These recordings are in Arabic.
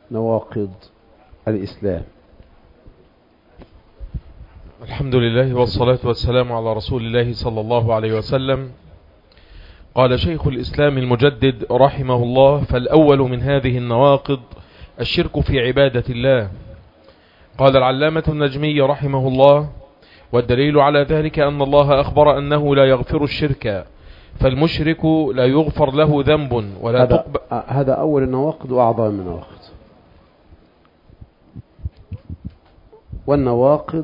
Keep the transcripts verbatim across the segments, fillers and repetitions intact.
نواقض الإسلام. الحمد لله والصلاة والسلام على رسول الله صلى الله عليه وسلم. قال شيخ الإسلام المجدد رحمه الله: فالأول من هذه النواقض الشرك في عبادة الله. قال العلامة النجمي رحمه الله: والدليل على ذلك أن الله أخبر أنه لا يغفر الشرك، فالمشرك لا يغفر له ذنب ولا هذا, تقبل. هذا أول النواقض وأعظم النواقض. والنواقض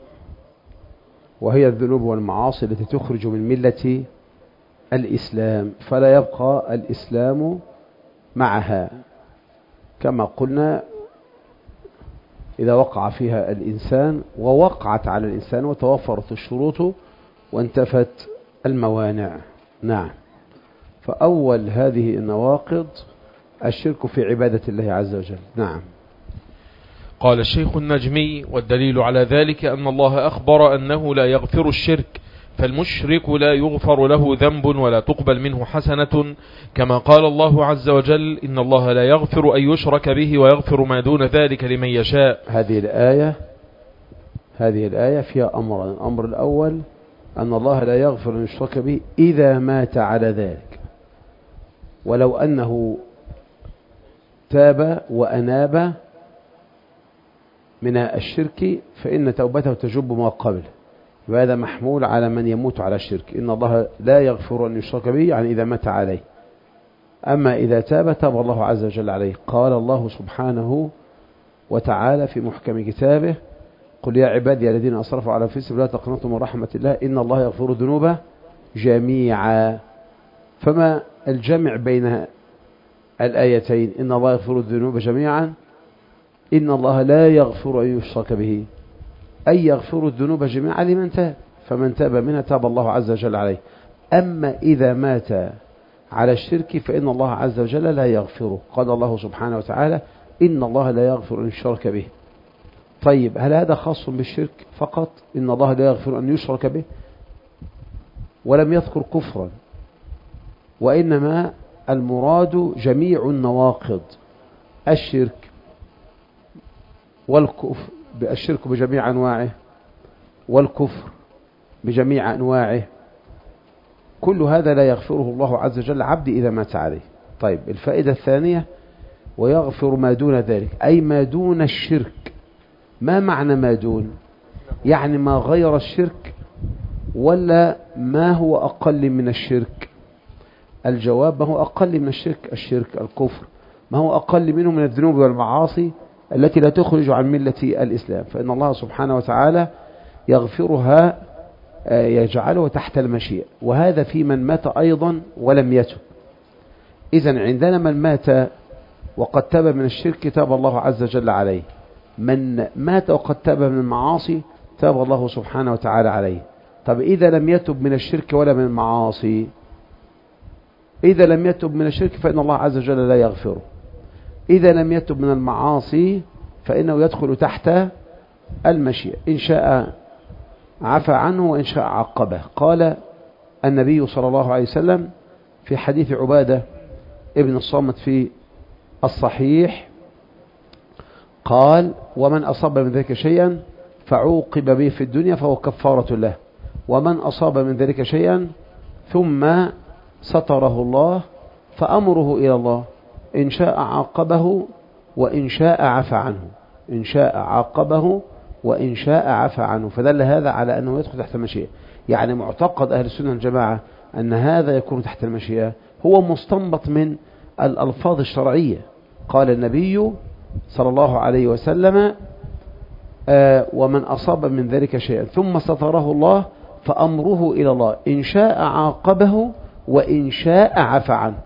وهي الذنوب والمعاصي التي تخرج من ملة الإسلام، فلا يبقى الإسلام معها، كما قلنا إذا وقع فيها الإنسان ووقعت على الإنسان وتوفرت الشروط وانتفت الموانع. نعم. فأول هذه النواقض الشرك في عبادة الله عز وجل. نعم. قال الشيخ النجمي: والدليل على ذلك أن الله أخبر أنه لا يغفر الشرك، فالمشرك لا يغفر له ذنب ولا تقبل منه حسنة، كما قال الله عز وجل: إن الله لا يغفر أن يشرك به ويغفر ما دون ذلك لمن يشاء. هذه الآية هذه الآية فيها أمران. الأمر الأول أن الله لا يغفر أن يشرك به إذا مات على ذلك، ولو أنه تاب وأناب من الشرك فإن توبته تجب ما قبل، وهذا محمول على من يموت على الشرك. إن الله لا يغفر أن يشرك به يعني إذا مات عليه، أما إذا تاب تاب الله عز وجل عليه. قال الله سبحانه وتعالى في محكم كتابه: قل يا عبادي الذين أسرفوا على أنفسهم لا تقنطوا من رحمة الله إن الله يغفر الذنوب جميعا. فما الجمع بين الآيتين؟ إن الله يغفر الذنوب جميعا، إن الله لا يغفر أن يشرك به، أي يغفر الذنوب جميعا لمن تاب، فمن تاب منها تاب الله عز وجل عليه. أما إذا مات على الشرك فإن الله عز وجل لا يغفره. قال الله سبحانه وتعالى: إن الله لا يغفر أن يشرك به. طيب، هل هذا خاص بالشرك فقط؟ إن الله لا يغفر أن يشرك به، ولم يذكر كفرا، وإنما المراد جميع النواقض: الشرك والكفر، الشرك بجميع أنواعه، والكفر بجميع أنواعه، كل هذا لا يغفره الله عز وجل عبد إذا مات عليه. طيب، الفائدة الثانية: ويغفر ما دون ذلك، أي ما دون الشرك. ما معنى ما دون؟ يعني ما غير الشرك ولا ما هو أقل من الشرك؟ الجواب: ما هو أقل من الشرك. الشرك الكفر ما هو أقل منه من الذنوب والمعاصي التي لا تخرج عن ملة الإسلام، فإن الله سبحانه وتعالى يغفرها، يجعله تحت المشيئة، وهذا في من مات أيضا ولم يتب. إذن عندنا من مات وقد تاب من الشرك تاب الله عز وجل عليه، من مات وقد تاب من المعاصي تاب الله سبحانه وتعالى عليه. طب إذا لم يتب من الشرك ولا من المعاصي، إذا لم يتب من الشرك فإن الله عز وجل لا يغفره. إذا لم يتب من المعاصي فإنه يدخل تحت المشيئة، إن شاء عفى عنه وإن شاء عقبه. قال النبي صلى الله عليه وسلم في حديث عبادة ابن الصامت في الصحيح قال: ومن أصاب من ذلك شيئا فعوقب به في الدنيا فهو كفارة له، ومن أصاب من ذلك شيئا ثم ستره الله فأمره إلى الله، إن شاء عاقبه وإن شاء عفى عنه، إن شاء عاقبه وإن شاء عفى عنه. فدل هذا على أنه يدخل تحت المشيئة. يعني معتقد أهل السنة والجماعة أن هذا يكون تحت المشيئة هو مستنبط من الألفاظ الشرعية. قال النبي صلى الله عليه وسلم: آه ومن أصاب من ذلك شيئا ثم ستره الله فأمره إلى الله، إن شاء عاقبه وإن شاء عفى عنه.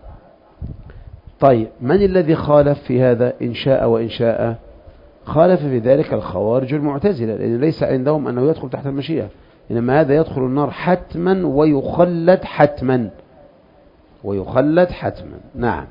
طيب، من الذي خالف في هذا إن شاء وإن شاء؟ خالف في ذلك الخوارج المعتزلة، لأن ليس عندهم أنه يدخل تحت المشيئة، إنما هذا يدخل النار حتما ويخلد حتما ويخلد حتما. نعم.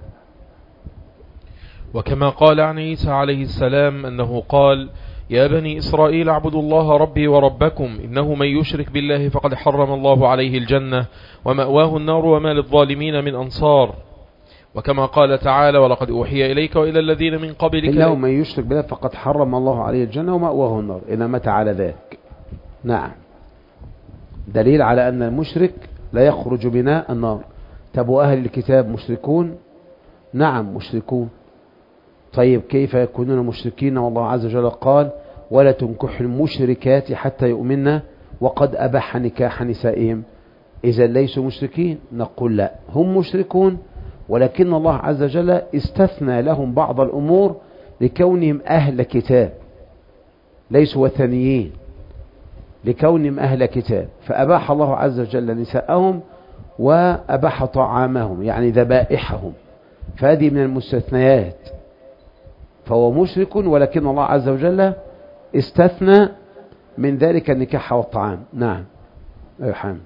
وكما قال عن عيسى عليه السلام أنه قال: يا بني إسرائيل اعبدوا الله ربي وربكم إنه من يشرك بالله فقد حرم الله عليه الجنة ومأواه النار وما للظالمين من أنصار. وكما قال تعالى ولقد أوحي إليك وإلى الذين من قبلك إنه من يشرك بالله فقد حرم الله عليه الجنة ومأواه النار إذا مات على ذلك. نعم، دليل على أن المشرك لا يخرج بنا النار. طب وأهل الكتاب مشركون؟ نعم مشركون. طيب كيف يكونون مشركين والله عز وجل قال ولا تنكحوا المشركات حتى يؤمنن وقد أباح نكاح نسائهم؟ إذا ليسوا مشركين؟ نقول لا، هم مشركون، ولكن الله عز وجل استثنى لهم بعض الأمور لكونهم أهل كتاب، ليسوا وثنيين، لكونهم أهل كتاب، فأباح الله عز وجل نساءهم وأباح طعامهم يعني ذبائحهم، فهذه من المستثنيات. فهو مشرك ولكن الله عز وجل استثنى من ذلك النكاح والطعام. نعم يا حامد.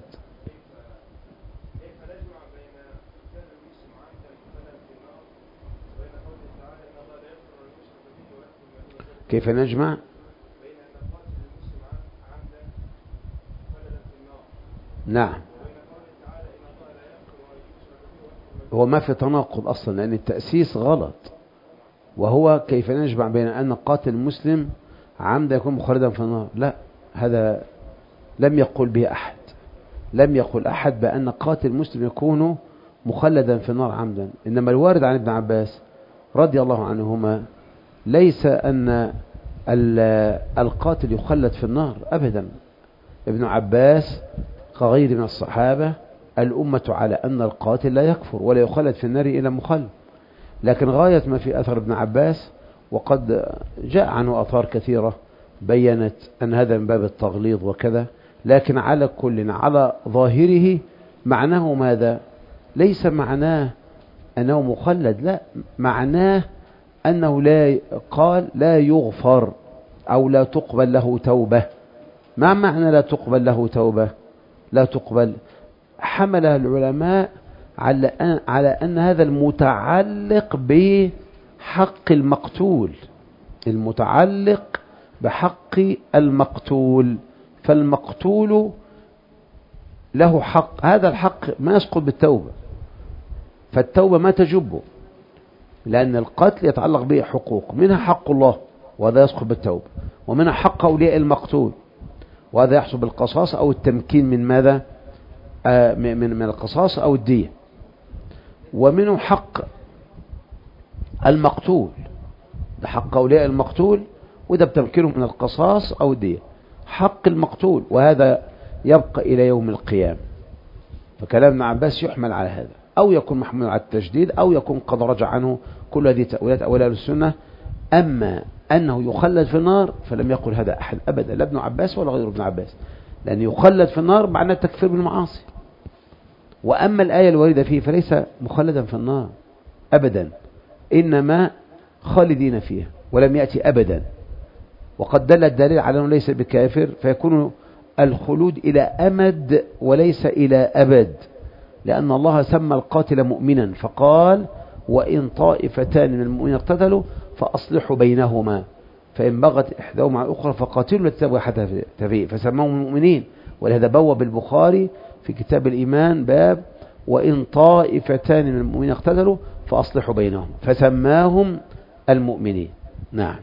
كيف نجمع؟ نعم، هو ما في تناقض أصلا لأن التأسيس غلط، وهو كيف نجمع بين أن قاتل المسلم عمدا يكون مخلدا في النار؟ لا، هذا لم يقل به أحد، لم يقل أحد بأن قاتل المسلم يكون مخلدا في النار عمدا. إنما الوارد عن ابن عباس رضي الله عنهما ليس أن القاتل يخلد في النار أبدا. ابن عباس كغير من الصحابة الأمة على أن القاتل لا يكفر ولا يخلد في النار إلا مخلد، لكن غاية ما في أثر ابن عباس، وقد جاء عنه أثار كثيرة بيّنت أن هذا من باب التغليظ وكذا، لكن على كل على ظاهره معناه ماذا؟ ليس معناه أنه مخلد، لا، معناه أنه لا قال لا يغفر أو لا تقبل له توبة. ما معنى لا تقبل له توبة؟ لا تقبل حملها العلماء على أن, على أن هذا المتعلق بحق المقتول، المتعلق بحق المقتول، فالمقتول له حق، هذا الحق ما يسقط بالتوبة، فالتوبة ما تجبه، لأن القتل يتعلق به حقوق، منها حق الله وهذا يسقط بالتوبة، ومنها حق أولياء المقتول وهذا يحصل بالقصاص أو التمكين من ماذا؟ آه من من القصاص أو الدية، ومنه حق المقتول، ده حق أولياء المقتول وده بتمكينه من القصاص أو الدية، حق المقتول، وهذا يبقى إلى يوم القيامة. فكلام ابن عباس يحمل على هذا، أو يكون محمول على التجديد، أو يكون قد رجع عنه. كل هذه تأويلات أولياء السنة. أما أنه يخلد في النار فلم يقل هذا أحد أبدا، لا ابن عباس ولا غير ابن عباس، لأن يخلد في النار معناه تكفير بالمعاصي. وأما الآية الواردة فيه فليس مخلدا في النار أبدا، إنما خالدين فيها، ولم يأتي أبدا. وقد دل الدليل على أنه ليس بكافر، فيكون الخلود إلى أمد وليس إلى أبد، لأن الله سمى القاتل مؤمنا فقال وإن طائفتان من المؤمنين اقتتلوا فأصلحوا بينهما فإن بغت إحداهما على الأخرى فقاتلوا التي تبغي حتى تفيء، فسماهم المؤمنين. ولهذا بوب البخاري في كتاب الإيمان باب وإن طائفتان من المؤمنين اقتتلوا فأصلحوا بينهم، فسماهم المؤمنين. نعم.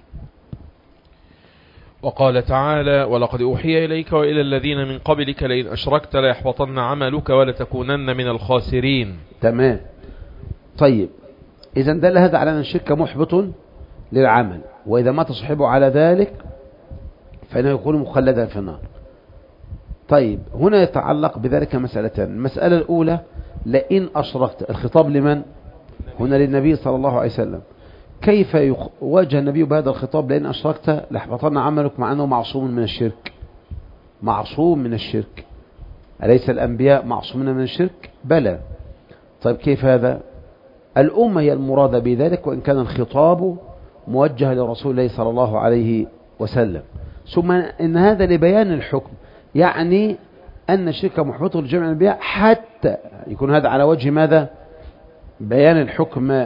وقال تعالى ولقد أوحي إليك وإلى الذين من قبلك لئن أشركت ليحبطن عملك ولتكونن من الخاسرين. تمام. طيب إذا دل هذا على أن الشرك محبط للعمل، وإذا مات صاحبه على ذلك فإنه يكون مخلدا في النار. طيب هنا يتعلق بذلك مسألتان. المسألة الأولى لئن أشركت، الخطاب لمن؟ هنا للنبي صلى الله عليه وسلم. كيف يواجه النبي بهذا الخطاب لئن أشركت ليحبطن عملك، مع أنه معصوم من الشرك؟ معصوم من الشرك، أليس الأنبياء معصومين من الشرك؟ بلى. طيب كيف هذا؟ الأمة هي المرادة بذلك، وإن كان الخطاب موجه لرسول الله صلى الله عليه وسلم. ثم إن هذا لبيان الحكم، يعني أن الشرك محبط لجميع الأنبياء، حتى يكون هذا على وجه ماذا؟ بيان الحكم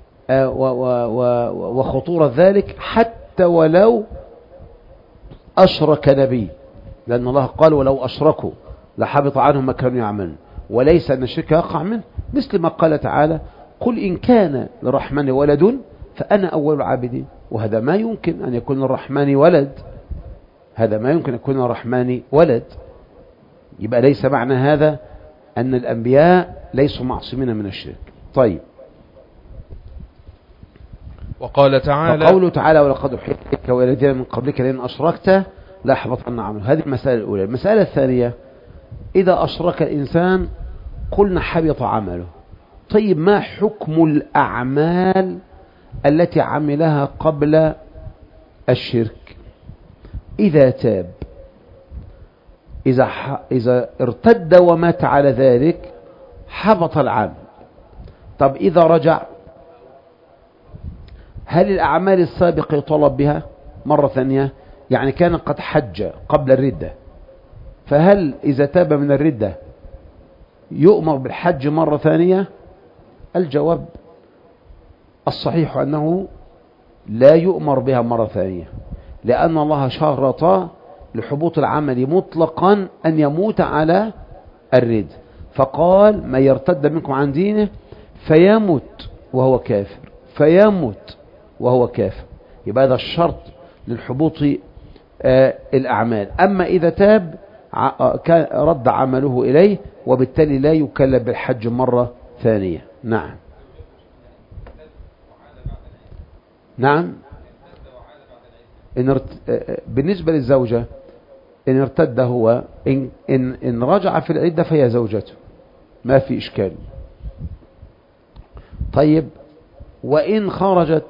وخطورة ذلك، حتى ولو أشرك نبي، لأن الله قال ولو أشركوا لحبط عنهم ما كانوا يعملون، وليس أن الشرك يقع منه، مثل ما قال تعالى قل إن كان للرحمن ولد فأنا أول العابدين. وهذا ما يمكن أن يكون للرحمن ولد، هذا ما يمكن أن يكون للرحمن ولد. يبقى ليس معنى هذا أن الأنبياء ليسوا معصومين من الشرك. طيب، وقال تعالى وقوله تعالى ولقد أوحي إليك وإلى الذين من قبلك لئن أشركت ليحبطن عملك. هذه المسألة الأولى. المسألة الثانية، إذا أشرك الإنسان قلنا حبط عمله. طيب، ما حكم الأعمال التي عملها قبل الشرك؟ إذا تاب، إذا, إذا ارتد ومات على ذلك حبط العمل. طب إذا رجع، هل الأعمال السابقة يطالب بها مرة ثانية؟ يعني كان قد حج قبل الردة، فهل إذا تاب من الردة يؤمر بالحج مرة ثانية؟ الجواب الصحيح أنه لا يؤمر بها مرة ثانية، لأن الله شرط لحبوط العمل مطلقا أن يموت على الرد، فقال ما يرتد منكم عن دينه فيموت وهو كافر، فيموت وهو كافر. يبقى هذا الشرط للحبوط آه الأعمال. أما إذا تاب رد عمله إليه، وبالتالي لا يكلف بالحج مرة ثانية. نعم نعم. إن ارت... بالنسبة للزوجة، إن ارتد هو إن, إن, إن رجع في العدة فهي زوجته، ما في إشكال. طيب، وإن خرجت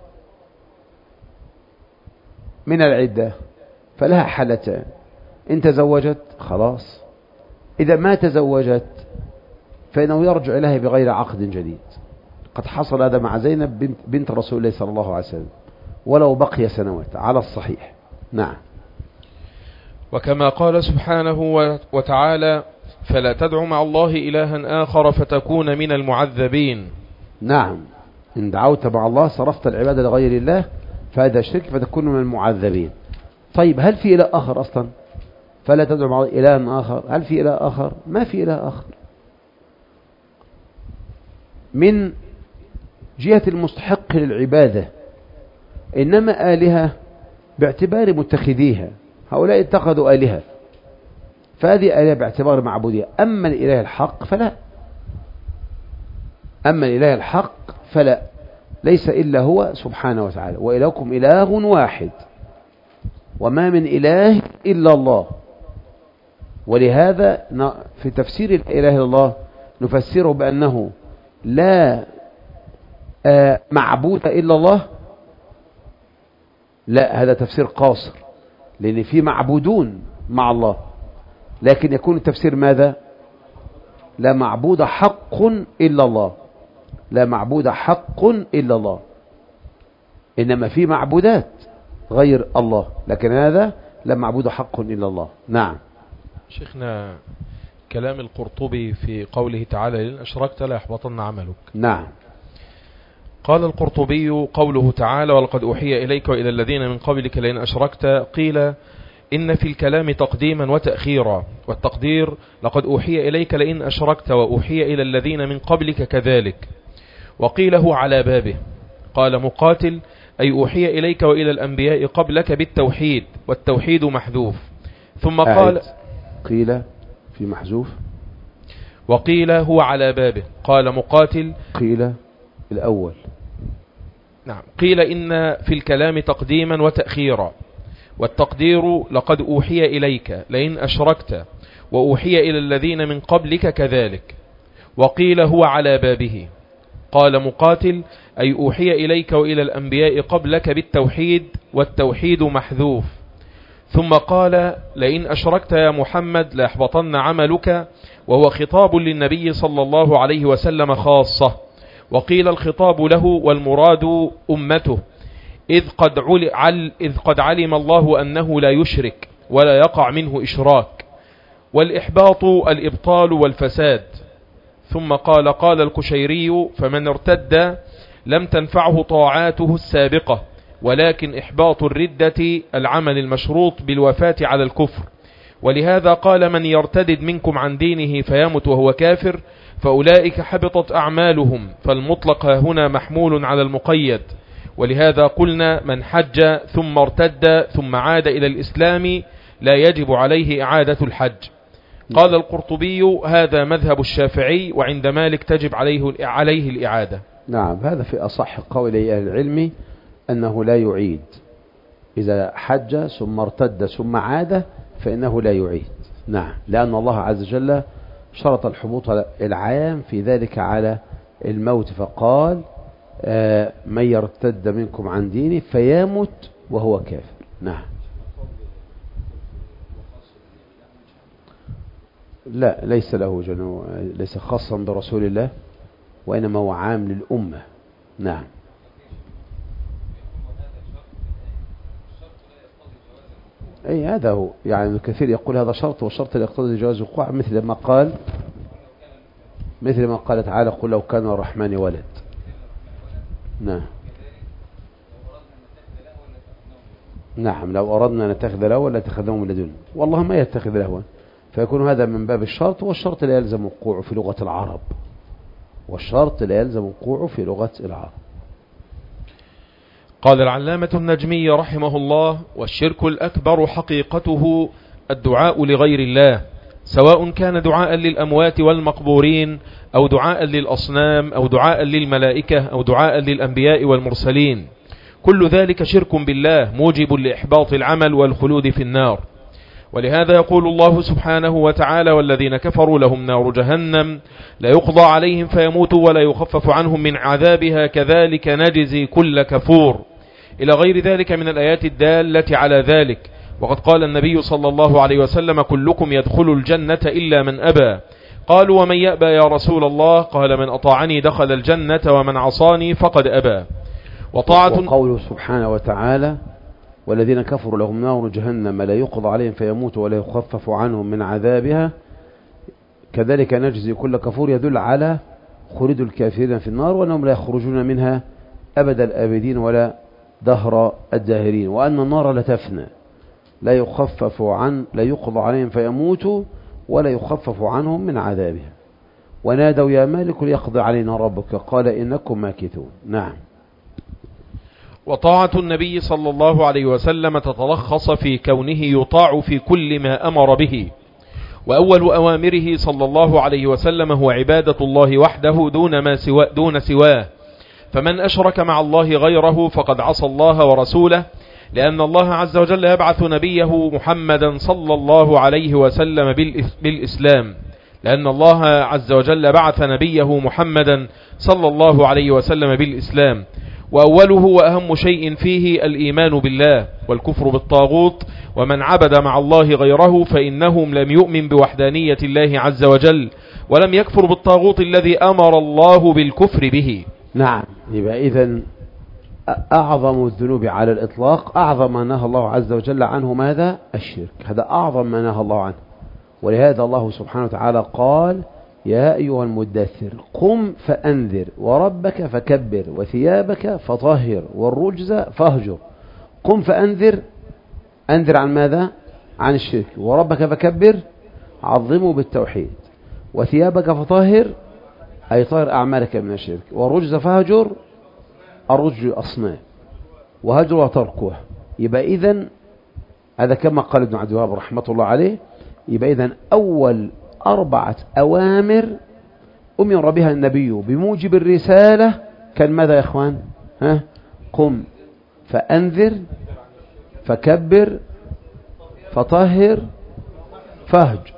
من العدة فلها حالتان: إن تزوجت خلاص، إذا ما تزوجت فإنه يرجع إليها بغير عقد جديد. قد حصل هذا مع زينب بنت, بنت رسول الله صلى الله عليه وسلم، ولو بقي سنوات على الصحيح. نعم. وكما قال سبحانه وتعالى فلا تدع مع الله إلها آخر فتكون من المعذبين. نعم، إن دعوت مع الله صرفت العبادة لغير الله فهذا شرك فتكون من المعذبين. طيب، هل في إله آخر أصلا؟ فلا تدع مع الله إلها آخر، هل في إله آخر؟ ما في إله آخر. من جهة المستحق للعبادة، إنما آلهة باعتبار متخذيها، هؤلاء اتخذوا آلهة، فهذه آلهة باعتبار معبودية. أما الإله الحق فلا، أما الإله الحق فلا، ليس إلا هو سبحانه وتعالى. وإلهكم إله واحد وما من إله إلا الله. ولهذا في تفسير الإله إلا الله نفسره بأنه لا معبود إلا الله. لا، هذا تفسير قاصر، لأن في معبودون مع الله، لكن يكون التفسير ماذا؟ لا معبود حق إلا الله، لا معبود حق إلا الله، إنما في معبودات غير الله، لكن هذا لا معبود حق إلا الله. نعم. شيخنا، كلام القرطبي في قوله تعالى لئن أشركت ليحبطن عملك. نعم. قال القرطبي قوله تعالى ولقد أوحي إليك وإلى الذين من قبلك لئن أشركت، قيل إن في الكلام تقديما وتأخيرا، والتقدير لقد أوحي إليك لئن أشركت وأوحي إلى الذين من قبلك كذلك. وقيل هو على بابه. قال مقاتل أي أوحي إليك وإلى الأنبياء قبلك بالتوحيد، والتوحيد محذوف. ثم قال قيل في محذوف، وقيل هو على بابه. قال مقاتل قيل الأول. نعم. قيل إن في الكلام تقديما وتأخيرا، والتقدير لقد أوحي إليك لئن أشركت وأوحي إلى الذين من قبلك كذلك. وقيل هو على بابه. قال مقاتل أي أوحي إليك وإلى الأنبياء قبلك بالتوحيد، والتوحيد محذوف. ثم قال لئن أشركت يا محمد ليحبطن عملك، وهو خطاب للنبي صلى الله عليه وسلم خاصة. وقيل الخطاب له والمراد أمته، إذ قد, عل إذ قد علم الله أنه لا يشرك ولا يقع منه إشراك، والإحباط الإبطال والفساد. ثم قال قال الكشيري فمن ارتد لم تنفعه طاعاته السابقة، ولكن إحباط الردة العمل المشروط بالوفاة على الكفر، ولهذا قال من يرتدد منكم عن دينه فيمت وهو كافر فأولئك حبطت أعمالهم، فالمطلق هنا محمول على المقيد. ولهذا قلنا من حج ثم ارتد ثم عاد إلى الإسلام لا يجب عليه إعادة الحج. قال القرطبي هذا مذهب الشافعي، وعند مالك تجب عليه عليه الإعادة. نعم، هذا في أصح قول أهل العلم أنه لا يعيد. إذا حج ثم ارتد ثم عاد فإنه لا يعيد. نعم، لأن الله عز وجل شرط الحبوط العام في ذلك على الموت، فقال آه من يرتد منكم عن دينه فيمت وهو كافر. نعم. لا، ليس له جنو، ليس خاصا برسول الله، وإنما هو عام للأمة. نعم. أي هذا هو، يعني كثير يقول هذا شرط، والشرط لا يقتضي جواز الوقوع، مثل ما قال مثل ما قال تعالى قل لو كان الرحمن ولد. نعم. نعم، لو أردنا أن نتخذ له ولا اتخذناه من لدن، والله ما يتخذ لهوا، فيكون هذا من باب الشرط، والشرط لا يلزم وقوعه في لغة العرب والشرط لا يلزم وقوعه في لغة العرب. قال العلامة النجمي رحمه الله: والشرك الأكبر حقيقته الدعاء لغير الله، سواء كان دعاء للأموات والمقبورين أو دعاء للأصنام أو دعاء للملائكة أو دعاء للأنبياء والمرسلين، كل ذلك شرك بالله موجب لإحباط العمل والخلود في النار. ولهذا يقول الله سبحانه وتعالى: والذين كفروا لهم نار جهنم لا يقضى عليهم فيموتوا ولا يخفف عنهم من عذابها كذلك نجزي كل كفور، إلى غير ذلك من الآيات الدالة على ذلك. وقد قال النبي صلى الله عليه وسلم: كلكم يدخل الجنة إلا من أبى. قالوا: ومن يأبى يا رسول الله؟ قال: من أطاعني دخل الجنة ومن عصاني فقد أبى. وطاعة وقوله سبحانه وتعالى: والذين كفروا لهم نار جهنم لا يقضى عليهم فيموتوا ولا يخفف عنهم من عذابها كذلك نجزي كل كفور، يدل على خلود الكافرين في النار، وأنهم لا يخرجون منها أبد الآبدين ولا دهر الداهرين، وأن النار لا تفنى، لا يخفف عن لا يقضى عليهم فيموتوا ولا يخفف عنهم من عذابها. ونادوا يا مالك ليقضي علينا ربك قال إنكم ماكثون. نعم. وطاعة النبي صلى الله عليه وسلم تتلخص في كونه يطاع في كل ما أمر به، وأول أوامره صلى الله عليه وسلم هو عبادة الله وحده دون ما سوا دون سواه، فمن أشرك مع الله غيره فقد عصى الله ورسوله، لأن الله عز وجل يبعث نبيه محمدا صلى الله عليه وسلم بالإسلام، لأن الله عز وجل بعث نبيه محمدا صلى الله عليه وسلم بالإسلام، وأوله وأهم شيء فيه الإيمان بالله والكفر بالطاغوت، ومن عبد مع الله غيره فإنهم لم يؤمن بوحدانية الله عز وجل ولم يكفر بالطاغوت الذي أمر الله بالكفر به. نعم. يبقى إذن أعظم الذنوب على الإطلاق، أعظم ما نهى الله عز وجل عنه ماذا؟ الشرك. هذا أعظم ما نهى الله عنه، ولهذا الله سبحانه وتعالى قال: يا أيها المدثر قم فأنذر وربك فكبر وثيابك فطهر والرجز فاهجر. قم فأنذر، أنذر عن ماذا؟ عن الشرك. وربك فكبر، عظمه بالتوحيد. وثيابك فطهر، أي طهر أعمالك من الشرك. والرجز فاهجر، الرجز أصنام، وهجر وتركها. يبقى إذن هذا كما قال ابن عبد الوهاب رحمة الله عليه، يبقى إذن أول أربعة أوامر أمر بها النبي بموجب الرسالة كان ماذا يا إخوان؟ ها؟ قم فأنذر فكبر فطهر فاهجر.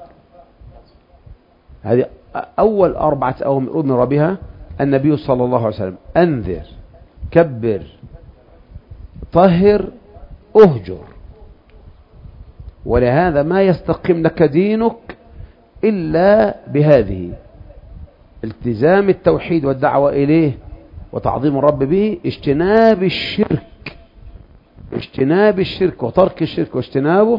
هذه أول أربعة أوامر أمر بها النبي صلى الله عليه وسلم: أنذر، كبر، طهر، أهجر. ولهذا ما يستقيم لك دينك إلا بهذه: التزام التوحيد والدعوة إليه وتعظيم الرب به، اجتناب الشرك اجتناب الشرك وترك الشرك واجتنابه،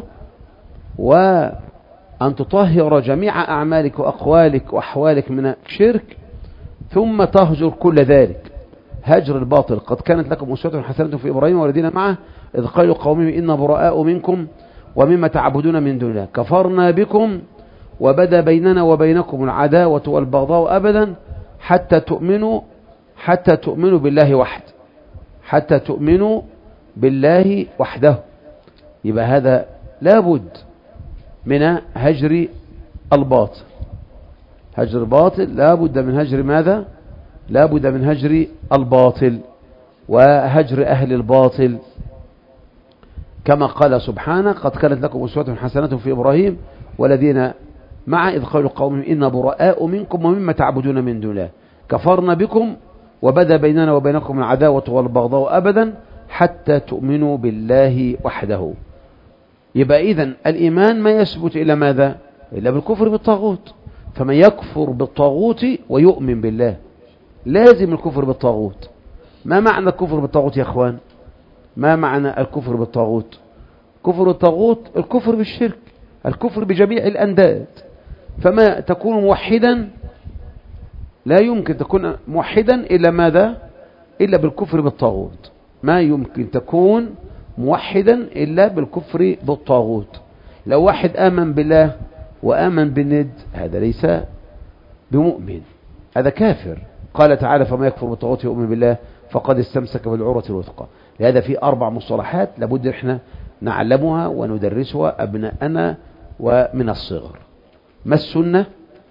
وأن تطهر جميع أعمالك وأقوالك وأحوالك من الشرك، ثم تهجر كل ذلك، هجر الباطل. قد كانت لكم أسوة حسنة في إبراهيم والذين معه إذ قالوا قومهم إنا براء منكم ومما تعبدون من دون الله كفرنا بكم وبدا بيننا وبينكم العداوة والبغضاء أبدا حتى تؤمنوا حتى تؤمنوا بالله وحده حتى تؤمنوا بالله وحده. يبقى هذا لابد من هجر الباطل. هجر الباطل لابد من هجر ماذا؟ لابد من هجر الباطل وهجر أهل الباطل، كما قال سبحانه قد كانت لكم أسوة حسنة في إبراهيم والذين مع إذ قالوا قومهم إنا براء منكم ومما تعبدون من دون الله كفرنا بكم وبدا بيننا وبينكم العداوة والبغضاء أبدا حتى تؤمنوا بالله وحده. يبقى إذن الإيمان ما يثبت إلا ماذا؟ إلا بالكفر بالطاغوت. فمن يكفر بالطاغوت ويؤمن بالله لازم الكفر بالطاغوت. ما معنى الكفر بالطاغوت يا أخوان؟ ما معنى الكفر بالطاغوت؟ كفر الطاغوت الكفر بالشرك، الكفر بجميع الأنداد. فما تكون موحدا لا يمكن تكون موحدا إلا ماذا؟ إلا بالكفر بالطاغوت. ما يمكن تكون موحدا إلا بالكفر بالطاغوت. لو واحد آمن بالله وآمن بالند هذا ليس بمؤمن، هذا كافر. قال تعالى فما يكفر بالطاغوت ويؤمن بالله فقد استمسك بالعروة الوثقى. لهذا في أربع مصطلحات لابد إحنا نعلمها وندرسها أبناءنا ومن الصغر. ما السنة؟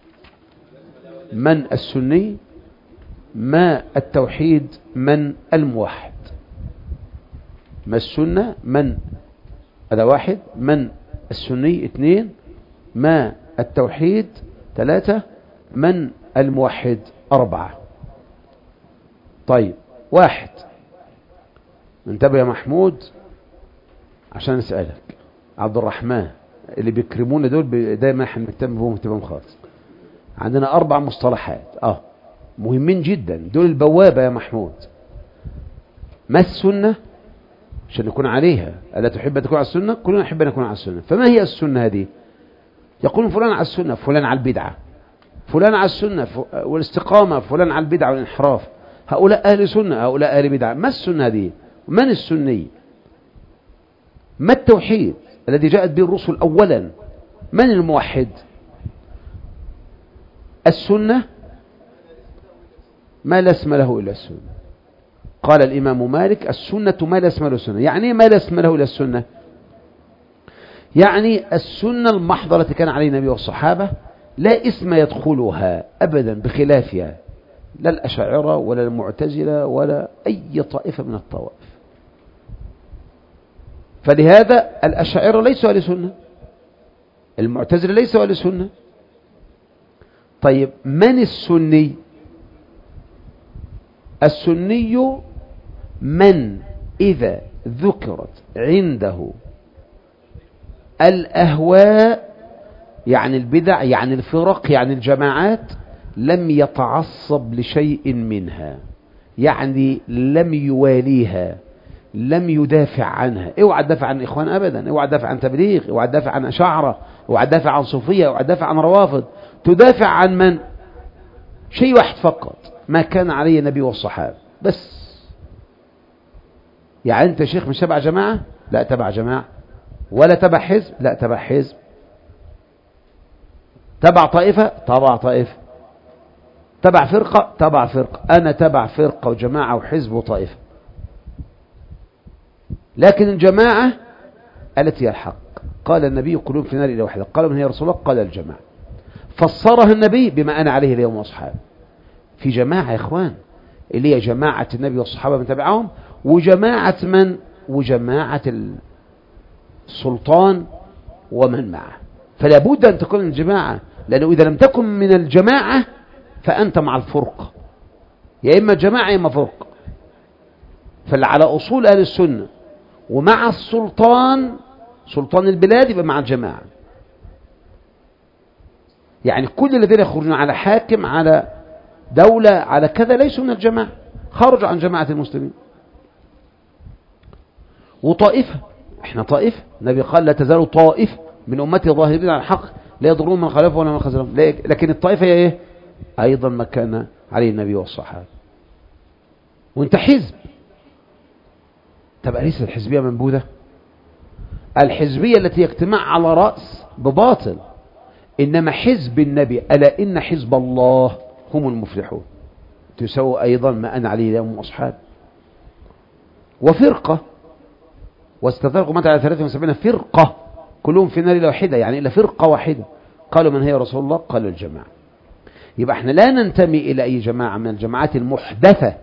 من السني؟ ما التوحيد؟ من الموحد؟ ما السنة؟ من هذا واحد. من السني اثنين. ما التوحيد ثلاثة. من الموحد أربعة. طيب واحد، انتبه يا محمود عشان اسألك. عبد الرحمن اللي بيكرمونا دول دايما احنا بنهتم بهم اهتمام خاص. عندنا أربع مصطلحات اه مهمين جدا، دول البوابة يا محمود. ما السنة؟ عشان نكون عليها. ألا تحب أن تكون على السنة؟ كلنا نحب أن نكون على السنة. فما هي السنة هذه؟ يقول فلان على السنة، فلان على البدعة، فلان على السنة والاستقامة، فلان على البدعة والانحراف. هؤلاء أهل سنة، هؤلاء أهل بدعة. ما السنة هذه؟ من السني؟ ما التوحيد الذي جاءت به الرسل أولا؟ من الموحد؟ السنة ما لا اسم له إلا السنة. قال الإمام مالك السنة ما لا اسم له السنة. يعني ما لا اسم له إلا السنة؟ يعني السنة المحضة التي كان عليه النبي والصحابة لا اسم يدخلها أبدا بخلافها، لا الأشاعرة ولا المعتزلة ولا أي طائفة من الطوائف. فلهذا الأشاعرة ليسوا أهل سنة، المعتزلة ليسوا أهل سنة. طيب من السني؟ السني من إذا ذكرت عنده الأهواء يعني البدع يعني الفرق يعني الجماعات لم يتعصب لشيء منها، يعني لم يواليها، لم يدافع عنها. اوعى تدافع عن إخوان أبدا، اوعى تدافع عن تبليغ، اوعى تدافع عن أشاعرة، اوعى تدافع عن صوفية، اوعى تدافع عن روافض. تدافع عن من؟ شيء واحد فقط، ما كان عليه النبي والصحابة بس. يعني أنت شيخ مش تبع جماعة؟ لا تبع جماعة. ولا تبع حزب؟ لا تبع حزب. تبع طائفة؟ تبع طائفة. تبع فرقة؟ تبع فرقة. أنا تبع فرقة وجماعة وحزب وطائفة. لكن الجماعة التي هي الحق. قال النبي قلوب في النار إلى واحدة. قال من هي رسول الله؟ قال الجماعة. فسرها النبي بما أنا عليه اليوم وأصحابه. في جماعة يا إخوان اللي هي جماعة النبي والصحابة من تبعهم، وجماعة من؟ وجماعة السلطان ومن معه. فلا بد أن تكون الجماعة، لأنه إذا لم تكن من الجماعة فأنت مع الفرقة، يا إما جماعة يا إما فرقة. فعلى أصول أهل السنة ومع السلطان، سلطان البلاد، يبقى مع الجماعة. يعني كل الذين يخرجون على حاكم على دولة على كذا ليسوا من الجماعة، خرجوا عن جماعة المسلمين. وطائفة، احنا طائفة. النبي قال لا تزال طائفة من أمتي ظاهرين على الحق لا يضرون من خلفهم ولا من خذلهم. لكن الطائفة هي ايه؟ أيضا ما كان عليه النبي والصحابة. وانت حزب، تبقى ليس الحزبية منبوذة؟ الحزبية التي يجتمع على رأس بباطل، إنما حزب النبي ألا إن حزب الله هم المفلحون تسوي أيضا ما أنا عليه اليوم وأصحاب. وفرقة واستفرقوا متى على ثلاثة وسبعين فرقة كلهم في النار إلا واحدة، يعني إلا فرقة واحدة. قالوا من هي رسول الله؟ قالوا الجماعة. يبقى احنا لا ننتمي إلى أي جماعة من الجماعات المحدثة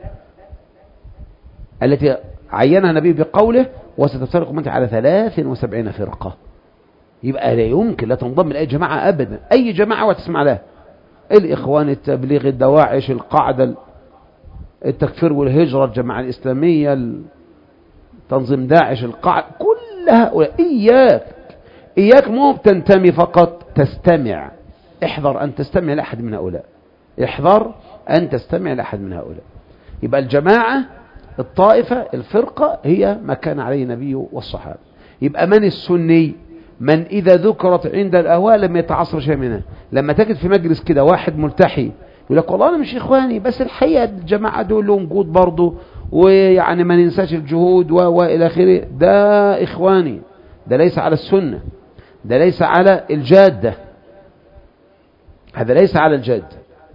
التي عينها النبي بقوله وستفترق متى على ثلاث وسبعين فرقة. يبقى لا يمكن لا تنضم لأي جماعة أبدا، أي جماعة وتسمع لها، الإخوان، التبليغ، الدواعش، القاعدة، التكفير والهجرة، الجماعة الإسلامية، تنظيم داعش، القاعدة، كل هؤلاء إياك إياك مو تنتمي فقط، تستمع. احذر أن تستمع لأحد من هؤلاء، احذر أن تستمع لأحد من هؤلاء. يبقى الجماعة، الطائفة، الفرقة هي ما كان عليه النبي والصحابة. يبقى من السني؟ من إذا ذكرت عند الأهواء لم يتعصر شيء منها. لما تجد في مجلس كده واحد ملتحي يقول لك والله أنا مش إخواني، بس الحقيقة الجماعة دول لهم جهود برضه، ويعني ما ننساش الجهود وإلى آخره، ده إخواني، ده ليس على السنة، ده ليس على الجادة، هذا ليس على الجادة.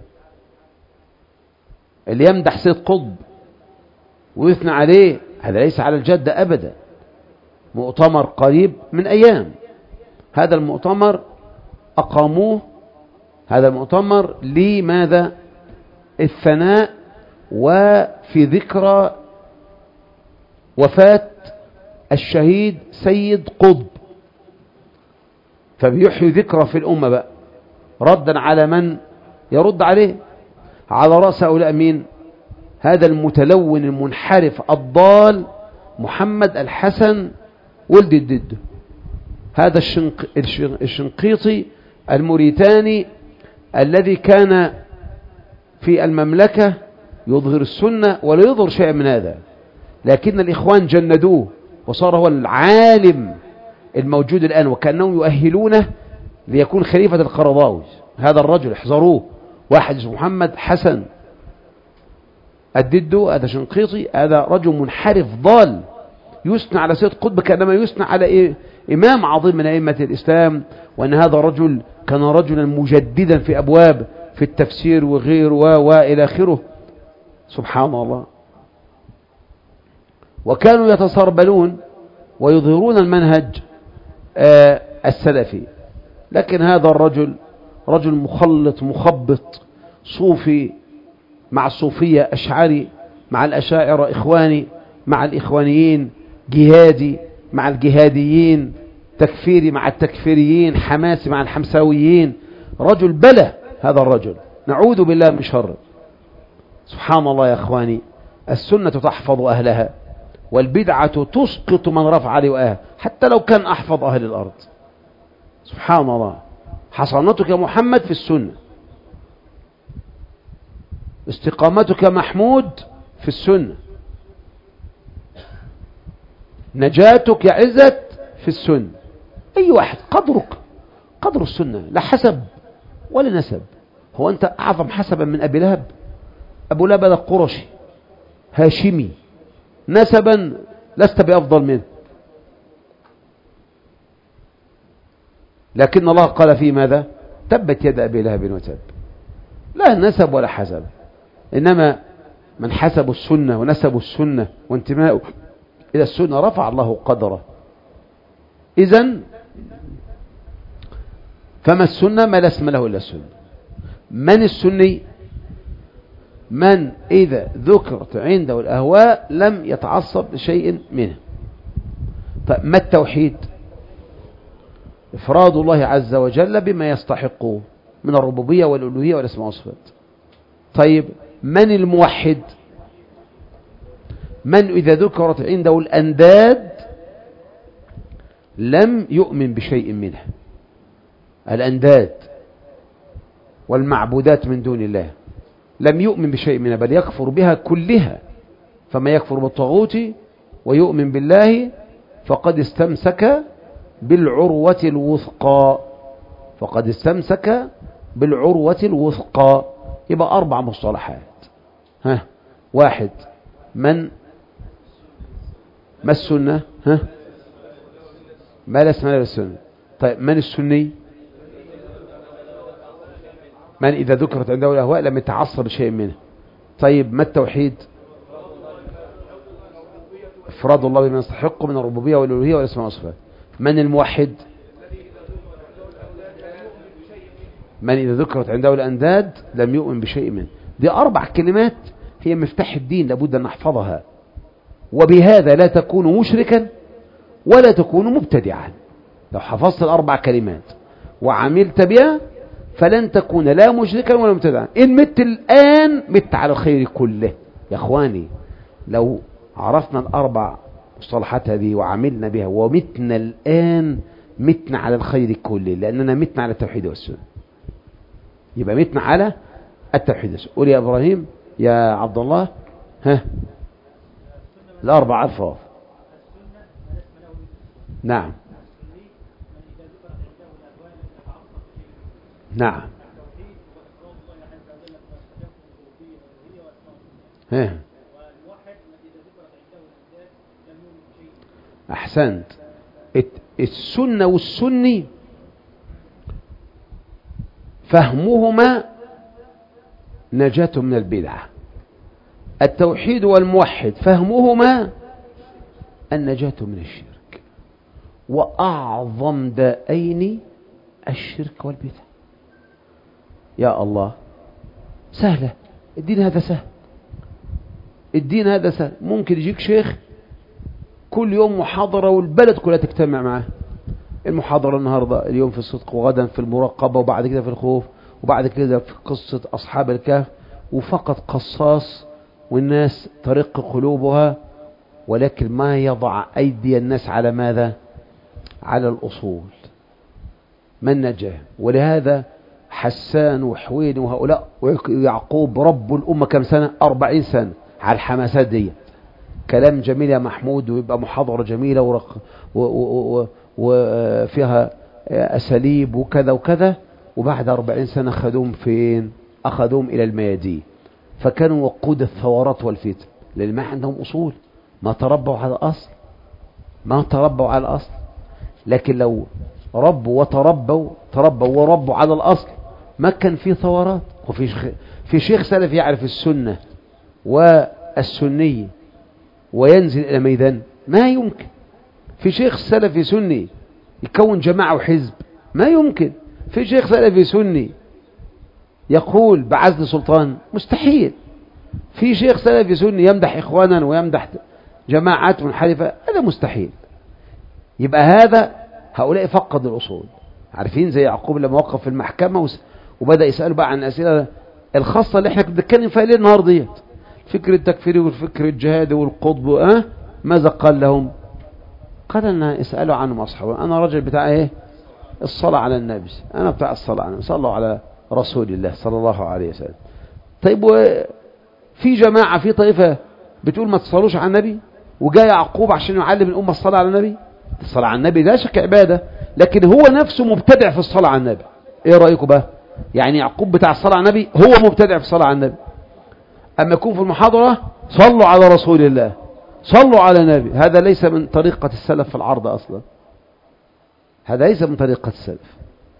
اللي يمدح سيد قطب ويثنى عليه هذا ليس على الجادة أبدا. مؤتمر قريب من أيام، هذا المؤتمر أقاموه، هذا المؤتمر لماذا؟ الثناء وفي ذكرى وفاة الشهيد سيد قطب، فبيحيي ذكرى في الأمة بقى، ردا على من يرد عليه. على رأس هؤلاء مين؟ هذا المتلون المنحرف الضال محمد الحسن ولد الدد، هذا الشنق الشنقيطي الموريتاني الذي كان في المملكة يظهر السنة ولا يظهر شيء من هذا، لكن الإخوان جندوه وصار هو العالم الموجود الآن، وكأنهم يؤهلونه ليكون خليفة القرضاوي. هذا الرجل احذروه، واحد اسمه محمد حسن الددو، هذا شنقيطي، هذا رجل منحرف ضال يثنى على سيد قطب كأنما يثنى على إيه؟ إمام عظيم من أئمة الإسلام، وأن هذا الرجل كان رجلا مجددا في أبواب في التفسير وغير وإلى آخره. سبحان الله. وكانوا يتسربلون ويظهرون المنهج آه السلفي، لكن هذا الرجل رجل مخلط مخبط، صوفي مع الصوفية، أشعري مع الأشاعرة، إخواني مع الإخوانيين، جهادي مع الجهاديين، تكفيري مع التكفيريين، حماسي مع الحمساويين. رجل بلى هذا الرجل، نعوذ بالله من شره. سبحان الله يا أخواني، السنة تحفظ أهلها والبدعة تسقط من رفع لواءها حتى لو كان أحفظ أهل الأرض. سبحان الله. حصانتك محمد في السنة، استقامتك محمود في السنة، نجاتك يا عزت في السنة. أي واحد قدرك قدر السنة، لا حسب ولا نسب. هو أنت أعظم حسبا من أبي لهب؟ أبو لهب هذا قرشي هاشمي، نسبا لست بأفضل منه، لكن الله قال فيه ماذا؟ تبت يد أبي لهب وتب. لا نسب ولا حسب، إنما من حسب السنة ونسب السنة وانتماء إلى السنة رفع الله قدره. إذن فما السنة؟ ما لا اسم له إلا السنة. من السني؟ من إذا ذكرت عنده الأهواء لم يتعصب لشيء منه. فما التوحيد؟ إفراد الله عز وجل بما يستحقه من الربوبية والألوهية والأسماء والصفات. طيب من الموحد؟ من إذا ذكرت عنده الأنداد لم يؤمن بشيء منها. الأنداد والمعبودات من دون الله لم يؤمن بشيء منها، بل يكفر بها كلها. فما يكفر بالطاغوت ويؤمن بالله فقد استمسك بالعروة الوثقى، فقد استمسك بالعروة الوثقى. يبقى أربع مصطلحات. ها واحد، من ما السنة؟ ها ما لا اسم له للسنة. طيب من السني؟ من إذا ذكرت عنده الأهواء لم يتعصب بشيء منه. طيب ما التوحيد؟ إفراد الله بما يستحق من الربوبية والألوهية والأسماء والصفات. من الموحد؟ من إذا ذكرت عنده الأنداد لم يؤمن بشيء منه. دي أربع كلمات هي مفتاح الدين، لابد أن نحفظها، وبهذا لا تكون مشركا ولا تكون مبتدعا. لو حفظت الأربع كلمات وعملت بها فلن تكون لا مشركا ولا مبتدعا. إن مت الآن مت على الخير كله. يا أخواني لو عرفنا الأربع مصطلحات هذه وعملنا بها ومتنا الآن متنا على الخير كله، لأننا متنا على التوحيد والسنة. يبقى متنا على التوحيد والسنة. قول يا إبراهيم يا عبد الله. ها الأربع ألفاظ. نعم نعم. ها أحسنت. السنة والسني فهمهما نجاة من البدعة. التوحيد والموحد فهمهما النجاة من الشرك. وأعظم دائين الشرك والبدع. يا الله سهلة الدين هذا سهل. الدين هذا سهل. ممكن يجيك شيخ كل يوم محاضرة والبلد كلها تجتمع معه. المحاضرة النهاردة اليوم في الصدق، وغدا في المراقبة، وبعد كده في الخوف، وبعد كده في قصة أصحاب الكهف، وفقط قصاص والناس ترق قلوبها، ولكن ما يضع أيدي الناس على ماذا؟ على الأصول. من نجاه؟ ولهذا حسان وحوين وهؤلاء ويعقوب رب الأمة كم سنة؟ أربعين سنة على الحماسات دي. كلام جميل يا محمود، ويبقى محاضرة جميلة ورق وفيها أساليب وكذا وكذا، وبعد أربعين سنة خدوم فين؟ أخذوهم إلى الميادين، فكانوا وقود الثورات والفتن، لأن ما عندهم أصول، ما تربوا على الأصل، ما تربوا على الأصل. لكن لو ربوا وتربوا تربوا وربوا على الأصل ما كان في ثورات. وفي شيخ في شيخ سلف يعرف السنة والسنية وينزل إلى ميدان؟ ما يمكن. في شيخ سلفي سني يكون جماعة وحزب؟ ما يمكن. في شيخ سلفي سني يقول بعزل سلطان؟ مستحيل. في شيخ سلفي سني يمدح إخوانا ويمدح جماعات منحرفة؟ هذا مستحيل. يبقى هذا هؤلاء فقدوا الأصول. عارفين زي يعقوب لما وقف في المحكمة وبدأ يسألوا بقى عن الأسئلة الخاصة اللي احنا بنتكلم فيها ليه النهارده ديت، فكر التكفيري والفكر الجهادي والقطب. أه ماذا قال لهم؟ قال لنا اسألوا عنهم أصحابه. أنا رجل بتاع إيه؟ الصلاة على النبي. أنا بتاع الصلاة على النبي. صلوا على رسول الله صلى الله عليه وسلم. طيب وفي جماعة في طائفة بتقول ما تصلوش على النبي، وجاء يعقوب عشان يعلم الأمة الصلاة على النبي. الصلاة على النبي ده شك عبادة، لكن هو نفسه مبتدع في الصلاة على النبي. ايه رأيكم بقى؟ يعني يعقوب بتاع الصلاة على النبي هو مبتدع في الصلاة على النبي. أما يكون في المحاضرة صلوا على رسول الله، صلوا على النبي، هذا ليس من طريقة السلف في العرض أصلا. هذا ليس من طريقة السلف.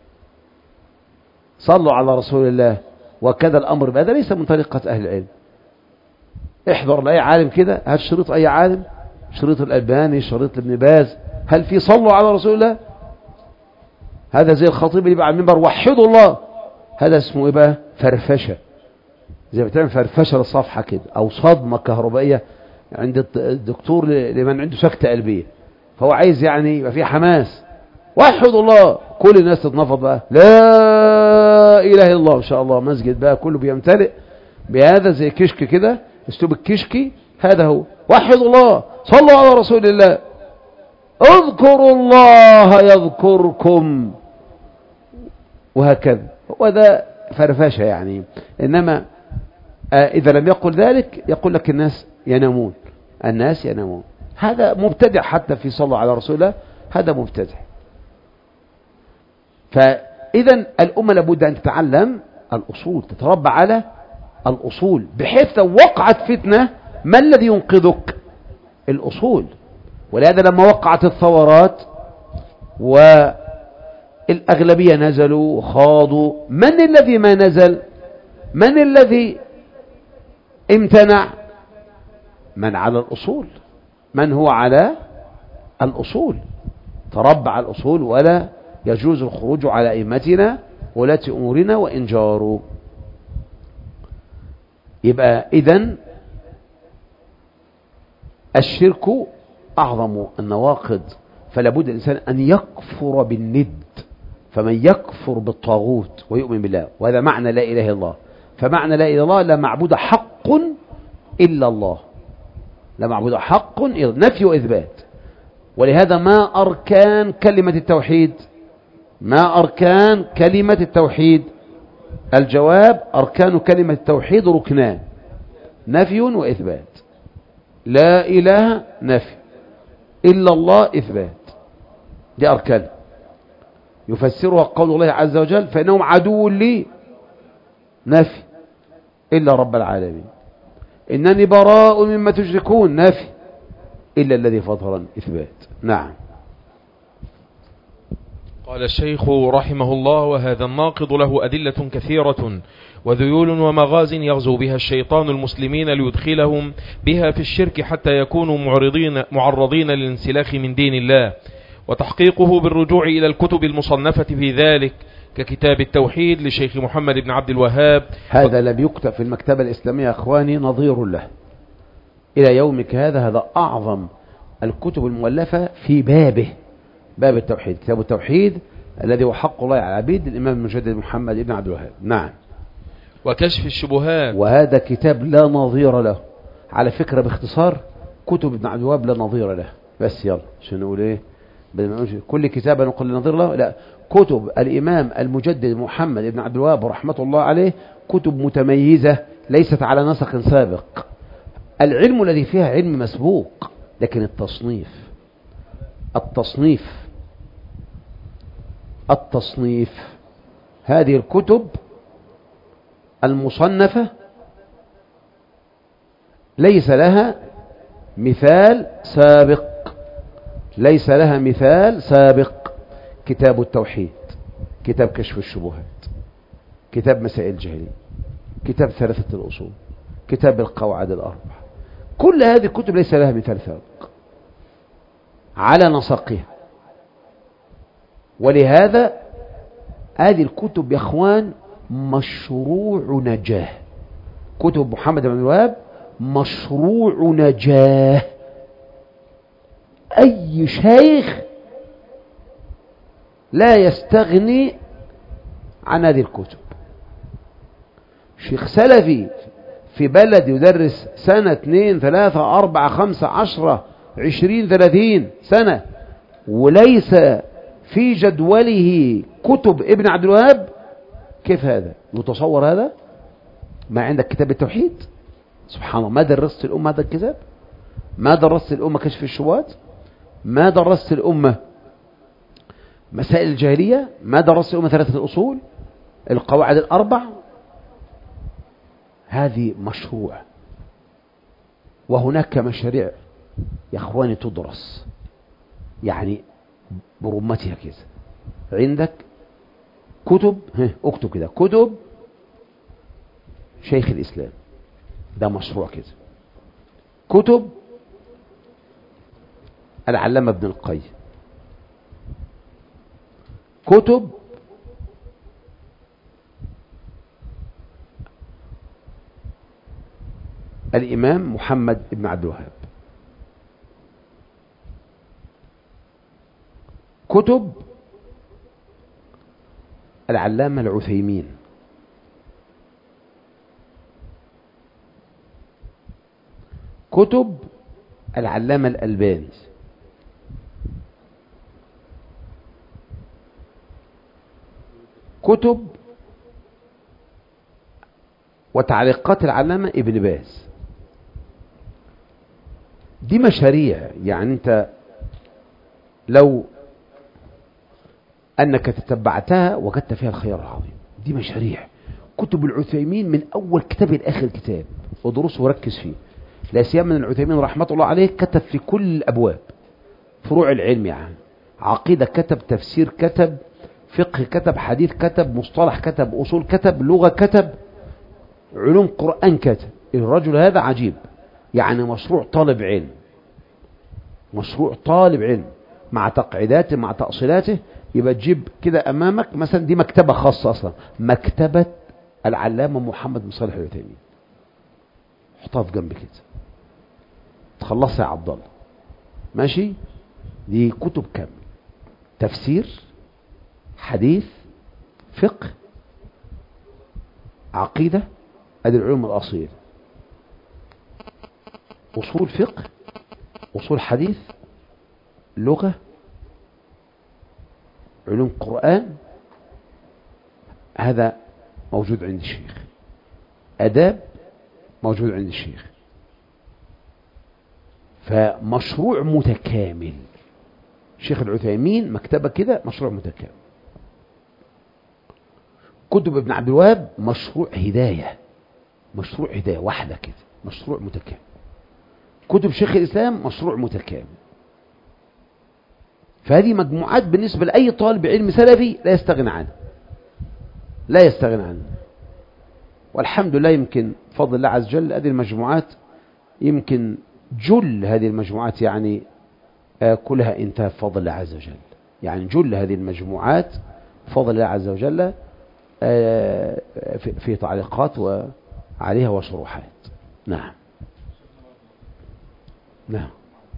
صلوا على رسول الله وكذا الأمر بهذا ليس من طريقة أهل العلم. احضر لأي عالم كده، هات شريط أي عالم، شريط الألباني، شريط ابن باز، هل في صلوا على رسول الله؟ هذا زي الخطيب اللي بقى على المنبر وحدوا الله، هذا اسمه ايه بقى؟ فرفشه. زي ما بتعمل فرفشه للصفحه كده، او صدمه كهربائيه عند الدكتور لمن عنده سكته قلبيه، فهو عايز يعني يبقى فيه حماس. وحدوا الله، كل الناس تتنفض بقى، لا اله الا الله، ان شاء الله مسجد بقى كله بيمتلئ بهذا زي كشك كده، اسلوب الكشكي هذا هو. وحدوا الله، صلوا على رسول الله، اذكروا الله يذكركم، وهكذا. وده فرفشه يعني. انما آه اذا لم يقل ذلك يقول لك الناس ينامون، الناس ينامون. هذا مبتدع حتى في صلى على رسول الله، هذا مبتدع. فاذا الامه لابد ان تتعلم الاصول، تتربى على الاصول، بحيث لو وقعت فتنه ما الذي ينقذك؟ الاصول. ولهذا لما وقعت الثورات والأغلبية نزلوا خاضوا. من الذي ما نزل؟ من الذي امتنع؟ من على الأصول، من هو على الأصول، تربع الأصول، ولا يجوز الخروج على أئمتنا ولاة أمورنا وإن جاروا. يبقى إذن الشرك أعظم النواقض، فلا بد الإنسان أن يكفر بالند. فمن يكفر بالطاغوت ويؤمن بالله، وهذا معنى لا إله إلا الله. فمعنى لا إله إلا الله لا معبود حق إلا الله، لا معبود حق إلا، نفي وإثبات. ولهذا ما أركان كلمة التوحيد؟ ما أركان كلمة التوحيد؟ الجواب: أركان كلمة التوحيد ركنان، نفي وإثبات. لا إله نفي، إلا الله إثبات، دي أركان. يفسرها قول الله عز وجل: فإنهم عدو لي، نفي، إلا رب العالمين. إنني براء مما تشركون، نفي، إلا الذي فطرني، إثبات. نعم. قال الشيخ رحمه الله: وهذا الناقض له أدلة كثيرة وذيول ومغاز يغزو بها الشيطان المسلمين ليدخلهم بها في الشرك حتى يكونوا معرضين معرضين للانسلاخ من دين الله، وتحقيقه بالرجوع إلى الكتب المصنفة في ذلك ككتاب التوحيد لشيخ محمد بن عبد الوهاب. هذا لم يكتب في المكتبة الإسلامية أخواني نظير له إلى يومك هذا. هذا أعظم الكتب المؤلفة في بابه، باب التوحيد، كتاب التوحيد الذي هو حق الله على العبيد للإمام المجدد محمد بن عبد الوهاب. نعم. وكشف الشبهات، وهذا كتاب لا نظير له. على فكرة باختصار، كتب ابن عبد الوهاب لا نظير له. بس يلا عشان نقول ايه، كل كتاب نقول نظير له، لا، كتب الإمام المجدد محمد بن عبد الوهاب رحمة الله عليه كتب متميزة ليست على نسق سابق. العلم الذي فيها علم مسبوق، لكن التصنيف التصنيف التصنيف هذه الكتب المصنفة ليس لها مثال سابق، ليس لها مثال سابق. كتاب التوحيد، كتاب كشف الشبهات، كتاب مسائل الجاهلية، كتاب ثلاثة الأصول، كتاب القواعد الأربع، كل هذه الكتب ليس لها مثال سابق على نسقها. ولهذا هذه الكتب يا اخوان مشروع نجاه. كتب محمد بن الوهاب مشروع نجاه. أي شيخ لا يستغني عن هذه الكتب. شيخ سلفي في بلد يدرس سنة اثنين ثلاثة أربعة خمسة عشرة عشرين ثلاثين سنة وليس في جدوله كتب ابن عبد الوهاب، كيف هذا يتصور؟ هذا ما عندك كتاب التوحيد، سبحان الله. ما درست الأمة هذا الكتاب؟ ما درست الأمة كشف الشبهات؟ ما درست الأمة مسائل الجاهلية؟ ما درست الأمة ثلاثة الأصول، القواعد الأربع؟ هذه مشروع. وهناك مشاريع يا أخواني تدرس يعني برمتها كذا. عندك كتب، اكتب كده، كتب شيخ الإسلام، ده مشروع كده. كتب العلامة ابن القيم، كتب الإمام محمد بن عبد الوهاب، كتب العلامة العثيمين، كتب العلامة الألباني، كتب وتعليقات العلامة ابن باز. دي مشاريع، يعني انت لو انك تتبعتها وجدت فيها الخير العظيم. دي مشاريع. كتب العثيمين من اول كتاب لاخر كتاب، ودروسه وركز فيه. لا سيما من العثيمين رحمة الله عليه كتب في كل الابواب، فروع العلم يعني، عقيدة كتب، تفسير كتب، فقه كتب، حديث كتب، مصطلح كتب، أصول كتب، لغة كتب، علوم قرآن كتب. الرجل هذا عجيب، يعني مشروع طالب علم، مشروع طالب علم مع تقعيداته مع تأصيلاته. يبقى تجيب كده أمامك مثلا، دي مكتبة خاصة أصلا، مكتبة العلامة محمد بن صالح العثيمين، حطها في جنب كده تخلصها يا عبد الله، ماشي؟ دي كتب كامل، تفسير، حديث، فقه، عقيدة، ادي العلوم الأصيل، أصول فقه، أصول حديث، لغة، علوم قرآن، هذا موجود عند الشيخ، أداب موجود عند الشيخ. فمشروع متكامل، شيخ العثيمين مكتبة كده مشروع متكامل. كتب ابن عبد الوهاب مشروع هداية، مشروع هداية واحدة كده، مشروع متكامل. كتب شيخ الإسلام مشروع متكامل. فهذه مجموعات بالنسبة لأي طالب علم سلفي لا يستغنى عنه، لا يستغنى عنه. والحمد لله، يمكن بفضل الله عز وجل هذه المجموعات، يمكن جل هذه المجموعات يعني آه كلها انتهى بفضل الله عز وجل. يعني جل هذه المجموعات بفضل الله عز وجل آه في, في تعليقات وعليها وشروحات. نعم نعم.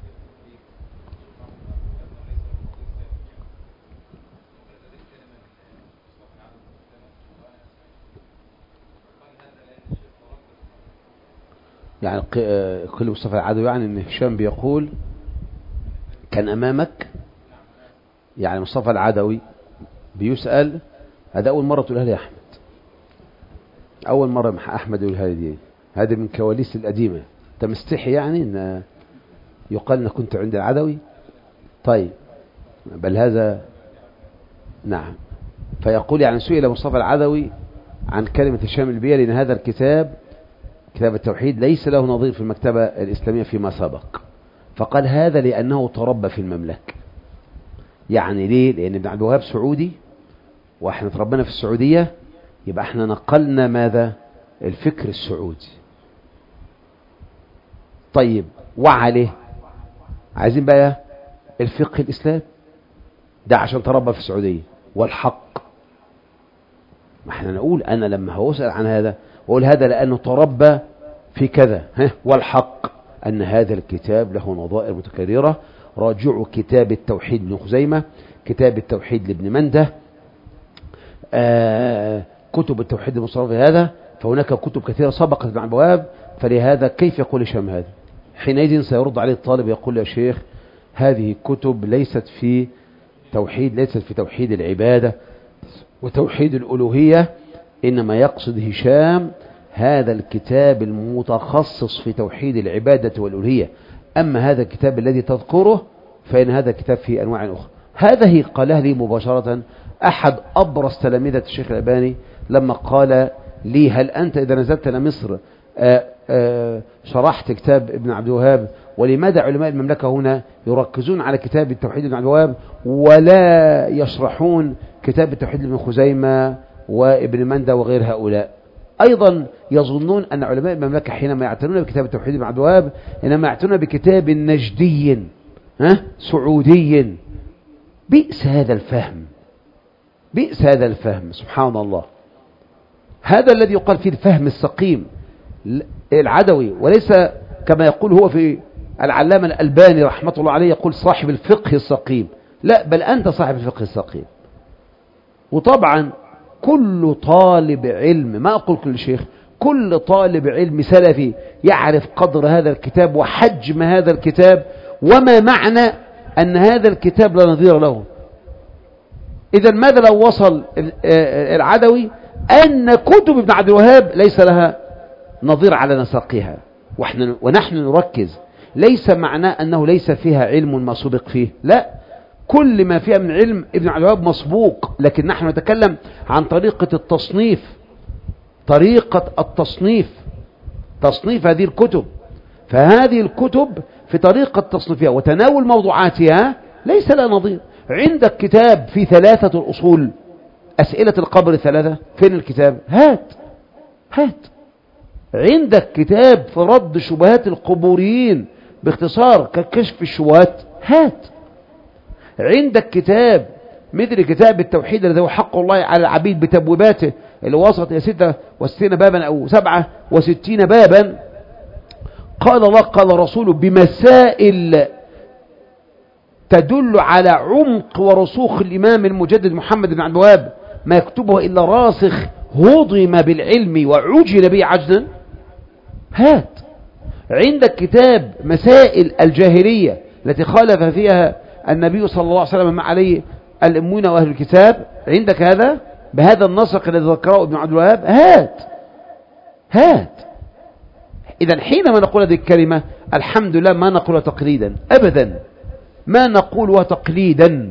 يعني كل مصطفى العدوي، يعني ان هشام بيقول كان امامك، يعني مصطفى العدوي بيسأل. هذا اول مرة تقولها لي يا احمد، اول مرة احمد يقولها لي دي، هذه من كواليس القديمة. انت مستحي يعني ان يقال انك كنت عند العدوي؟ طيب، بل هذا نعم. فيقول يعني سئل مصطفى العدوي عن كلمة هشام البيلي ان هذا الكتاب، كتاب التوحيد، ليس له نظير في المكتبة الإسلامية فيما سبق. فقال هذا لأنه تربى في المملكة. يعني ليه؟ لأن ابن عبد الوهاب سعودي وإحنا تربينا في السعودية، يبقى إحنا نقلنا ماذا؟ الفكر السعودي. طيب، وعليه عايزين بقى الفقه الإسلام ده عشان تربى في السعودية، والحق. ما احنا نقول أنا لما هوسأل عن هذا وقول هذا لأنه تربى في كذا، ها، والحق أن هذا الكتاب له نظائر متكررة. راجعوا كتاب التوحيد لابن خزيمة، كتاب التوحيد لابن منده، آه كتب التوحيد المصنف هذا. فهناك كتب كثيرة سبقت ابن عبد الوهاب. فلهذا كيف يقول هشام هذا؟ حينئذ سيرد عليه الطالب يقول يا شيخ هذه كتب ليست في توحيد، ليست في توحيد العبادة وتوحيد الألوهية، إنما يقصد هشام هذا الكتاب المتخصص في توحيد العبادة والألوهية. أما هذا الكتاب الذي تذكره فإن هذا الكتاب فيه أنواع أخرى. هذه قالها لي مباشرة أحد أبرز تلامذة الشيخ الألباني لما قال لي هل أنت إذا نزلت إلى مصر آآ آآ شرحت كتاب ابن عبد الوهاب، ولماذا علماء المملكة هنا يركزون على كتاب التوحيد ابن عبد الوهاب ولا يشرحون كتاب التوحيد ابن خزيمة وابن منده وغير هؤلاء؟ أيضا يظنون أن علماء المملكة حينما يعتنون بكتاب التوحيد ابن عبد الوهاب إنما يعتنون بكتاب نجدي ها سعودي. بئس هذا الفهم، بئس هذا الفهم، سبحان الله. هذا الذي يقال فيه الفهم السقيم العدوي، وليس كما يقول هو في العلامة الألباني رحمة الله عليه يقول صاحب الفقه السقيم. لا، بل أنت صاحب الفقه السقيم. وطبعا كل طالب علم، ما أقول كل شيخ، كل طالب علم سلفي يعرف قدر هذا الكتاب وحجم هذا الكتاب وما معنى أن هذا الكتاب لا نظير له. إذا ماذا لو وصل العدوي أن كتب ابن عبد الوهاب ليس لها نظير على نسقها، وإحنا ونحن نركز ليس معناه أنه ليس فيها علم ما سبق فيه، لا، كل ما فيها من علم ابن عبد الوهاب مسبوق، لكن نحن نتكلم عن طريقة التصنيف، طريقة التصنيف، تصنيف هذه الكتب. فهذه الكتب في طريقة تصنيفها وتناول موضوعاتها ليس لها نظير. عندك كتاب في ثلاثة الأصول، أسئلة القبر الثلاثة، فين الكتاب؟ هات هات. عندك كتاب في رد شبهات القبوريين باختصار ككشف الشبهات، هات. عندك كتاب مثل كتاب التوحيد الذي هو حق الله على العبيد بتبويباته اللي وصلت إلى ستة وستين بابا أو سبعة وستين بابا، قال الله قال رسوله بمسائل تدل على عمق ورسوخ الإمام المجدد محمد بن عبد الوهاب، ما يكتبه إلا راسخ هضم بالعلم وعجل به عجلا. هات. عندك كتاب مسائل الجاهلية التي خالف فيها النبي صلى الله عليه وسلم ما عليه الأمون وأهل الكتاب، عندك هذا بهذا النسق الذي ذكره ابن عبد الوهاب، هات هات. إذا حينما نقول هذه الكلمة الحمد لله ما نقولها تقليدا أبدا، ما نقولها تقليدا،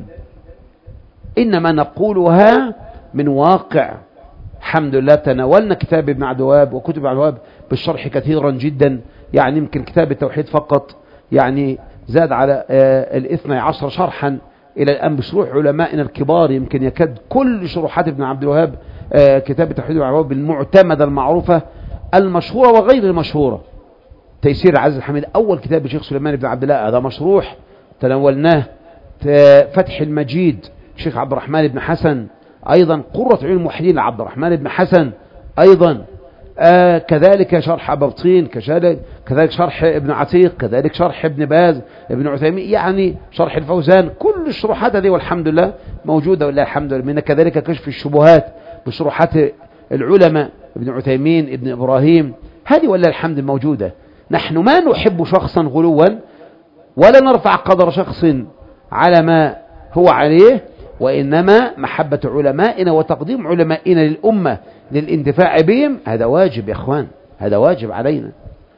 إنما نقولها من واقع. الحمد لله تناولنا كتاب ابن عبد الوهاب وكتب ابن عبد الوهاب بالشرح كثيرا جدا، يعني يمكن كتاب التوحيد فقط يعني زاد على آه الاثنى عشر شرحا إلى الآن بشروح علمائنا الكبار، يمكن يكاد كل شروحات ابن عبد الوهاب آه كتاب التوحيد ابن عبد الوهاب المعتمدة المعروفة المشهورة وغير المشهورة. تيسير العزيز الحميد أول كتاب الشيخ سليمان بن عبد الله هذا مشروح تناولناه. فتح المجيد الشيخ عبد الرحمن بن حسن، أيضا قرة عيون الموحدين عبد الرحمن بن حسن، أيضا آه كذلك شرح أبرطين، كذلك شرح ابن عتيق، كذلك شرح ابن باز ابن عثيمين، يعني شرح الفوزان، كل الشروحات هذه والحمد لله موجودة والله الحمد لله. من كذلك كشف الشبهات بشروحات العلماء ابن عثيمين ابن إبراهيم، هذه والله الحمد موجودة. نحن ما نحب شخصا غلوا ولا نرفع قدر شخص على ما هو عليه، وإنما محبة علمائنا وتقديم علمائنا للأمة للانتفاع بهم، هذا واجب يا أخوان، هذا واجب علينا.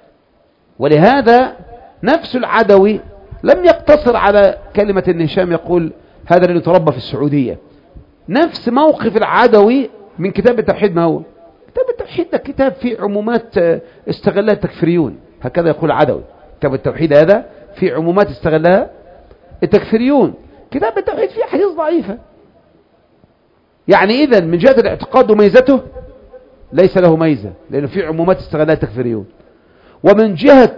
ولهذا نفس العدوي لم يقتصر على كلمة إن هشام يقول هذا اللي تربى في السعودية. نفس موقف العدوي من كتاب التوحيد، ما هو كتاب التوحيد ده كتاب فيه عمومات استغلها التكفيريون، هكذا يقول العدوي. كتاب التوحيد هذا فيه عمومات استغلها التكفيريون. كتاب التوحيد فيه حديث ضعيفة، يعني إذن من جهة الاعتقاد وميزته ليس له ميزة لأنه فيه عمومات استغلها التكفيريون، ومن جهة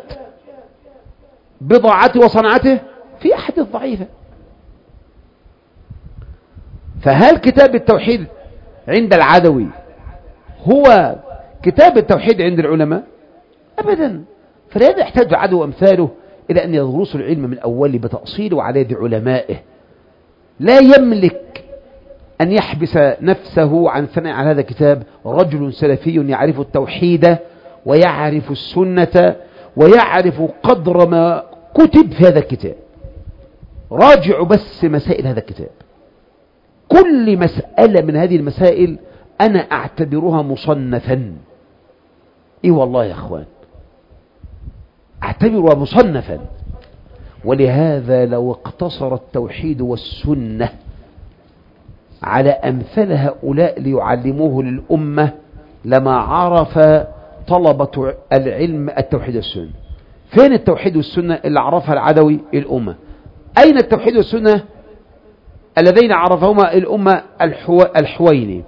بضاعته وصنعته فيه حديث ضعيفة. فهل كتاب التوحيد عند العدوي هو كتاب التوحيد عند العلماء؟ أبدا. فلهذا يحتاج العدو أمثاله إلى أن يدرسوا العلم من أوله بتأصيله على يد علمائه. لا يملك أن يحبس نفسه عن ثناء على هذا الكتاب رجل سلفي يعرف التوحيد ويعرف السنة ويعرف قدر ما كتب في هذا الكتاب. راجعوا بس مسائل هذا الكتاب، كل مسألة من هذه المسائل أنا أعتبرها مصنفا. إيه والله يا أخوان أعتبرها مصنفا. ولهذا لو اقتصر التوحيد والسنة على أمثال هؤلاء ليعلموه للأمة لما عرف طلبة العلم التوحيد والسنة. فين التوحيد والسنة اللي عرفها العدوي الأمة؟ أين التوحيد والسنة الذين عرفهما الأمة؟ الحو... الحويني،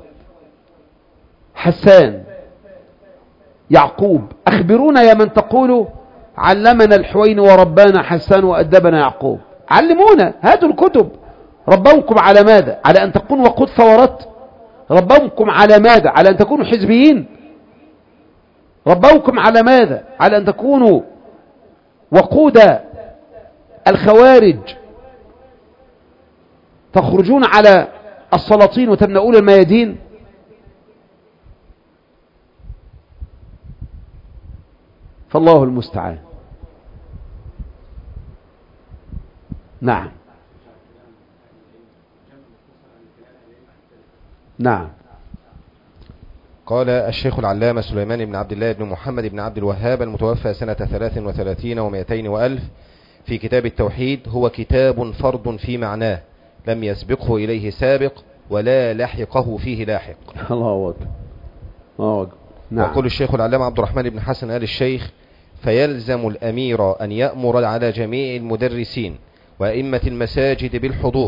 حسان، يعقوب. أخبرونا يا من تقول علمنا الحويني وربانا حسان وأدبنا يعقوب، علمونا، هاتوا الكتب. ربوكم على ماذا؟ على أن تكونوا وقود ثورات؟ ربوكم على ماذا؟ على أن تكونوا حزبيين؟ ربوكم على ماذا؟ على أن تكونوا وقود الخوارج تخرجون على السلاطين وتمنعون الميادين؟ فالله المستعان. نعم نعم. قال الشيخ العلامة سليمان بن عبد الله بن محمد بن عبد الوهاب المتوفى سنة ثلاث وثلاثين ومئتين وألف في كتاب التوحيد: هو كتاب فرد في معناه لم يسبقه إليه سابق ولا لحقه فيه لاحق. الله أكبر الله أكبر. نعم. ويقول الشيخ العلامة عبد الرحمن بن حسن آل الشيخ: فيلزم الأمير أن يأمر على جميع المدرسين وأئمة المساجد بالحضور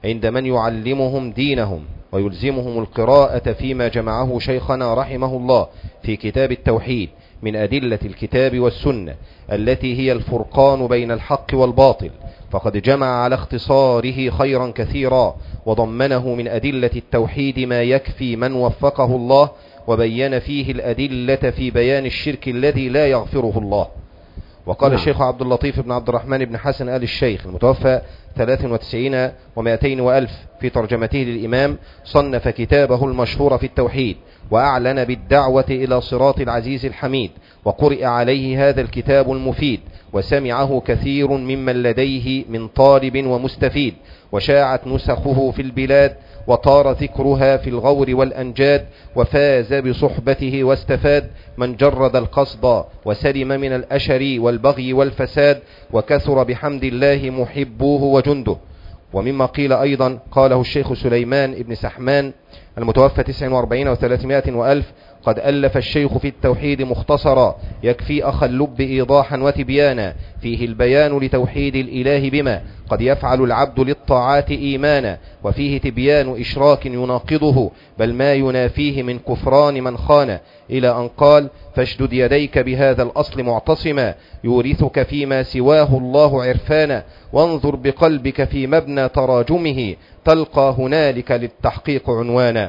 عند من يعلمهم دينهم ويلزمهم القراءة فيما جمعه شيخنا رحمه الله في كتاب التوحيد من أدلة الكتاب والسنة التي هي الفرقان بين الحق والباطل، فقد جمع على اختصاره خيرا كثيرا وضمنه من أدلة التوحيد ما يكفي من وفقه الله، وبين فيه الأدلة في بيان الشرك الذي لا يغفره الله. وقال نعم. الشيخ عبد اللطيف بن عبد الرحمن بن حسن آل الشيخ المتوفى ثلاث وتسعين ومائتين وألف في ترجمته للإمام، صنف كتابه المشهور في التوحيد وأعلن بالدعوة إلى صراط العزيز الحميد، وقرئ عليه هذا الكتاب المفيد وسمعه كثير ممن لديه من طالب ومستفيد، وشاعت نسخه في البلاد وطار ذكرها في الغور والأنجاد، وفاز بصحبته واستفاد من جرد القصد وسلم من الأشر والبغي والفساد، وكثر بحمد الله محبوه وجنده. ومما قيل أيضا قاله الشيخ سليمان ابن سحمان المتوفى تسع وأربعين وثلاثمائة وألف: قد ألف الشيخ في التوحيد مختصرا يكفي أخ اللب إيضاحا وتبيانا، فيه البيان لتوحيد الإله بما قد يفعل العبد للطاعات إيمانا، وفيه تبيان إشراك يناقضه بل ما ينافيه من كفران من خان، إلى أن قال: فاشدد يديك بهذا الأصل معتصما يورثك فيما سواه الله عرفانا، وانظر بقلبك في مبنى تراجمه تلقى هنالك للتحقيق عنوانا.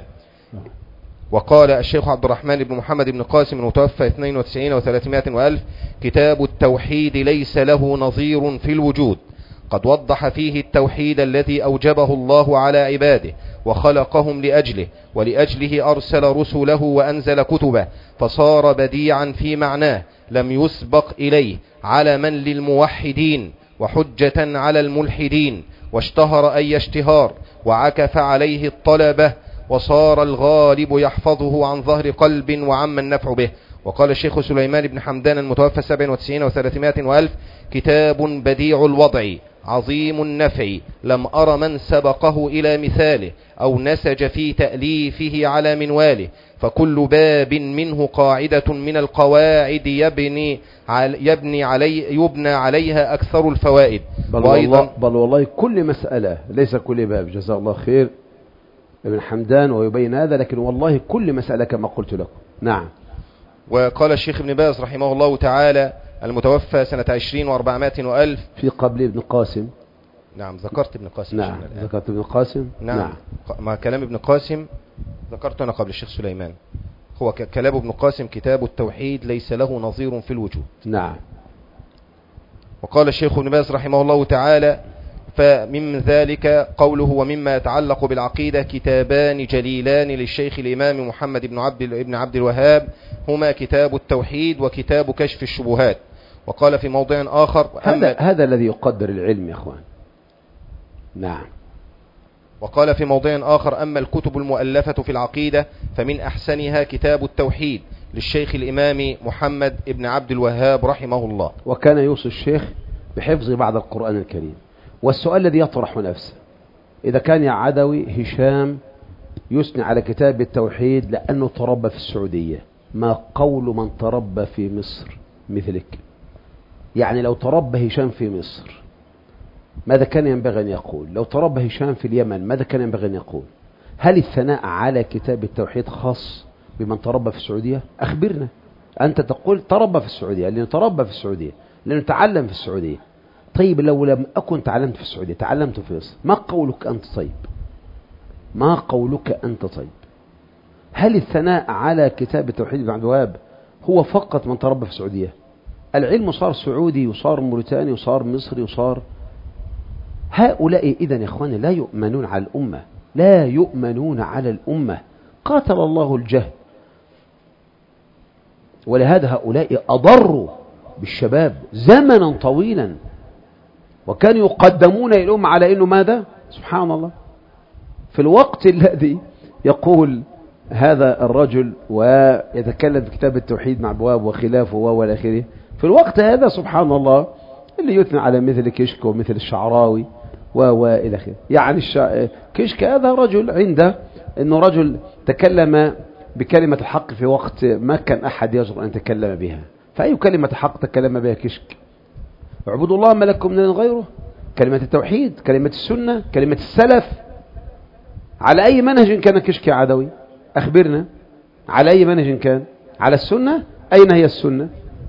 وقال الشيخ عبد الرحمن بن محمد بن قاسم المتوفى اثنين وتسعين وثلاثمائة وألف: كتاب التوحيد ليس له نظير في الوجود، قد وضح فيه التوحيد الذي أوجبه الله على عباده وخلقهم لأجله، ولأجله أرسل رسله وأنزل كتبه، فصار بديعا في معناه لم يسبق إليه علما للموحدين وحجة على الملحدين، واشتهر أي اشتهار وعكف عليه الطلبة، وصار الغالب يحفظه عن ظهر قلب وعم النفع به. وقال الشيخ سليمان بن حمدان المتوفى سبع وتسعين وثلاثمائة وألف: كتاب بديع الوضع عظيم النفع لم أر من سبقه إلى مثاله أو نسج في تأليفه على منواله، فكل باب منه قاعدة من القواعد يبني, يبني, علي يبنى عليها أكثر الفوائد. بل والله, بل والله كل مسألة ليس كل باب، جزاه الله خير ابن حمدان ويبين هذا، لكن والله كل مسألة كما قلت لكم. نعم. وقال الشيخ ابن باز رحمه الله تعالى المتوفى سنة عشرين وأربعمائة وألف في قبل ابن قاسم. نعم ذكرت ابن قاسم. نعم ذكرت ابن قاسم. نعم, نعم. مع كلام ابن قاسم ذكرت أنا قبل الشيخ سليمان، هو كلام ابن قاسم كتاب التوحيد ليس له نظير في الوجود. نعم. وقال الشيخ ابن باز رحمه الله تعالى: فمن ذلك قوله: ومما يتعلق بالعقيدة كتابان جليلان للشيخ الإمام محمد بن عبد ابن عبد الوهاب، هما كتاب التوحيد وكتاب كشف الشبهات. وقال في موضع آخر: هذا, هذا الذي يقدر العلم يا أخوان. نعم. وقال في موضع آخر: أما الكتب المؤلفة في العقيدة فمن أحسنها كتاب التوحيد للشيخ الإمام محمد بن عبد الوهاب رحمه الله. وكان يوصي الشيخ بحفظ بعض القرآن الكريم. والسؤال الذي يطرح نفسه: إذا كان يا عدوي هشام يثني على كتاب التوحيد لأنه تربى في السعودية، ما قول من تربى في مصر مثلك؟ يعني لو تربى هشام في مصر ماذا كان ينبغي أن يقول؟ لو تربى هشام في اليمن ماذا كان ينبغي أن يقول؟ هل الثناء على كتاب التوحيد خاص بمن تربى في السعودية؟ أخبرنا. أنت تقول تربى في السعودية، لأنه تربى في السعودية، لأنه تعلم في السعودية. طيب لو لم أكن تعلمت في السعودية، تعلمت في مصر، ما قولك أنت طيب؟ ما قولك أنت طيب؟ هل الثناء على كتاب التوحيد بن عبد الوهاب هو فقط من تربى في السعودية؟ العلم صار سعودي وصار موريتاني وصار مصري وصار. هؤلاء إذن يا إخواني لا يؤمنون على الأمة، لا يؤمنون على الأمة. قاتل الله الجهل. ولهذا هؤلاء أضروا بالشباب زمنا طويلا، وكانوا يقدمون إلى الأمة على أنه ماذا؟ سبحان الله. في الوقت الذي يقول هذا الرجل ويتكلم في كتاب التوحيد مع أبواب وخلافه والى آخره، في الوقت هذا سبحان الله اللي يثنى على مثل كشك ومثل الشعراوي والى آخره. يعني الشع... كشك هذا رجل عنده أنه رجل تكلم بكلمة الحق في وقت ما كان أحد يجرؤ أن يتكلم بها، فأي كلمة حق تكلم بها كشك؟ اعبدوا الله ما لكم من غيره، كلمة التوحيد، كلمة السنة، كلمة السلف. على أي منهج كان كشك يا عدوي؟ أخبرنا على أي منهج كان؟ على السنة؟ أين هي السنة؟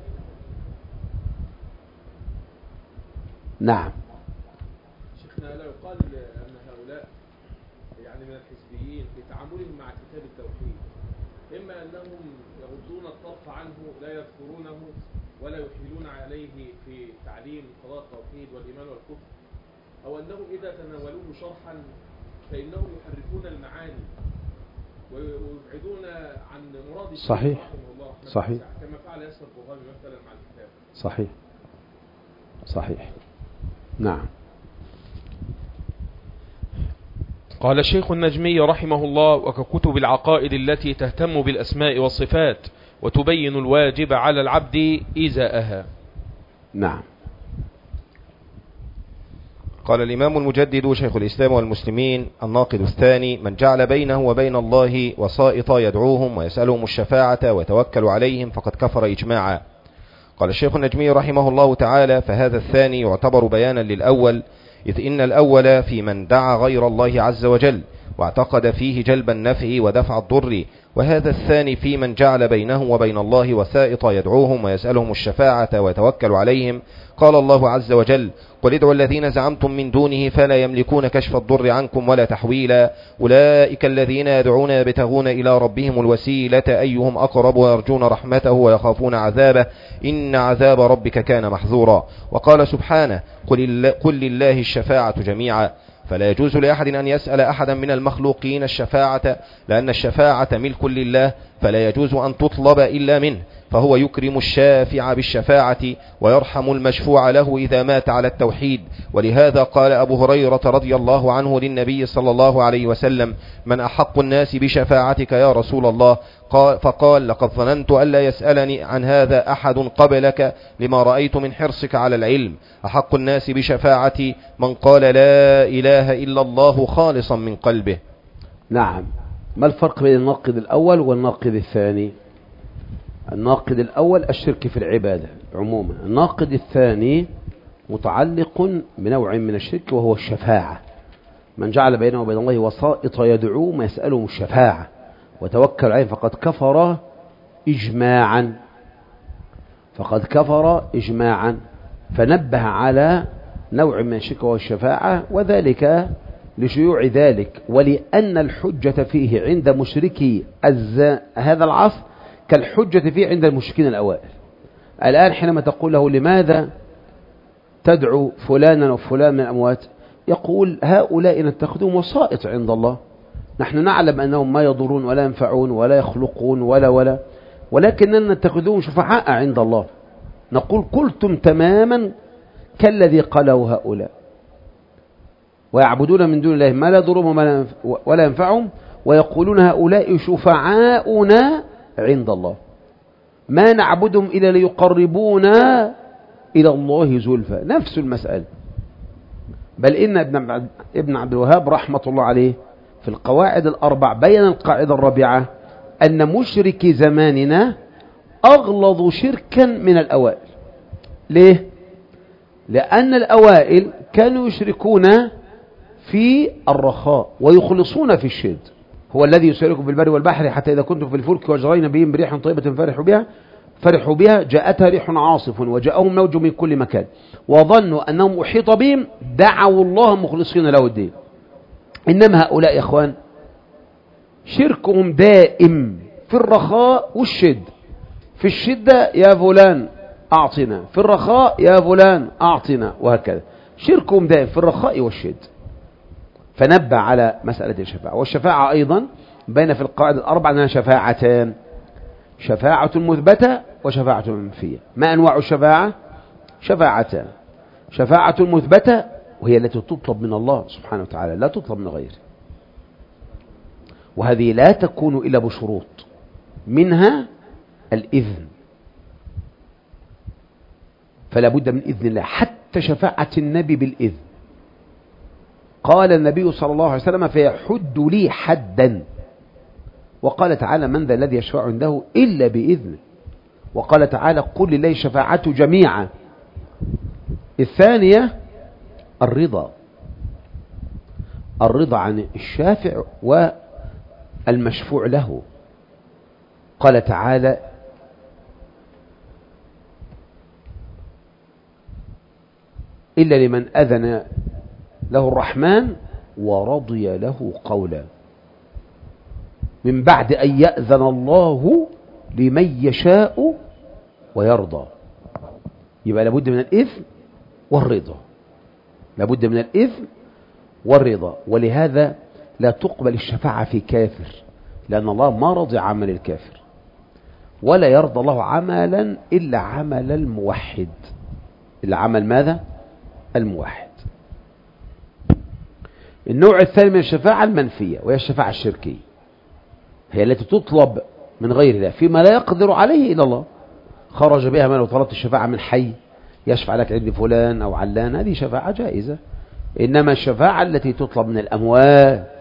نعم. شيخنا لا يقال أن هؤلاء يعني من الحزبيين في تعاملهم مع كتاب التوحيد إما أنهم يغضون الطرف عنه لا يذكرونه ولا يحيلون عليه في تعليم قضاء التوحيد والإيمان والكفر، أو أنهم إذا تناولوه شرحا فإنهم يحرفون المعاني ويبعدون عن مراد صحيح الله صحيح كما فعل ياسر البرهامي مثلا مع الكتاب. صحيح صحيح. نعم. قال الشيخ النجمي رحمه الله: وككتب العقائد التي تهتم بالأسماء والصفات وتبين الواجب على العبد إزاءها. نعم. قال الإمام المجدد شيخ الإسلام والمسلمين: الناقد الثاني من جعل بينه وبين الله وسائط يدعوهم ويسألهم الشفاعة ويتوكل عليهم فقد كفر إجماعا. قال الشيخ النجمي رحمه الله تعالى: فهذا الثاني يعتبر بيانا للأول، إذ إن الأول في من دعا غير الله عز وجل واعتقد فيه جلب النفع ودفع الضر، وهذا الثاني في من جعل بينه وبين الله وسائط يدعوهم ويسألهم الشفاعة ويتوكل عليهم. قال الله عز وجل: قل ادعوا الذين زعمتم من دونه فلا يملكون كشف الضر عنكم ولا تحويلا، أولئك الذين يدعون يبتغون إلى ربهم الوسيلة أيهم أقرب ويرجون رحمته ويخافون عذابه إن عذاب ربك كان محذورا. وقال سبحانه: قل لله الشفاعة جميعا، فلا يجوز لأحد أن يسأل أحدا من المخلوقين الشفاعة، لأن الشفاعة ملك لله فلا يجوز أن تطلب إلا منه، فهو يكرم الشافع بالشفاعة ويرحم المشفوع له إذا مات على التوحيد. ولهذا قال أبو هريرة رضي الله عنه للنبي صلى الله عليه وسلم: من أحق الناس بشفاعتك يا رسول الله؟ قال فقال: لقد ظننت ألا يسألني عن هذا أحد قبلك لما رأيت من حرصك على العلم. أحق الناس بشفاعتي من قال لا إله إلا الله خالصا من قلبه. نعم. ما الفرق بين الناقد الأول والناقد الثاني؟ الناقد الأول الشرك في العبادة عموما، الناقد الثاني متعلق بنوع من الشرك وهو الشفاعة. من جعل بينه وبين الله وسائط يدعوه ما يسألهم الشفاعة وتوكل عليه فقد كفر إجماعا، فقد كفر إجماعا. فنبه على نوع من الشرك وهو الشفاعة، وذلك لشيوع ذلك، ولأن الحجة فيه عند مشركي هذا العصر كالحجة فيه عند المشركين الأوائل. الآن حينما تقول له لماذا تدعو فلانا وفلان من الأموات، يقول هؤلاء نتخذهم وسائط عند الله، نحن نعلم أنهم ما يضرون ولا ينفعون ولا يخلقون ولا ولا ولكننا نتخذهم شفعاء عند الله. نقول قلتم تماما كالذي قاله هؤلاء، ويعبدون من دون الله ما لا يضرهم ولا ينفعهم، ويقولون هؤلاء شفعاؤنا عند الله ما نعبدهم إلا ليقربونا إلى الله زلفى. نفس المسألة. بل إن ابن عبد الوهاب رحمة الله عليه في القواعد الأربع بين القاعدة الرابعة أن مشرك زماننا أغلظ شركا من الأوائل. ليه؟ لأن الأوائل كانوا يشركون في الرخاء ويخلصون في الشد. هو الذي يسيركم في البر والبحر حتى إذا كنتم في الفلك وجرين بهم بريح طيبة فرحوا بها فرحوا بها جاءتها ريح عاصف وجاءهم موج من كل مكان وظنوا أنهم أحيط بهم دعوا الله مخلصين له الدين. إنما هؤلاء يا إخوان شركهم دائم في الرخاء والشد. في الشدة يا فلان أعطنا، في الرخاء يا فلان أعطنا، وهكذا. شركهم دائم في الرخاء والشد. فنبع على مسألة الشفاعة. والشفاعة أيضا بين في القواعد الأربع أنها شفاعتان: شفاعة مثبتة وشفاعة منفية. ما أنواع الشفاعة؟ شفاعتان: شفاعة مثبتة وهي التي تطلب من الله سبحانه وتعالى لا تطلب من غيره، وهذه لا تكون إلا بشروط، منها الإذن، فلا بد من إذن الله. حتى شفاعة النبي بالإذن، قال النبي صلى الله عليه وسلم فيحد لي حدا، وقال تعالى من ذا الذي يشفع عنده إلا بإذنه، وقال تعالى قل لله الشفاعة جميعا. الثانية الرضا، الرضا عن الشافع والمشفوع له. قال تعالى إلا لمن أذن له الرحمن ورضي له قولا من بعد أن يأذن الله لمن يشاء ويرضى. يبقى لابد من الإذن والرضا، لابد من الإذن والرضا. ولهذا لا تقبل الشفاعة في كافر، لأن الله ما رضي عمل الكافر، ولا يرضى الله عملا إلا عمل الموحد. إلا عمل ماذا؟ الموحد. النوع الثاني من الشفاعة المنفية، وهي الشفاعة الشركية، هي التي تطلب من غير الله فيما لا يقدر عليه إلا الله. خرج بها ما لو طلبت الشفاعة من حي يشفع لك عند فلان أو علان، هذه شفاعة جائزة. إنما الشفاعة التي تطلب من الأموات،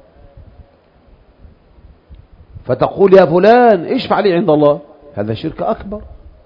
فتقول يا فلان اشفع لي عند الله، هذا شرك أكبر.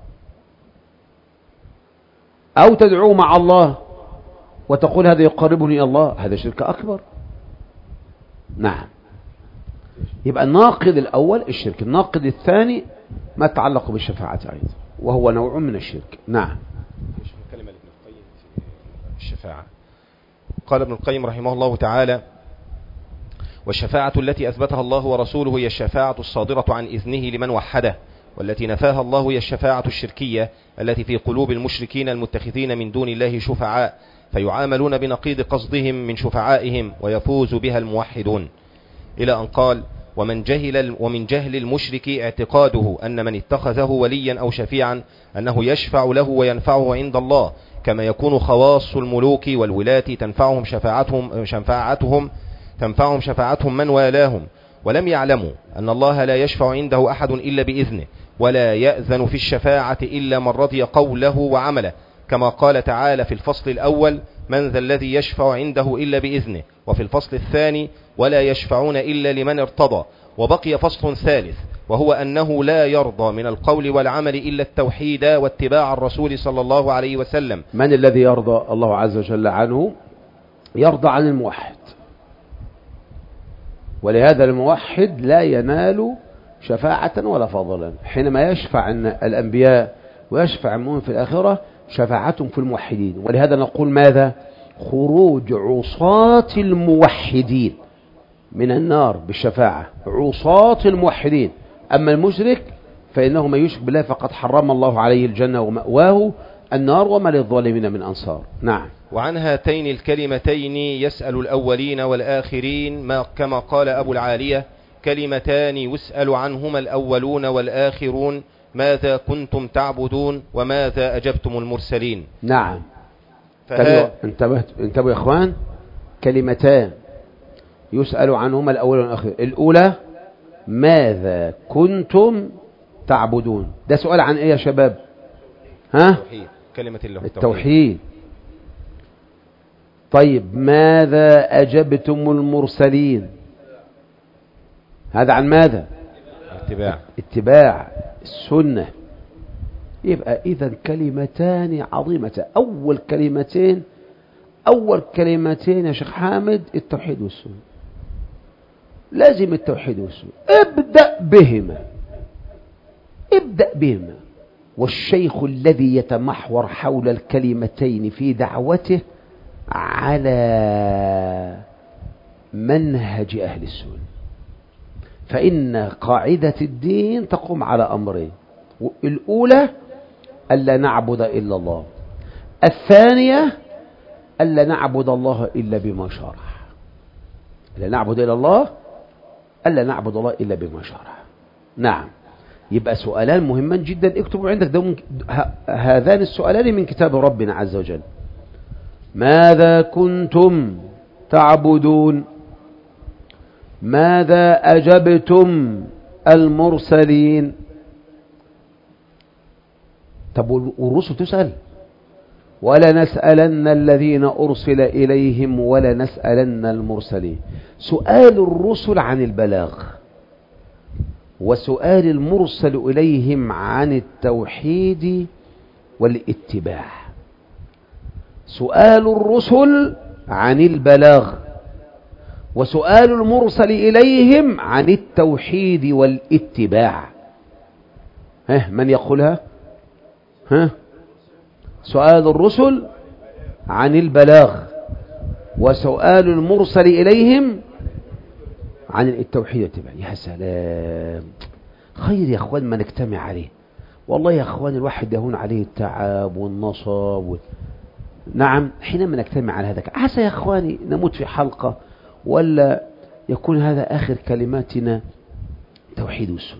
أو تدعو مع الله وتقول هذا يقربني إلى الله، هذا شرك أكبر. نعم. يبقى الناقض الأول الشرك، الناقض الثاني ما يتعلق بالشفاعة أيضا، وهو نوع من الشرك. نعم. كلمة ابن القيم في الشفاعة. قال ابن القيم رحمه الله تعالى: والشفاعة التي أثبتها الله ورسوله هي الشفاعة الصادرة عن إذنه لمن وحده، والتي نفاها الله هي الشفاعة الشركية التي في قلوب المشركين المتخذين من دون الله شفعاء، فيعاملون بنقيض قصدهم من شفعائهم ويفوز بها الموحدون. إلى أن قال: ومن جهل ومن جهل المشرك اعتقاده أن من اتخذه وليا أو شفيعا أنه يشفع له وينفعه عند الله، كما يكون خواص الملوك والولاة تنفعهم شفاعتهم شفاعتهم تنفعهم شفاعتهم من والاهم، ولم يعلموا أن الله لا يشفع عنده أحد إلا بإذنه، ولا يأذن في الشفاعة إلا من رضي قوله وعمله، كما قال تعالى في الفصل الأول: من ذا الذي يشفع عنده إلا بإذنه، وفي الفصل الثاني: ولا يشفعون إلا لمن ارتضى. وبقي فصل ثالث، وهو أنه لا يرضى من القول والعمل إلا التوحيد واتباع الرسول صلى الله عليه وسلم. من الذي يرضى الله عز وجل عنه؟ يرضى عن الموحد، ولهذا الموحد لا ينال شفاعة ولا فضلا. حينما يشفع الأنبياء ويشفع المؤمن في الآخرة شفاعتهم في الموحدين. ولهذا نقول ماذا؟ خروج عصاة الموحدين من النار بالشفاعة، عصاة الموحدين. أما المشرك فإنه من يشرك بالله فقد حرم الله عليه الجنة ومأواه النار وما للظالمين من أنصار. نعم. وعن هاتين الكلمتين يسأل الأولين والآخرين، ما كما قال أبو العالية: كلمتان يسأل عنهما الأولون والآخرون، ماذا كنتم تعبدون وماذا أجبتم المرسلين. نعم. فها... انتبهت انتبهوا يا إخوان، كلمتان يسأل عنهما الأولون والآخرون. الأولى ماذا كنتم تعبدون، ده سؤال عن إيه يا شباب؟ ها؟ التوحيد. كلمة الله التوحيد. طيب ماذا أجبتم المرسلين، هذا عن ماذا؟ اتباع اتباع السنة. يبقى إذن كلمتان عظيمة. أول كلمتين أول كلمتين يا شيخ حامد التوحيد والسنة، لازم التوحيد والسنة، ابدأ بهما ابدأ بهما. والشيخ الذي يتمحور حول الكلمتين في دعوته على منهج أهل السنة، فإن قاعدة الدين تقوم على أمرين: الأولى ألا نعبد إلا الله، الثانية ألا نعبد الله إلا بما شرع. ألا نعبد إلا الله ألا نعبد الله إلا بما شرع. نعم. يبقى سؤالان مهمان جدا، اكتبوا عندك ده هذان السؤالان من كتاب ربنا عز وجل: ماذا كنتم تعبدون، ماذا أجبتم المرسلين. طب والرسل تسأل: ولا نسألن الذين أرسل إليهم ولا نسألن المرسلين. سؤال الرسل عن البلاغ، وسؤال المرسل إليهم عن التوحيد والاتباع. سؤال الرسل عن البلاغ، وسؤال المرسل إليهم عن التوحيد والاتباع. ها من يقولها؟ ها سؤال الرسل عن البلاغ، وسؤال المرسل إليهم عن التوحيد والاتباع. يا سلام، خير يا أخوان ما نجتمع عليه. والله يا أخوان الواحد يهون عليه التعب والنصب و... نعم حينما نجتمع على هذا. عسى يا أخواني نموت في حلقة ولا يكون هذا آخر كلماتنا توحيد والسنة.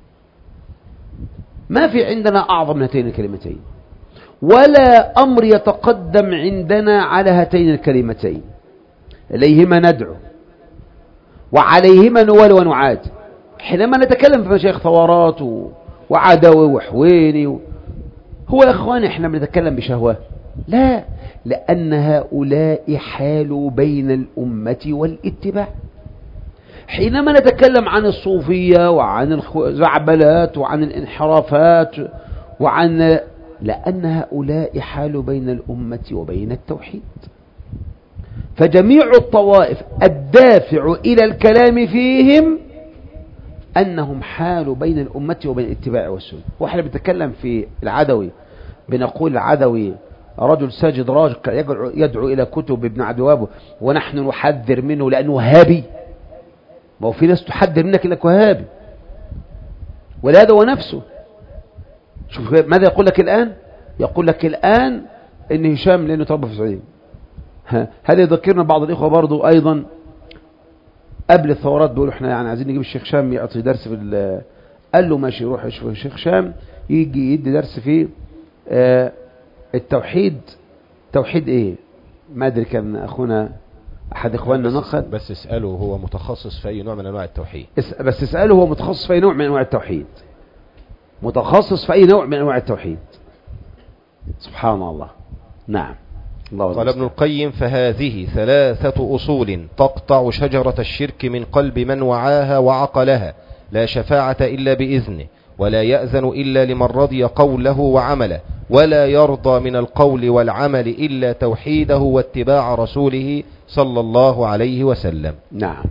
ما في عندنا أعظم من هاتين الكلمتين، ولا أمر يتقدم عندنا على هاتين الكلمتين. إليهما ندعو وعليهما نوال ونعاد. حينما نتكلم في مشايخ ثورات وعدوي وحويني و... هو يا أخواني إحنا بنتكلم بشهوة؟ لا، لأن هؤلاء حالوا بين الأمة والاتباع. حينما نتكلم عن الصوفية وعن الزعبلات وعن الانحرافات وعن لأن هؤلاء حالوا بين الأمة وبين التوحيد. فجميع الطوائف الدافع إلى الكلام فيهم أنهم حالوا بين الأمة وبين الاتباع والسنة. وإحنا بنتكلم في العدوي بنقول العدوي رجل ساجد راجل يدعو إلى كتب ابن عبد الوهاب ونحن نحذر منه لأنه وهابي. ما هو في ناس تحذر منك إنك وهابي، ولا هو نفسه. شوف ماذا يقول لك الآن؟ يقول لك الآن إن هشام لأنه تربى في السعودية. هل يذكرنا بعض الإخوة برضو أيضا قبل الثورات بيقولوا إحنا يعني عايزين نجيب الشيخ شام يعطي درس في ال... قال له ماشي يروح يشوف الشيخ شام يجي يدي درس في آه التوحيد. توحيد إيه؟ ما أدري كان أخونا أحد إخواننا نقل. بس اسأله هو متخصص في أي نوع من أنواع التوحيد. بس اسأله هو متخصص في أي نوع من أنواع التوحيد. متخصص في أي نوع من أنواع التوحيد. سبحان الله. نعم. الله قال ابن القيم فهذه ثلاثة أصول تقطع شجرة الشرك من قلب من وعاها وعقلها، لا شفاعة إلا بإذنه، ولا يأذن إلا لمن رضي قوله وعمله، ولا يرضى من القول والعمل إلا توحيده واتباع رسوله صلى الله عليه وسلم. نعم.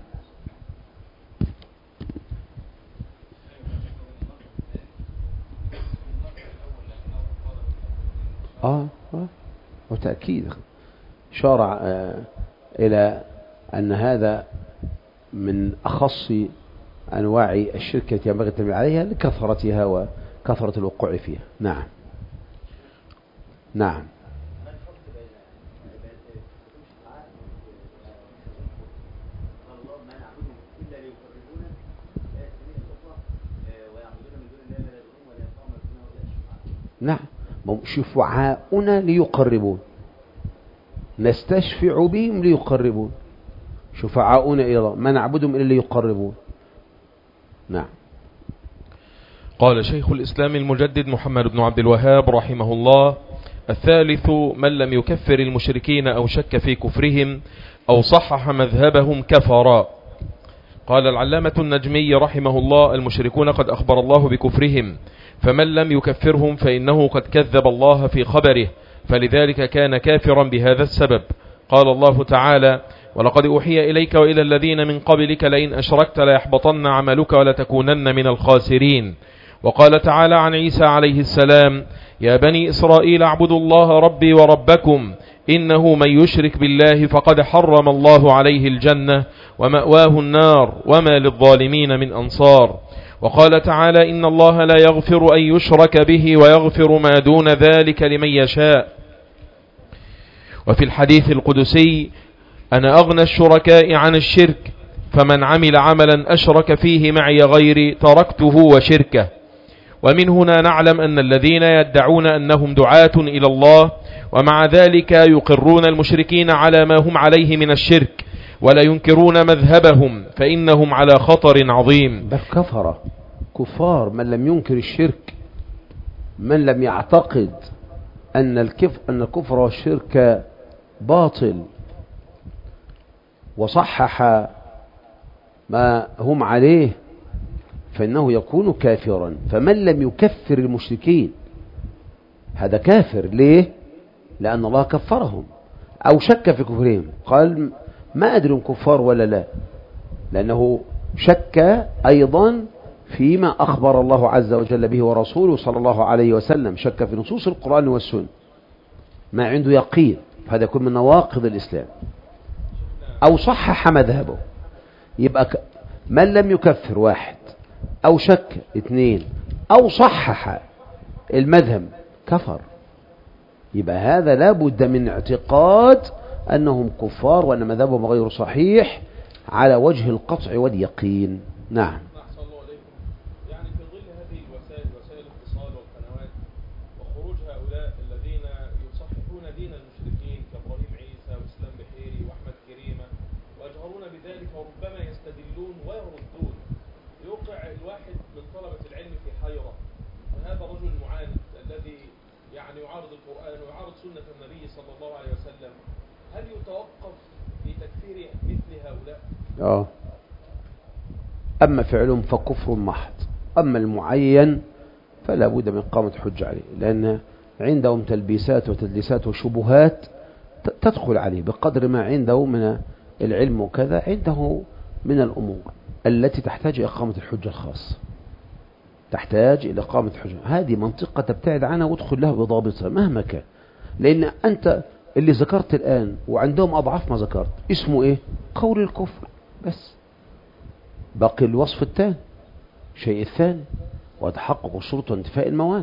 آه آه وتأكيد شارع آه إلى أن هذا من أخص أنواع الشرك التي ينبغي التنبيه عليها لكثرتها وكثرة الوقوع فيها. نعم نعم. نعم شفعاؤنا ليقربون، نستشفع بهم ليقربون. شفعاؤنا إلى الله ما نعبدهم إلا ليقربون. نعم. قال شيخ الإسلام المجدد محمد بن عبد الوهاب رحمه الله: الثالث من لم يكفر المشركين أو شك في كفرهم أو صحح مذهبهم كفرا. قال العلامة النجمي رحمه الله: المشركون قد أخبر الله بكفرهم، فمن لم يكفرهم فإنه قد كذب الله في خبره، فلذلك كان كافرا بهذا السبب. قال الله تعالى: ولقد أوحي إليك وإلى الذين من قبلك لئن أشركت ليحبطن عملك ولتكونن من الخاسرين. وقال تعالى عن عيسى عليه السلام: يا بني إسرائيل اعبدوا الله ربي وربكم إنه من يشرك بالله فقد حرم الله عليه الجنة ومأواه النار وما للظالمين من أنصار. وقال تعالى: إن الله لا يغفر أن يشرك به ويغفر ما دون ذلك لمن يشاء. وفي الحديث القدسي: أنا أغنى الشركاء عن الشرك، فمن عمل عملا أشرك فيه معي غيري تركته وشركه. ومن هنا نعلم أن الذين يدعون أنهم دعاة إلى الله ومع ذلك يقرون المشركين على ما هم عليه من الشرك ولا ينكرون مذهبهم فإنهم على خطر عظيم. بل كفر كفار من لم ينكر الشرك، من لم يعتقد أن الكفر, أن الكفر والشرك باطل وصحح ما هم عليه فإنه يكون كافرا. فمن لم يكفر المشركين هذا كافر. ليه؟ لأن الله كفرهم أو شك في كفرهم. قال: ما أدري هم كفار ولا لا، لأنه شك أيضا فيما أخبر الله عز وجل به ورسوله صلى الله عليه وسلم، شك في نصوص القرآن والسنة، ما عنده يقين، فهذا يكون من نواقض الإسلام. أو صحح مذهبه، يبقى من لم يكفر واحد، أو شك اثنين، أو صحح المذهب كفر، يبقى هذا لابد من اعتقاد أنهم كفار وأن مذهبهم غير صحيح على وجه القطع واليقين. نعم. يعني في ظل هذه الوسائل، وسائل الاتصال والقنوات، وخروج هؤلاء الذين يصححون دين المشركين كإبراهيم عيسى وإسلام بحيري وأحمد كريمة، ويجهرون بذلك وربما يستدلون ويردون، يوقع الواحد من طلبة العلم في حيرة. وهذا رجل معاند الذي يعني يعارض القرآن ويعارض سنة النبي صلى الله عليه وسلم، هل يتوقف في تكفير مثل هؤلاء؟ آه. أما فعلهم فكفر محض، أما المعين فلا بد من إقامة حجة عليه، لأن عندهم تلبيسات وتدليسات وشبهات تدخل عليه بقدر ما عنده من العلم وكذا، عنده من الأمور التي تحتاج إلى إقامة الحجة الخاصة، تحتاج إلى إقامة الحجة. هذه منطقة تبتعد عنها وادخل لها بضابطها مهما كان، لأن أنت اللي ذكرت الآن وعندهم أضعاف ما ذكرت اسمه إيه؟ قول الكفر بس. باقي الوصف الثاني، شيء الثاني وتحقق الشروط وانتفاء الموانع.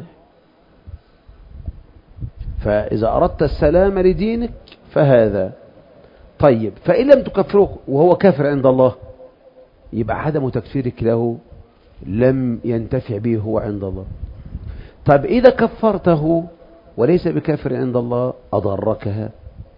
فإذا أردت السلام لدينك فهذا طيب. فإن لم تكفره وهو كافر عند الله، يبقى عدم تكفيرك له لم ينتفع به هو عند الله. طيب إذا كفرته وليس بكافر عند الله أضركها،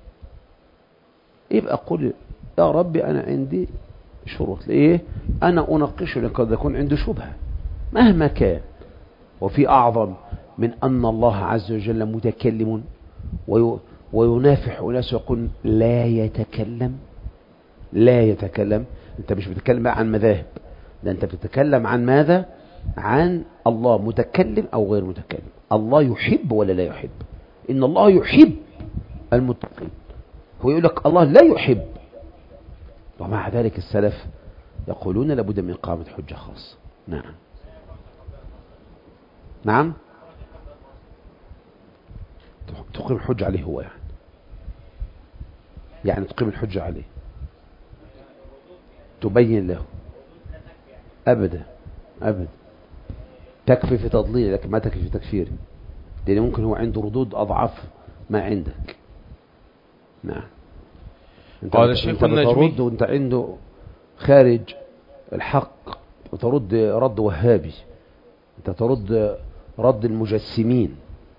يبقى قل يا ربي أنا عندي شروط. ليه؟ أنا أناقشه لقد يكون عنده شبهة مهما كان. وفي أعظم من أن الله عز وجل متكلم وينافح أناس ويقول لا يتكلم، لا يتكلم. أنت مش بتتكلم عن مذاهب، ده أنت بتتكلم عن ماذا؟ عن الله متكلم أو غير متكلم. الله يحب ولا لا يحب؟ إن الله يحب المتقين، هو يقول لك الله لا يحب. ومع ذلك السلف يقولون لابد من إقامة حجة خاصة. نعم نعم تقيم الحجة عليه هو، يعني يعني تقيم الحجة عليه، تبين له. أبدا أبدا تكفي في تضليل لكن ما تكفي في تكفير، لأن ممكن هو عنده ردود أضعاف ما عندك. نعم. قال الشيخ النجمي ترد وانت عنده خارج الحق وترد رد وهابي، انت ترد رد المجسمين.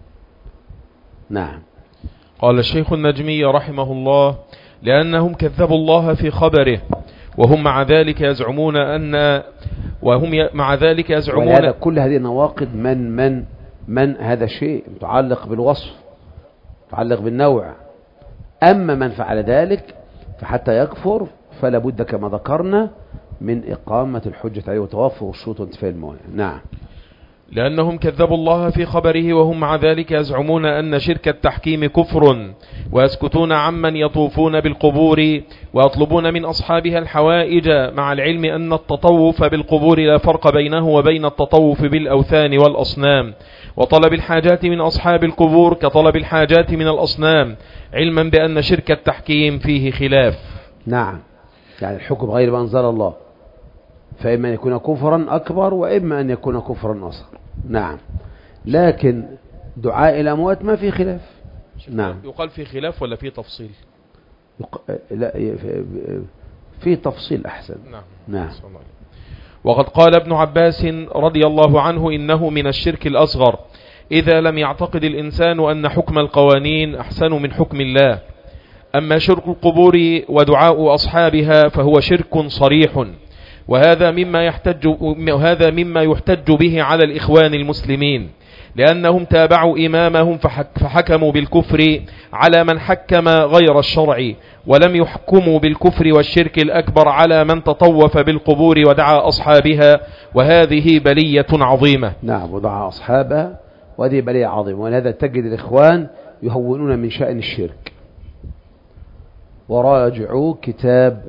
نعم. قال الشيخ النجمي رحمه الله لأنهم كذبوا الله في خبره وهم مع ذلك يزعمون أن وهم مع ذلك يزعمون ولهذا كل هذه نواقض من من من هذا شيء متعلق بالوصف، متعلق بالنوع. أما من فعل ذلك فحتى يكفر فلا بد كما ذكرنا من إقامة الحجة عليه وتوافر الشروط وانتفاء الموانع. نعم. لأنهم كذبوا الله في خبره وهم مع ذلك يزعمون أن شرك التحكيم كفر، ويسكتون عمن يطوفون بالقبور ويطلبون من أصحابها الحوائج، مع العلم أن التطوف بالقبور لا فرق بينه وبين التطوف بالأوثان والأصنام، وطلب الحاجات من أصحاب القبور كطلب الحاجات من الأصنام، علما بأن شرك التحكيم فيه خلاف. نعم. يعني الحكم غير ما أنزل الله، فإما أن يكون كفرا أكبر وإما أن يكون كفرا أصغر. نعم. لكن دعاء الأموات ما في خلاف. نعم. يقال في خلاف ولا في تفصيل؟ يق... لا في تفصيل أحسن. نعم. نعم. وقد قال ابن عباس رضي الله عنه إنه من الشرك الأصغر إذا لم يعتقد الإنسان أن حكم القوانين أحسن من حكم الله. أما شرك القبور ودعاء أصحابها فهو شرك صريح، وهذا مما يحتج وهذا مما يحتج به على الإخوان المسلمين، لأنهم تابعوا إمامهم فحك فحكموا بالكفر على من حكم غير الشرع، ولم يحكموا بالكفر والشرك الأكبر على من تطوف بالقبور ودعا أصحابها، وهذه بلية عظيمة. نعم. ودعا أصحابها وهذه بلية عظيمة، ولهذا تجد الإخوان يهونون من شأن الشرك، وراجعوا كتاب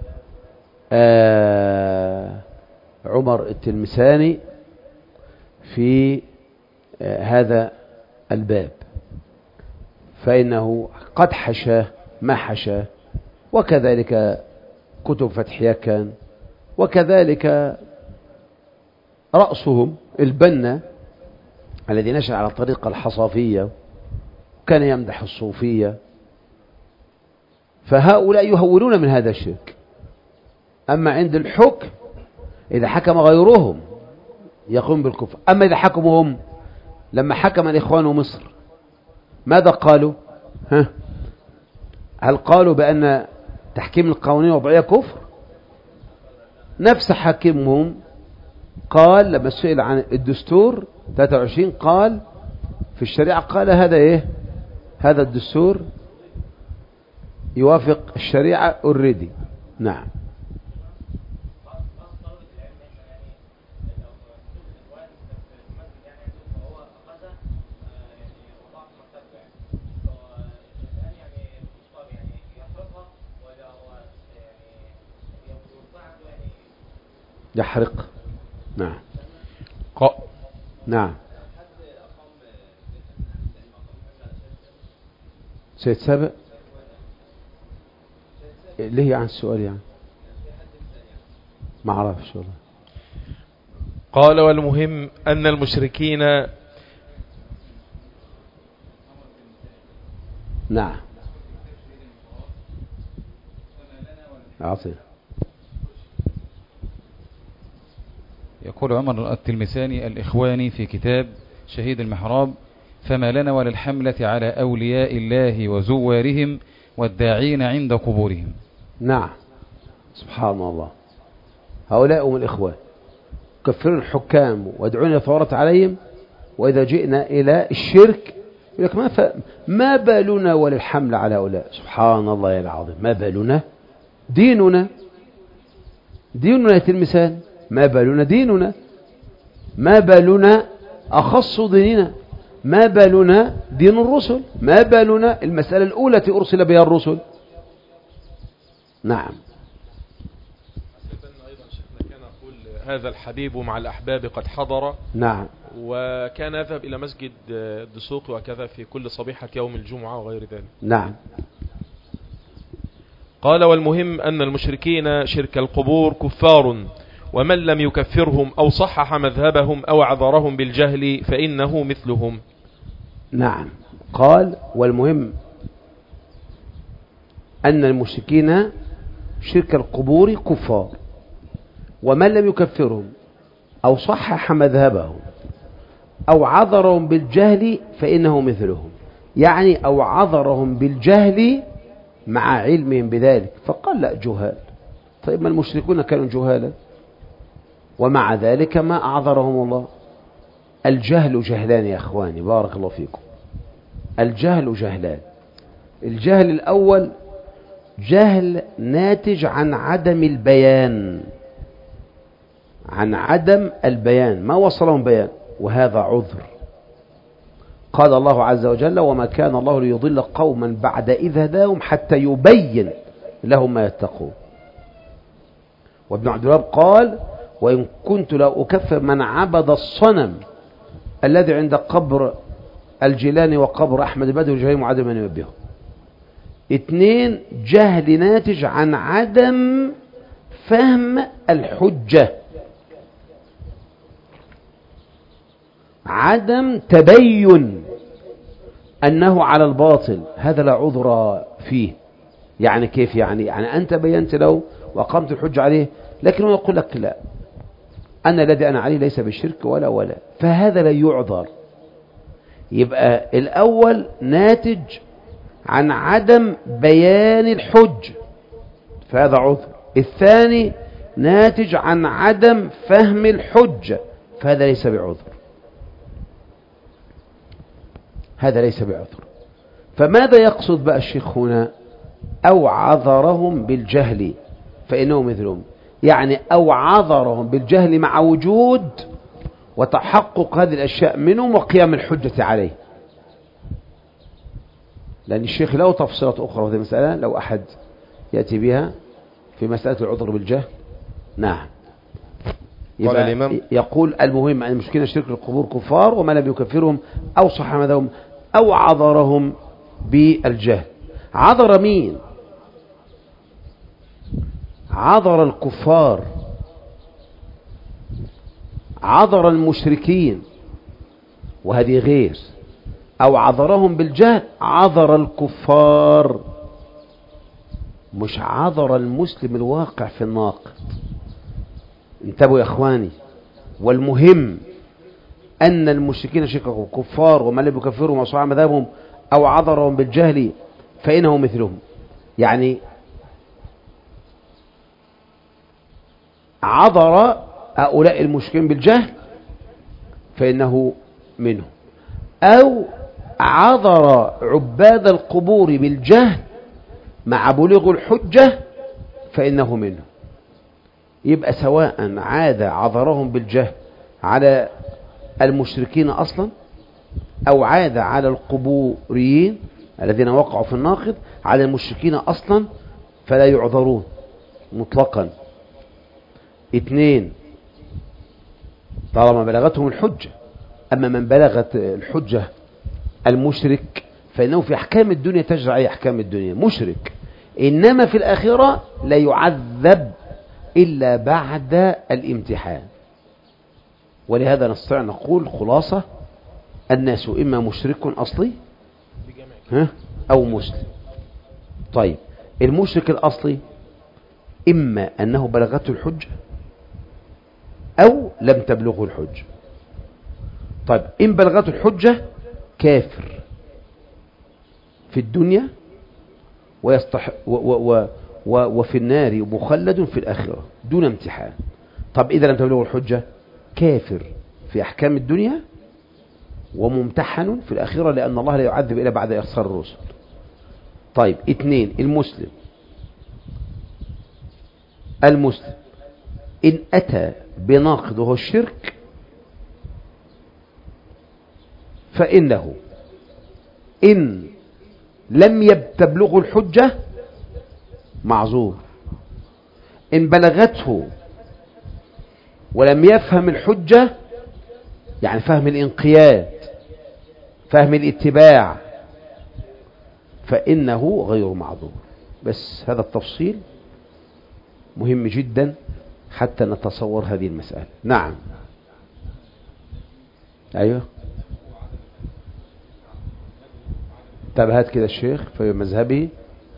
آه عمر التلمساني في آه هذا الباب، فإنه قد حشاه ما حشاه، وكذلك كتب فتح يكن، وكذلك رأسهم البنا الذي نشأ على الطريقة الحصافية كان يمدح الصوفية، فهؤلاء يهولون من هذا الشرك. أما عند الحكم إذا حكم غيرهم يقوم بالكفر. أما إذا حكموا هم، لما حكم الإخوان مصر ماذا قالوا؟ ها؟ هل قالوا بأن تحكيم القوانين الوضعية كفر؟ نفس حاكمهم قال لما سئل عن الدستور ثلاثة وعشرين قال في الشريعة، قال هذا إيه؟ هذا الدستور يوافق الشريعة اوريدي. نعم. يحرق. نعم. ق... نعم. سيد سابق ليه عن السؤال يعني ما عرفش والله. قال والمهم أن المشركين. نعم. عظيم. يقول عمر التلمساني الإخواني في كتاب شهيد المحراب: فما لنا وللحملة على أولياء الله وزوارهم والداعين عند قبورهم. نعم. سبحان الله، هؤلاء هم الإخوان كفروا الحكام وادعون الثورة عليهم، وإذا جئنا إلى الشرك يقول لك ما, ف... ما بالنا وللحمل على هؤلاء. سبحان الله العظيم، ما بالنا؟ ديننا ديننا يا تلمسان، ما بالنا ديننا، ما بالنا أخص ديننا، ما بالنا دين الرسل، ما بالنا المسألة الأولى التي أرسل بها الرسل. نعم. أيضا شيخنا كان يقول هذا الحبيب مع الأحباب قد حضر. نعم. وكان يذهب إلى مسجد الدسوق وكذا في كل صبيحة يوم الجمعة وغير ذلك. نعم. قال والمهم أن المشركين شرك القبور كفار، ومن لم يكفرهم أو صحح مذهبهم أو عذرهم بالجهل فإنه مثلهم. نعم. قال والمهم أن المشركين شرك القبور كفار، ومن لم يكفرهم أو صحح مذهبهم أو عذرهم بالجهل فإنه مثلهم، يعني أو عذرهم بالجهل مع علمهم بذلك، فقال لا جهال. طيب ما المشركون كانوا جهالا ومع ذلك ما أعذرهم الله. الجهل جهلان يا أخواني، بارك الله فيكم. الجهل جهلان. الجهل الأول جهل ناتج عن عدم البيان، عن عدم البيان، ما وصلهم بيان، وهذا عذر. قال الله عز وجل: وما كان الله ليضل قوما بعد إذ هداهم حتى يبين لهم ما يتقون. وابن عبد الوهاب قال: وإن كنت لا أكفر من عبد الصنم الذي عند قبر الجيلاني وقبر أحمد بدر الجهيم وعدم من ينبهه. اثنين، جهل ناتج عن عدم فهم الحجة، عدم تبين أنه على الباطل، هذا لا عذر فيه. يعني كيف يعني؟ يعني أنت بينت له وقمت الحجة عليه، لكن هو يقول لك لا، أنا الذي أنا عليه ليس بالشرك ولا ولا، فهذا لا يعذر. يبقى الأول ناتج عن عدم بيان الحج، فهذا عذر. الثاني ناتج عن عدم فهم الحجة، فهذا ليس بعذر، هذا ليس بعذر. فماذا يقصد بقى الشيخ هنا؟ أو عذرهم بالجهل فإنه مثلهم، يعني أو عذرهم بالجهل مع وجود وتحقق هذه الأشياء منهم وقيام الحجة عليه. لأن الشيخ له تفصيلات أخرى في المسألة، لو أحد يأتي بها في مسألة العذر بالجهل؟ نعم. قال الإمام يقول المهم أن المشركين شرك القبور كفار وما لم يكفرهم أو صح مذهبهم أو عذرهم بالجهل. عذر مين؟ عذر الكفار، عذر المشركين، وهذه غير. أو عذرهم بالجهل، عذر الكفار، مش عذر المسلم الواقع في الناقض. انتبهوا يا اخواني. والمهم أن المشركين شركوا كفار وما لم يكفرهم وصاع مذهبهم أو عذرهم بالجهل فإنه مثلهم. يعني عذر هؤلاء المشركين بالجهل فإنه منهم، أو عذر عباد القبور بالجهل مع بلوغ الحجة فإنه منهم. يبقى سواء عاد عذرهم بالجهل على المشركين أصلا أو عاد على القبوريين الذين وقعوا في الناقض على المشركين أصلا فلا يعذرون مطلقا. اثنين، طالما بلغتهم الحجة. أما من بلغت الحجة المشرك فإنه في أحكام الدنيا تجرى أي أحكام الدنيا مشرك، إنما في الآخرة لا يعذب إلا بعد الامتحان. ولهذا نستطيع نقول خلاصة: الناس إما مشرك أصلي ها أو مسلم. طيب المشرك الأصلي إما أنه بلغته الحجة أو لم تبلغه الحجة. طيب إن بلغته الحجة كافر في الدنيا ويستحق و و و و وفي النار مخلد في الآخرة دون امتحان. طب إذا لم تبلغه الحجة كافر في أحكام الدنيا وممتحن في الآخرة، لأن الله لا يعذب إلا بعد إرسال الرسل. طيب اثنين، المسلم المسلم إن أتى بناقض وهو الشرك فإنه إن لم يبتبلغه الحجة معذور، إن بلغته ولم يفهم الحجة يعني فهم الانقياد فهم الاتباع فإنه غير معذور. بس هذا التفصيل مهم جدا حتى نتصور هذه المسألة. نعم. أيوه. انتبهت كده الشيخ في مذهبه.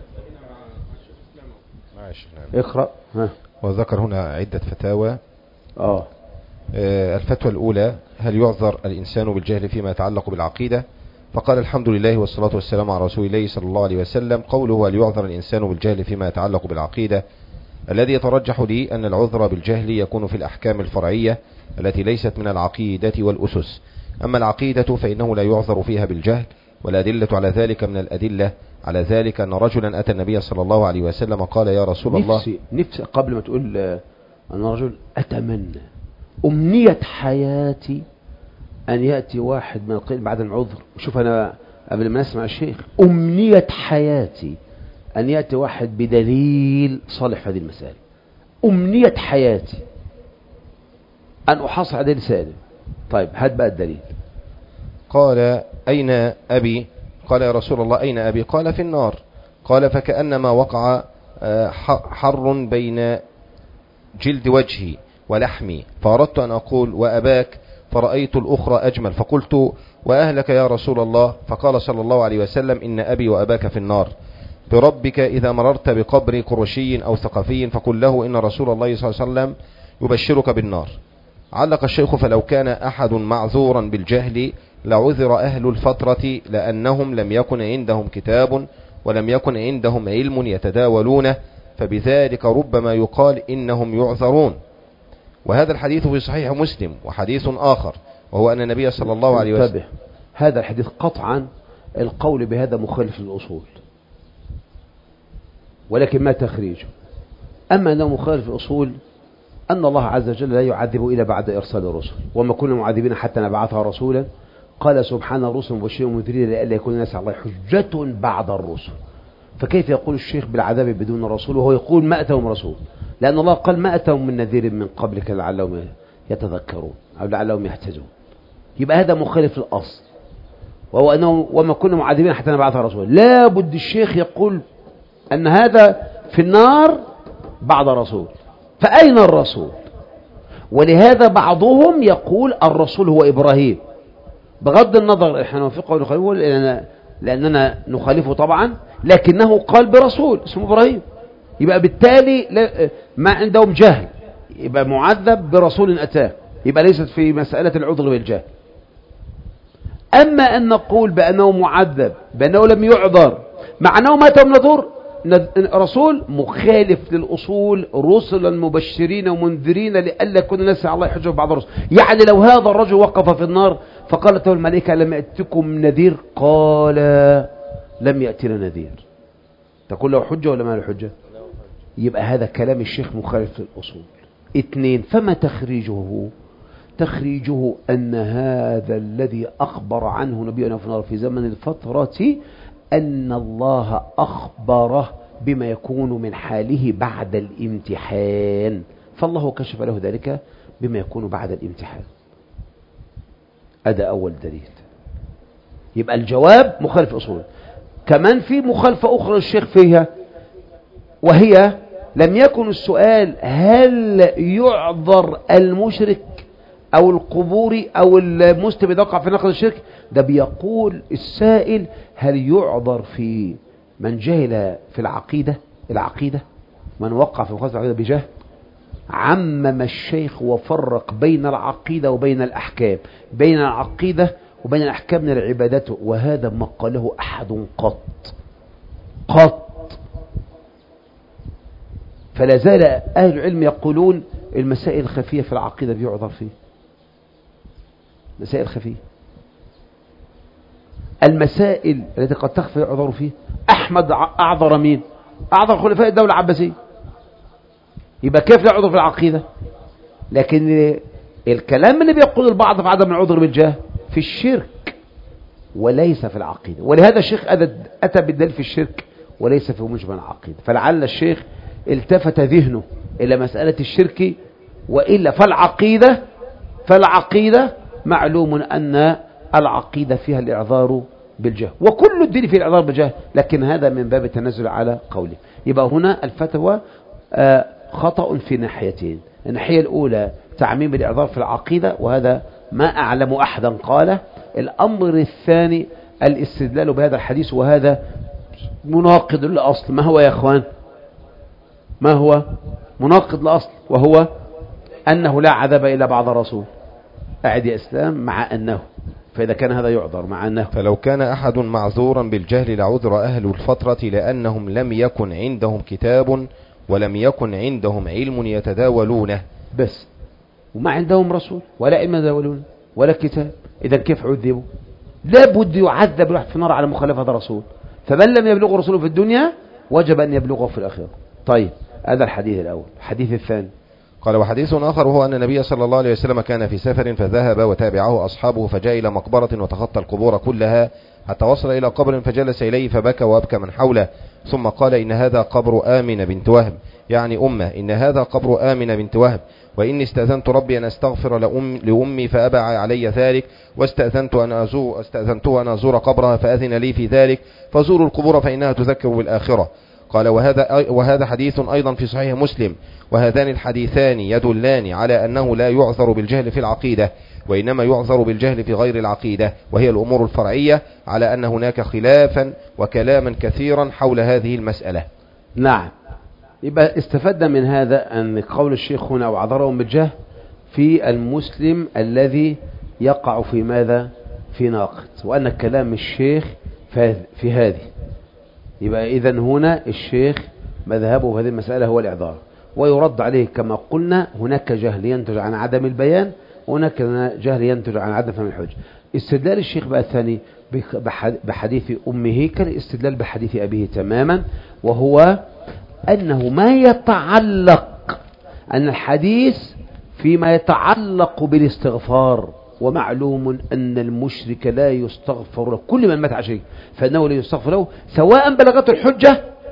اقرأ. ها. وذكر هنا عدة فتاوى. آه. آه الفتوى الأولى: هل يعذر الإنسان بالجهل فيما يتعلق بالعقيدة؟ فقال: الحمد لله والصلاة والسلام على رسول الله صلى الله عليه وسلم. قوله هل يعذر الإنسان بالجهل فيما يتعلق بالعقيدة، الذي يترجح لي أن العذر بالجهل يكون في الأحكام الفرعية التي ليست من العقيدة والأسس. أما العقيدة فإنه لا يعذر فيها بالجهل، والأدلة على ذلك من الأدلة على ذلك أن رجلا أتى النبي صلى الله عليه وسلم قال: يا رسول الله. نفسي, نفسي قبل ما تقول أن رجل أتمنى أمنية حياتي أن يأتي واحد من القيل بعد العذر. شوف أنا قبل ما نسمع الشيخ، أمنية حياتي أن يأتي واحد بدليل صالح في هذه المسألة. أمنية حياتي أن أحصل على دليل سالم. طيب هات بقى الدليل. قال: أين أبي؟ قال: يا رسول الله أين أبي؟ قال: في النار. قال: فكأنما وقع حر بين جلد وجهي ولحمي، فأردت أن أقول وأباك، فرأيت الأخرى أجمل، فقلت وأهلك يا رسول الله؟ فقال صلى الله عليه وسلم: إن أبي وأباك في النار. بربك إذا مررت بقبر قرشي أو ثقفي فقل له إن رسول الله صلى الله عليه وسلم يبشرك بالنار. علق الشيخ: فلو كان أحد معذورا بالجهل لعذر أهل الفترة، لأنهم لم يكن عندهم كتاب ولم يكن عندهم علم يتداولونه، فبذلك ربما يقال إنهم يعذرون. وهذا الحديث في صحيح مسلم. وحديث آخر وهو أن النبي صلى الله عليه وسلم انتبه، هذا الحديث قطعا القول بهذا مخالف للأصول، ولكن ما تخريجه. أما أنه مخالف الأصول أن الله عز وجل لا يعذب إلا بعد إرسال الرسل، وما كنا معذبين حتى نبعثها رسولا. قال سبحانه: الرسل مبشرين ومنذرين لئلا يكون الناس على الله حجة بعد الرسل. فكيف يقول الشيخ بالعذاب بدون رسول وهو يقول ما أتهم رسول؟ لأن الله قال ما أتهم من نذير من قبلك لعلهم يتذكرون أو لعلهم يهتدون. يبقى هذا مخالف للأصل، وهو أنه وما كنا معذبين حتى نبعث رسول. لا بد الشيخ يقول أن هذا في النار بعد رسول، فأين الرسول؟ ولهذا بعضهم يقول الرسول هو إبراهيم، بغض النظر احنا نوافقه ونخالفه لأننا, لأننا نخالفه طبعا، لكنه قال برسول اسمه إبراهيم. يبقى بالتالي ما عندهم جهل، يبقى معذب برسول أتاه، يبقى ليست في مسألة العذر بالجهل. أما أن نقول بأنه معذب بأنه لم يعذر مع أنه مات نذور رسول، مخالف للأصول، رسلا مبشرين ومنذرين لئلا يكون الناس على الله يحجة بعض الرسل. يعني لو هذا الرجل وقف في النار فقالت له الملائكة لم يأتكم نذير؟ قال لم يأتنا نذير. تقول له حجة ولا ما له حجة؟ يبقى هذا كلام الشيخ مخالف للأصول. اثنين، فما تخريجه؟ تخريجه أن هذا الذي أخبر عنه نبينا في النار في زمن الفترة أن الله أخبره بما يكون من حاله بعد الامتحان، فالله كشف له ذلك بما يكون بعد الامتحان. هذا أول دليل. يبقى الجواب مخالف أصول. كمان في مخالفة أخرى الشيخ فيها، وهي لم يكن السؤال هل يعذر المشرك أو القبوري أو المسلم إذا وقع في نقض الشرك، ده بيقول السائل هل يعذر في من جهل في العقيدة العقيدة من وقع في مخالفة العقيدة بجهل. عمم الشيخ وفرق بين العقيدة وبين الأحكام، بين العقيدة وبين الأحكام من العبادات، وهذا ما قاله أحد قط قط. فلا زال أهل العلم يقولون المسائل الخفية في العقيدة بيعذر فيه، مسائل خفية. المسائل التي قد تخفى يعذر فيه. أحمد أعذر مين؟ أعذر خلفاء الدولة العباسية. يبقى كيف لا عذر في العقيدة؟ لكن الكلام اللي بيقول البعض في عدم العذر بالجهل في الشرك وليس في العقيدة، ولهذا الشيخ أتى بالدليل في الشرك وليس في مجمل العقيدة. فلعل الشيخ التفت ذهنه إلى مسألة الشرك، وإلا فالعقيدة فالعقيدة معلوم أن العقيدة فيها الإعذار بالجهل، وكل الدين فيه الإعذار بالجهل، لكن هذا من باب التنزل على قوله. يبقى هنا الفتوى خطأ في ناحيتين. الناحية الأولى تعميم الإعذار في العقيدة، وهذا ما أعلم أحدا قاله. الأمر الثاني الاستدلال بهذا الحديث، وهذا مناقض للأصل. ما هو يا أخوان؟ ما هو مناقض للأصل؟ وهو أنه لا عذاب إلا بعد رسول. أعد يا إسلام. مع أنه، فإذا كان هذا يعذر مع أنه، فلو كان أحد معذورا بالجهل لعذر أهل الفترة، لأنهم لم يكن عندهم كتاب ولم يكن عندهم علم يتداولونه بس، وما عندهم رسول ولا علم يتداولونه ولا كتاب. إذا كيف عذبوا؟ لابد يعذب الواحد في النار على مخالفة الرسول. فمن لم يبلغ رسوله في الدنيا وجب أن يبلغه في الآخرة. طيب، هذا الحديث الأول. الحديث الثاني قال: وحديث آخر هو أن النبي صلى الله عليه وسلم كان في سفر فذهب وتابعه أصحابه، فجاء إلى مقبرة وتخطى القبور كلها حتى وصل إلى قبر فجلس إليه فبكى وأبكى من حوله، ثم قال: إن هذا قبر آمنة بنت وهب، يعني أمه، إن هذا قبر آمنة بنت وهب، وإني استأذنت ربي أن أستغفر لأم لأمي فأبى علي ذلك، واستأذنت أن أزور استأذنته أن أزور قبرها فأذن لي في ذلك، فزوروا القبور فإنها تذكر بالآخرة. قال: وهذا وهذا حديث أيضا في صحيح مسلم، وهذان الحديثان يدلان على أنه لا يعذر بالجهل في العقيدة، وإنما يعذر بالجهل في غير العقيدة، وهي الأمور الفرعية، على أن هناك خلافا وكلاما كثيرا حول هذه المسألة. نعم. يبقى استفدنا من هذا أن قول الشيخ هنا وعذرهم بالجهل في المسلم الذي يقع في ماذا؟ في ناقض، وأن كلام الشيخ في هذه. يبقى إذن هنا الشيخ مذهبه في هذه المسألة هو الإعذار، ويرد عليه كما قلنا هناك جهل ينتج عن عدم البيان، وهناك جهل ينتج عن عدم فهم الحج. استدلال الشيخ بقى الثاني بحديث أمه كالاستدلال بحديث أبيه تماما، وهو أنه ما يتعلق أن الحديث فيما يتعلق بالاستغفار، ومعلوم أن المشرك لا يستغفر له، كل من مات على شرك فإنه لا يستغفر له سواء بلغته الحجة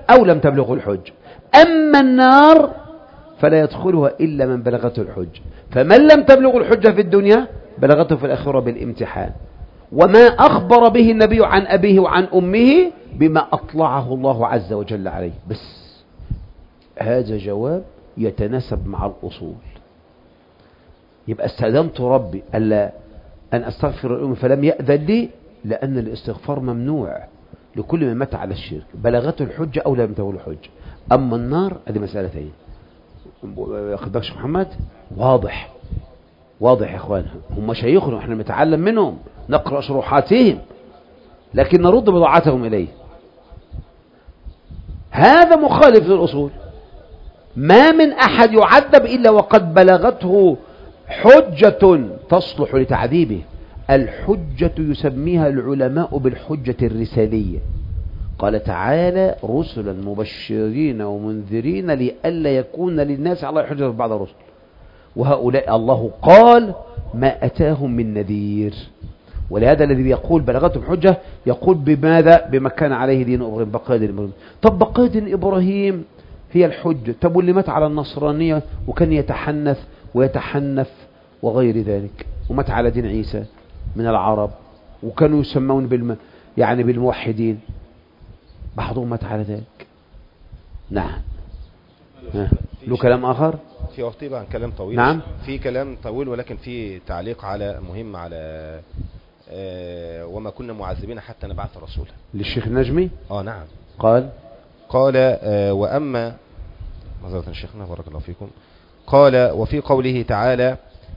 أو لم تبلغه الحج. أما النار فلا يدخلها إلا من بلغته الحج، فمن لم تبلغ الحجة في الدنيا بلغته في الآخرة بالامتحان. وما أخبر به النبي عن أبيه وعن أمه بما أطلعه الله عز وجل عليه. بس هذا جواب يتناسب مع الأصول. يبقى استأذنت ربي ألا أن أستغفر الأم فلم يأذن لي، لأن الاستغفار ممنوع لكل من مات على الشرك بلغته الحجة أو لم تبلغه الحجة. أما النار هذه مسألة ثانية. أخذ بالك محمد؟ واضح واضح يا إخوان، هم شيخنا وإحنا نتعلم منهم، نقرأ شروحاتهم، لكن نرد بضاعتهم إليه. هذا مخالف للأصول. ما من أحد يعذب إلا وقد بلغته حجة تصلح لتعذيبه. الحجة يسميها العلماء بالحجة الرسالية. قال تعالى: رسلا مبشرين ومنذرين لئلا يكون للناس على حجة بعد الرسل. وهؤلاء الله قال: ما أتاهم من نذير. ولهذا الذي يقول بلغتهم حجة يقول بماذا؟ بما كان عليه دين إبراهيم، بقايا دين إبراهيم. طب بقايا دين إبراهيم هي الحجة. طب واللي مات على النصرانية وكان يتحنث ويتحنف وغير ذلك، ومات على دين عيسى من العرب وكانوا يسمون بالم يعني بالموحدين، بعضهم مات على ذلك. نعم. له كلام آخر في وقتي عن كلام طويل. نعم في كلام طويل، ولكن في تعليق على مهم على آه وما كنا معذبين حتى نبعث رسولا للشيخ النجمي. اه نعم. قال قال آه وأما معذرة شيخنا بارك الله فيكم. قال: وفي قوله تعالى: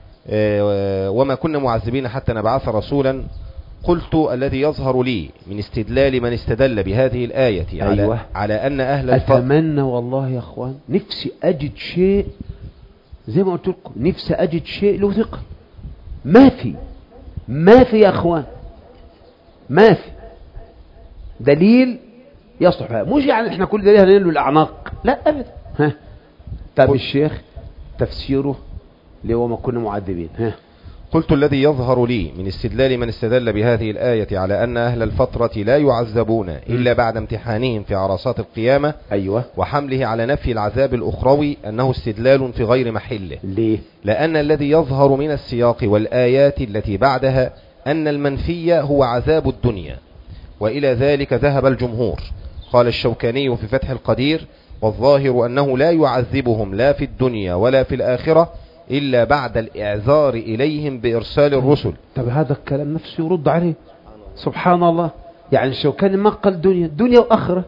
آه وما كنا معذبين حتى نبعث رسولا، قلت: الذي يظهر لي من استدلال من استدل بهذه الآية على, أيوة. على أن أهل الفضل. أتمنى والله يا أخوان نفسي أجد شيء زي ما قلت لكم، نفسي أجد شيء له ثقل. ما في ما في يا أخوان، ما في دليل يصلح فيها. مش يعني احنا كل دليل هننلو الأعناق، لا أبدا. ها طب الشيخ تفسيره لو ما كنا معذبين. ها قلت: الذي يظهر لي من استدلال من استدل بهذه الآية على أن أهل الفترة لا يعذبون إلا بعد امتحانهم في عرصات القيامة، أيوة، وحمله على نفي العذاب الأخروي، أنه استدلال في غير محله. ليه؟ لأن الذي يظهر من السياق والآيات التي بعدها أن المنفي هو عذاب الدنيا، وإلى ذلك ذهب الجمهور. قال الشوكاني في فتح القدير: والظاهر أنه لا يعذبهم لا في الدنيا ولا في الآخرة إلا بعد الإعذار إليهم بإرسال الرسل. طب هذا الكلام نفسه يرد عليه. سبحان الله. يعني الشوكاني ما قال دنيا دنيا وآخرة،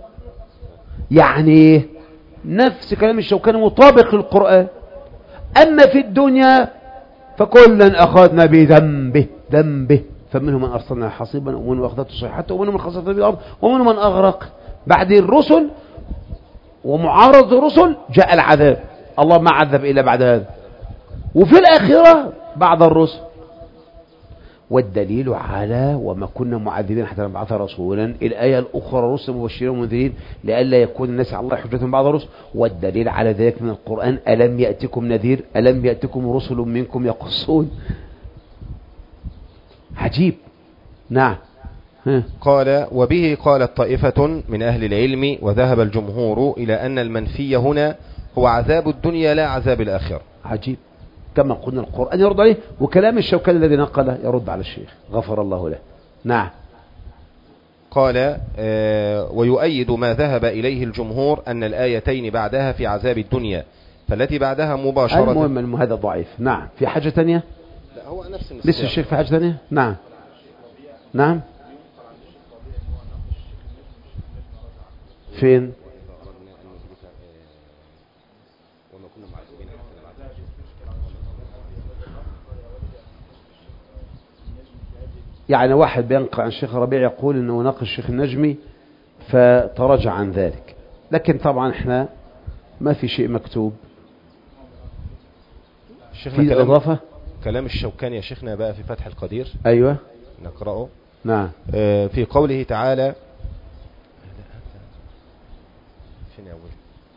يعني نفس كلام الشوكاني مطابق للقرآن. أما في الدنيا فكلا أخذنا بذنبه ذنبه فمنهم من أرسلنا حصيبا ومنهم من أخذته صيحته ومنهم من خسفنا به الأرض ومنهم من أغرق. بعد الرسل ومعارض الرسل جاء العذاب. الله ما عذب إلا بعد هذا. وفي الآخرة بعد الرسل. والدليل على وما كنا معذبين حتى نبعث رسولا الآية الأخرى: رسل مبشرين ومنذرين لئلا يكون الناس على الله حجة بعد الرسل. والدليل على ذلك من القرآن: ألم يأتكم نذير ألم يأتكم رسل منكم يقصون. عجيب. نعم. ها. قال: وبه قالت طائفة من أهل العلم، وذهب الجمهور إلى أن المنفي هنا هو عذاب الدنيا لا عذاب الآخرة. عجيب. كما قلنا القرآن يرد عليه، وكلام الشوكاني الذي نقله يرد على الشيخ غفر الله له. نعم. قال: آه ويؤيد ما ذهب إليه الجمهور أن الآيتين بعدها في عذاب الدنيا، فالتي بعدها مباشرة. المهم المهم هذا ضعيف. نعم. في حاجة تانية؟ لا هو نفس النسيان. لسه الشيخ في حاجة تانية؟ نعم. نعم. فين؟ يعني واحد بينقل عن الشيخ ربيع يقول انه ناقش الشيخ النجمي فتراجع عن ذلك، لكن طبعا احنا ما في شيء مكتوب. في كلام اضافه كلام الشوكاني يا شيخنا بقى في فتح القدير. ايوه نقرأه. نعم. آه في قوله تعالى: فين اول؟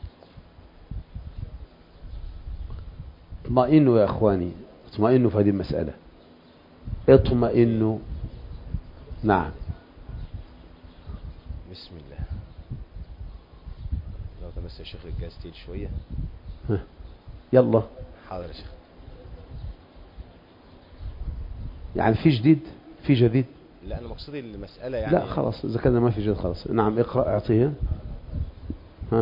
اطمئنوا يا اخواني، اطمئنوا في هذه المسألة، اطمئنوا. نعم. بسم الله. بس يا شيخ الجهاز تقيل شويه. يلا حاضر يا شيخ. يعني في جديد في جديد؟ لا انا مقصودي المساله يعني. لا خلاص اذا كان ما في جديد خلاص. نعم اقرا اعطيه. ها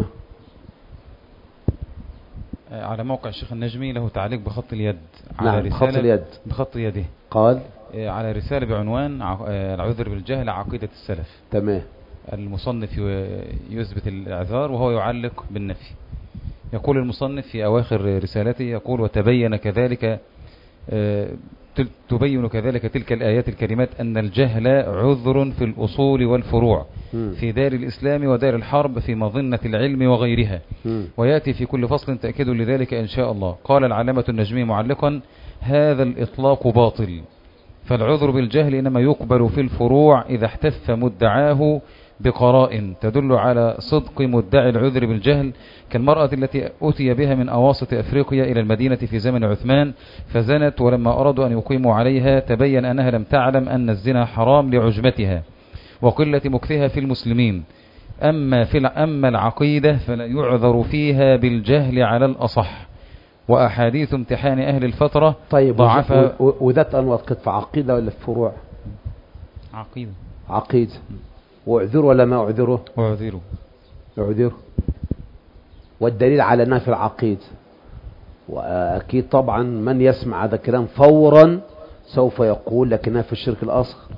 على موقع الشيخ النجمي له تعليق بخط اليد على نعم رسالة بخط اليد بخط يده. قال على رسالة بعنوان العذر بالجهل عقيدة السلف. تمام. المصنف يثبت الإعذار وهو يعلق بالنفي. يقول المصنف في أواخر رسالته يقول وتبين كذلك تبين كذلك تلك الآيات الكريمات أن الجهل عذر في الأصول والفروع في دار الإسلام ودار الحرب في مظنة العلم وغيرها. ويأتي في كل فصل تأكيد لذلك إن شاء الله. قال العلامة النجمي معلقا هذا الإطلاق باطل، فالعذر بالجهل إنما يقبل في الفروع إذا احتف مدعاه بقرائن تدل على صدق مدعي العذر بالجهل، كالمرأة التي أتي بها من أواسط أفريقيا إلى المدينة في زمن عثمان فزنت، ولما أرادوا أن يقيموا عليها تبين أنها لم تعلم أن الزنا حرام لعجمتها وقلة مكثها في المسلمين. أما, في أما العقيدة فلا يعذر فيها بالجهل على الأصح. وأحاديث امتحان أهل الفترة طيب ضعف. وذات أنواع في عقيدة ولا في فروع؟ عقيدة. عقيدة. واعذر ولا ما اعذره؟ اعذره. اعذره. والدليل على انها في العقيدة. واكيد طبعا من يسمع هذا الكلام فورا سوف يقول لكنها في الشرك الاصغر،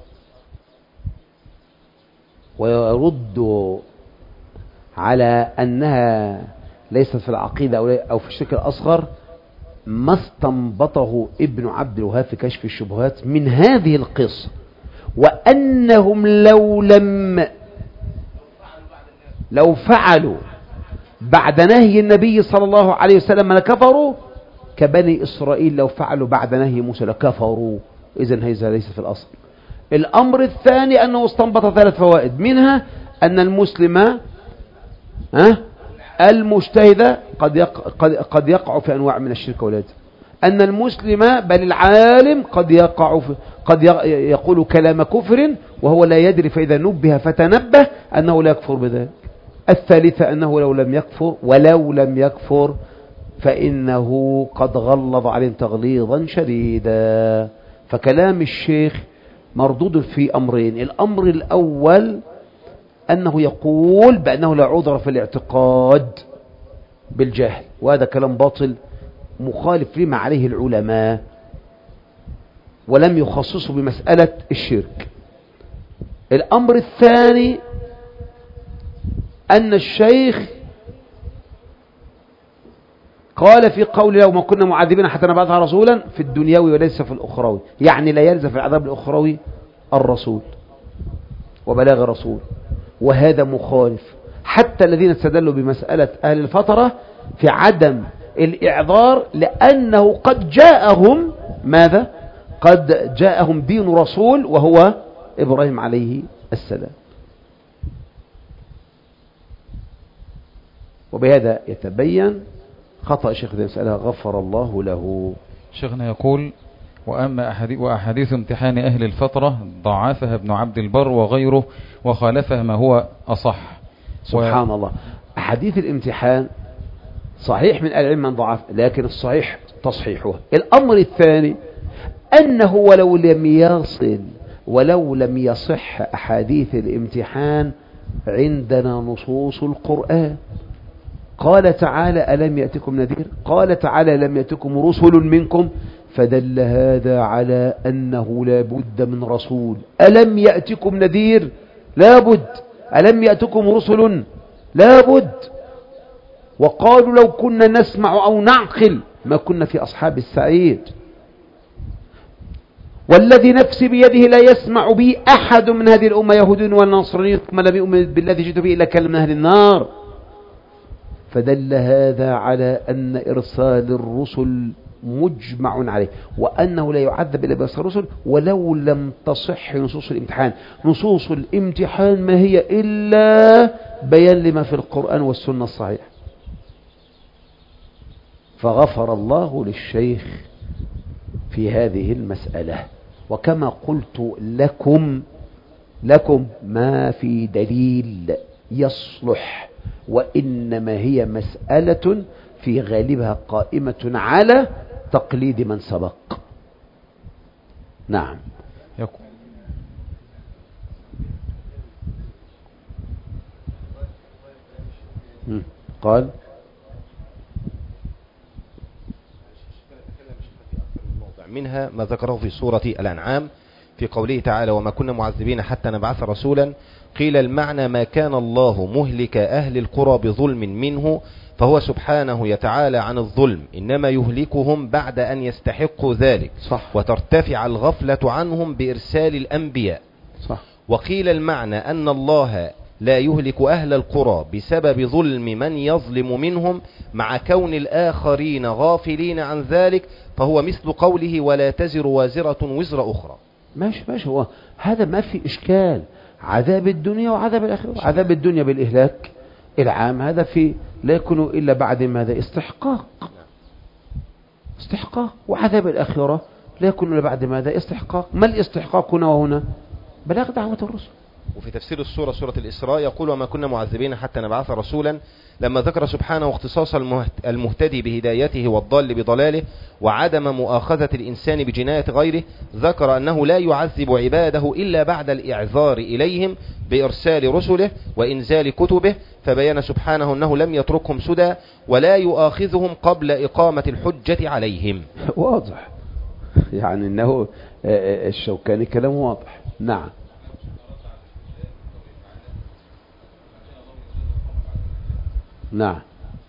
ويرد على انها ليست في العقيدة او في الشرك الاصغر ما استنبطه ابن عبد الوهاب في كشف الشبهات من هذه القصة، وأنهم لو لم لو فعلوا بعد نهي النبي صلى الله عليه وسلم لكفروا كبني إسرائيل لو فعلوا بعد نهي موسى لكفروا. إذن هذا ليس في الأصل. الأمر الثاني أنه استنبط ثلاث فوائد، منها أن المسلم ها المجتهد قد يقع, قد, قد يقع في أنواع من الشرك والعياذ، أن المسلم بل العالم قد يقع في قد يقول كلام كفر وهو لا يدري، فإذا نبه فتنبه أنه لا يكفر بذلك. الثالثة أنه لو لم يكفر ولو لم يكفر فإنه قد غلظ عليهم تغليظا شديدا. فكلام الشيخ مردود في أمرين. الأمر الأول أنه يقول بأنه لا عذر في الاعتقاد بالجهل، وهذا كلام باطل مخالف لما عليه العلماء ولم يخصصوا بمسألة الشرك. الأمر الثاني أن الشيخ قال في قول يوم كنا معذبين حتى نبعثها رسولا في الدنيوي وليس في الأخروي، يعني لا يلزم في العذاب الأخروي الرسول وبلاغ الرسول، وهذا مخالف. حتى الذين استدلوا بمسألة أهل الفترة في عدم الإعذار لأنه قد جاءهم ماذا؟ قد جاءهم دين رسول وهو إبراهيم عليه السلام. وبهذا يتبين خطأ شيخ ذي مسألة غفر الله له. شيخنا يقول وأما أحاديث, وأحاديث امتحان أهل الفترة ضعفها ابن عبد البر وغيره وخالفها ما هو أصح. سبحان و... الله. أحاديث الامتحان صحيح من العلم من ضعف، لكن الصحيح تصحيحها. الأمر الثاني أنه ولو لم يصل ولو لم يصح أحاديث الامتحان عندنا نصوص القرآن. قال تعالى ألم يأتكم نذير، قال تعالى لم يأتكم رسل منكم، فدل هذا على أنه لا بد من رسول. ألم يأتكم نذير لا بد، ألم يأتكم رسل لا بد. وقالوا لو كنا نسمع أو نعقل ما كنا في أصحاب السعير. والذي نفسي بيده لا يسمع بي أحد من هذه الأمة يهودي ولا نصراني ثم لم يؤمن بالذي جئت به إلا كان من أهل النار. فدل هذا على أن إرسال الرسل مجمع عليه، وأنه لا يعذب إلا بإرسال الرسل ولو لم تصح نصوص الامتحان. نصوص الامتحان ما هي إلا بيان لما في القرآن والسنة الصحيح. فغفر الله للشيخ في هذه المسألة. وكما قلت لكم لكم ما في دليل يصلح وإنما هي مسألة في غالبها قائمة على تقليد من سبق. نعم. قال منها ما ذكره في سورة الأنعام في قوله تعالى وما كنا معذبين حتى نبعث رسولا. قيل المعنى ما كان الله مهلك أهل القرى بظلم منه، فهو سبحانه يتعالى عن الظلم، إنما يهلكهم بعد أن يستحقوا ذلك. صح. وترتفع الغفلة عنهم بإرسال الأنبياء. صح. وقيل المعنى أن الله لا يهلك أهل القرى بسبب ظلم من يظلم منهم مع كون الآخرين غافلين عن ذلك، فهو مثل قوله ولا تزر وازرة وزر أخرى. ماشي ماشي، هو هذا ما في إشكال. عذاب الدنيا وعذاب الآخرة. عذاب الدنيا بالإهلاك العام هذا في لا يكون إلا بعد ماذا؟ استحقاق. استحقاق. وعذاب الآخرة لا يكون إلا بعد ماذا؟ استحقاق. ما الاستحقاق هنا وهنا؟ بلاغ دعوة الرسل. وفي تفسير السورة سورة الإسراء يقول وما كنا معذبين حتى نبعث رسولا، لما ذكر سبحانه اختصاص المهتدي بهدايته والضال بضلاله وعدم مؤاخذة الإنسان بجناية غيره، ذكر أنه لا يعذب عباده إلا بعد الإعذار إليهم بإرسال رسله وإنزال كتبه، فبين سبحانه أنه لم يتركهم سدى ولا يؤاخذهم قبل إقامة الحجة عليهم. واضح يعني أنه الشوكاني كلام واضح. نعم. نعم.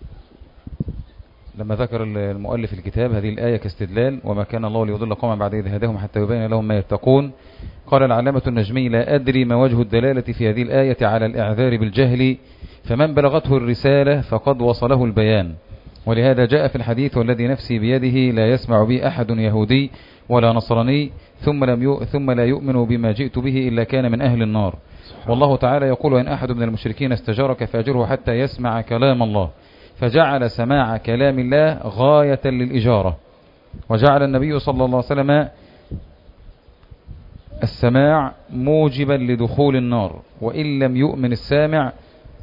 لما ذكر المؤلف الكتاب هذه الآية كاستدلال وما كان الله ليضل قوما بعد إذ هداهم حتى يبين لهم ما يتقون، قال العلامة النجمي لا أدري ما وجه الدلالة في هذه الآية على الإعذار بالجهل، فمن بلغته الرسالة فقد وصله البيان، ولهذا جاء في الحديث والذي نفسي بيده لا يسمع بي أحد يهودي ولا نصراني ثم, لم يؤ... ثم لا يؤمن بما جئت به إلا كان من أهل النار. والله تعالى يقول وإن أحد من المشركين استجارك فأجره حتى يسمع كلام الله، فجعل سماع كلام الله غاية للإجارة، وجعل النبي صلى الله عليه وسلم السماع موجبا لدخول النار، وإن لم يؤمن السامع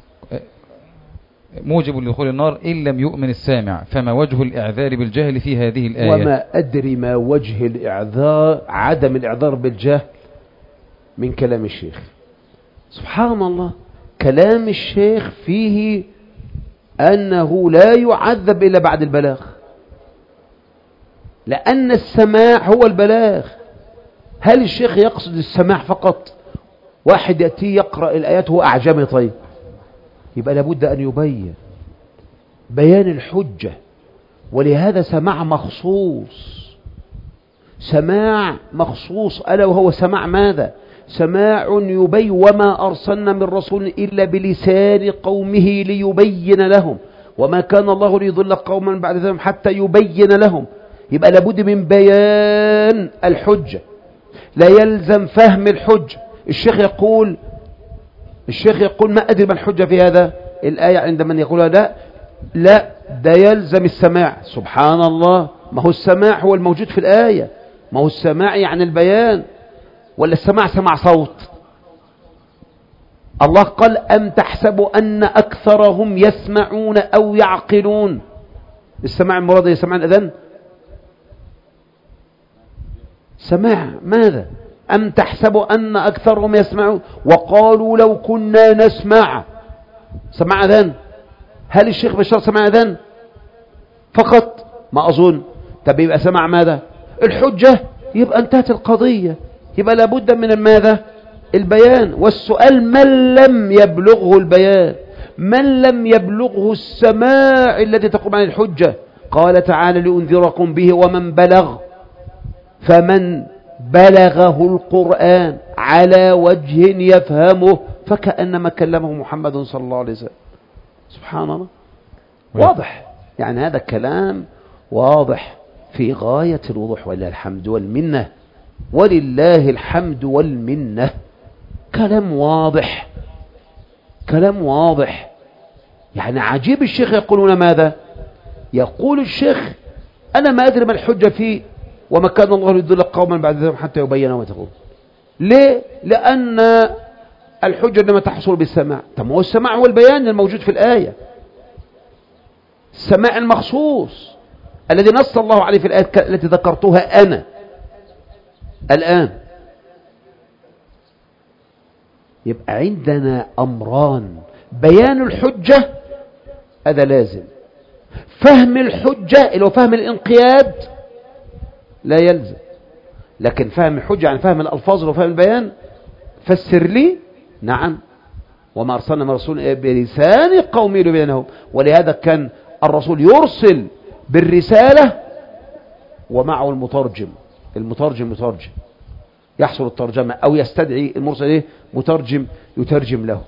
موجب لدخول النار إن لم يؤمن السامع، فما وجه الإعذار بالجهل في هذه الآية؟ وما أدري ما وجه الإعذار عدم الإعذار بالجهل من كلام الشيخ. سبحان الله، كلام الشيخ فيه أنه لا يعذب إلا بعد البلاغ، لأن السماع هو البلاغ. هل الشيخ يقصد السماع فقط؟ واحد يأتي يقرأ الآيات هو أعجمي، طيب يبقى لابد أن يبين بيان الحجة، ولهذا سماع مخصوص، سماع مخصوص، ألا وهو سماع ماذا؟ سماع يبين وما أرسلنا من رسول إلا بلسان قومه ليبين لهم، وما كان الله ليضل قوما بعد ذلك حتى يبين لهم. يبقى لابد من بيان الحجة، لا يلزم فهم الحجة. الشيخ يقول الشيخ يقول ما أدري ما الحجة في هذا الآية عند من يقولها، لا لا ده يلزم السماع. سبحان الله، ما هو السماع هو الموجود في الآية، ما هو السماع يعني البيان، ولا السماع سماع صوت؟ الله قال أم تحسبوا أن أكثرهم يسمعون أو يعقلون. السماع المراد هي سماع الأذان، سماع ماذا؟ أم تحسبوا أن أكثرهم يسمعون وقالوا لو كنا نسمع. سماع أذان؟ هل الشيخ بشار سماع أذان فقط؟ ما أظن. طب يبقى سماع ماذا؟ الحجة. يبقى انتهت القضية، يبقى لابد من ماذا؟ البيان. والسؤال من لم يبلغه البيان، من لم يبلغه السماع الذي تقوم عن الحجة. قال تعالى لأنذركم به ومن بلغ، فمن بلغه القرآن على وجه يفهمه فكأنما كلمه محمد صلى الله عليه وسلم. سبحان الله، واضح يعني، هذا الكلام واضح في غاية الوضوح، ولله الحمد والمنة، ولله الحمد والمنة. كلام واضح، كلام واضح. يعني عجيب الشيخ يقولون ماذا؟ يقول الشيخ أنا ما أدري ما الحجة فيه وما كان الله يضل قوما بعد ذلك حتى يبين ما تقول. ليه؟ لأن الحجة إنما تحصل بالسماع. طب ما هو السماع هو البيان الموجود في الآية، السماع المخصوص الذي نص الله عليه في الآية التي ذكرتها أنا الآن. يبقى عندنا أمران: بيان الحجة هذا لازم، فهم الحجة اللي هو فهم الانقياد لا يلزم. لكن فهم الحجة يعني فهم الألفاظ وفهم البيان. فسر لي، نعم، وما أرسلنا من رسول بلسان قومه ليبينهم. ولهذا كان الرسول يرسل بالرسالة ومعه المترجم، المترجم مترجم يحصل الترجمة، أو يستدعي المرسل إيه؟ مترجم يترجم له.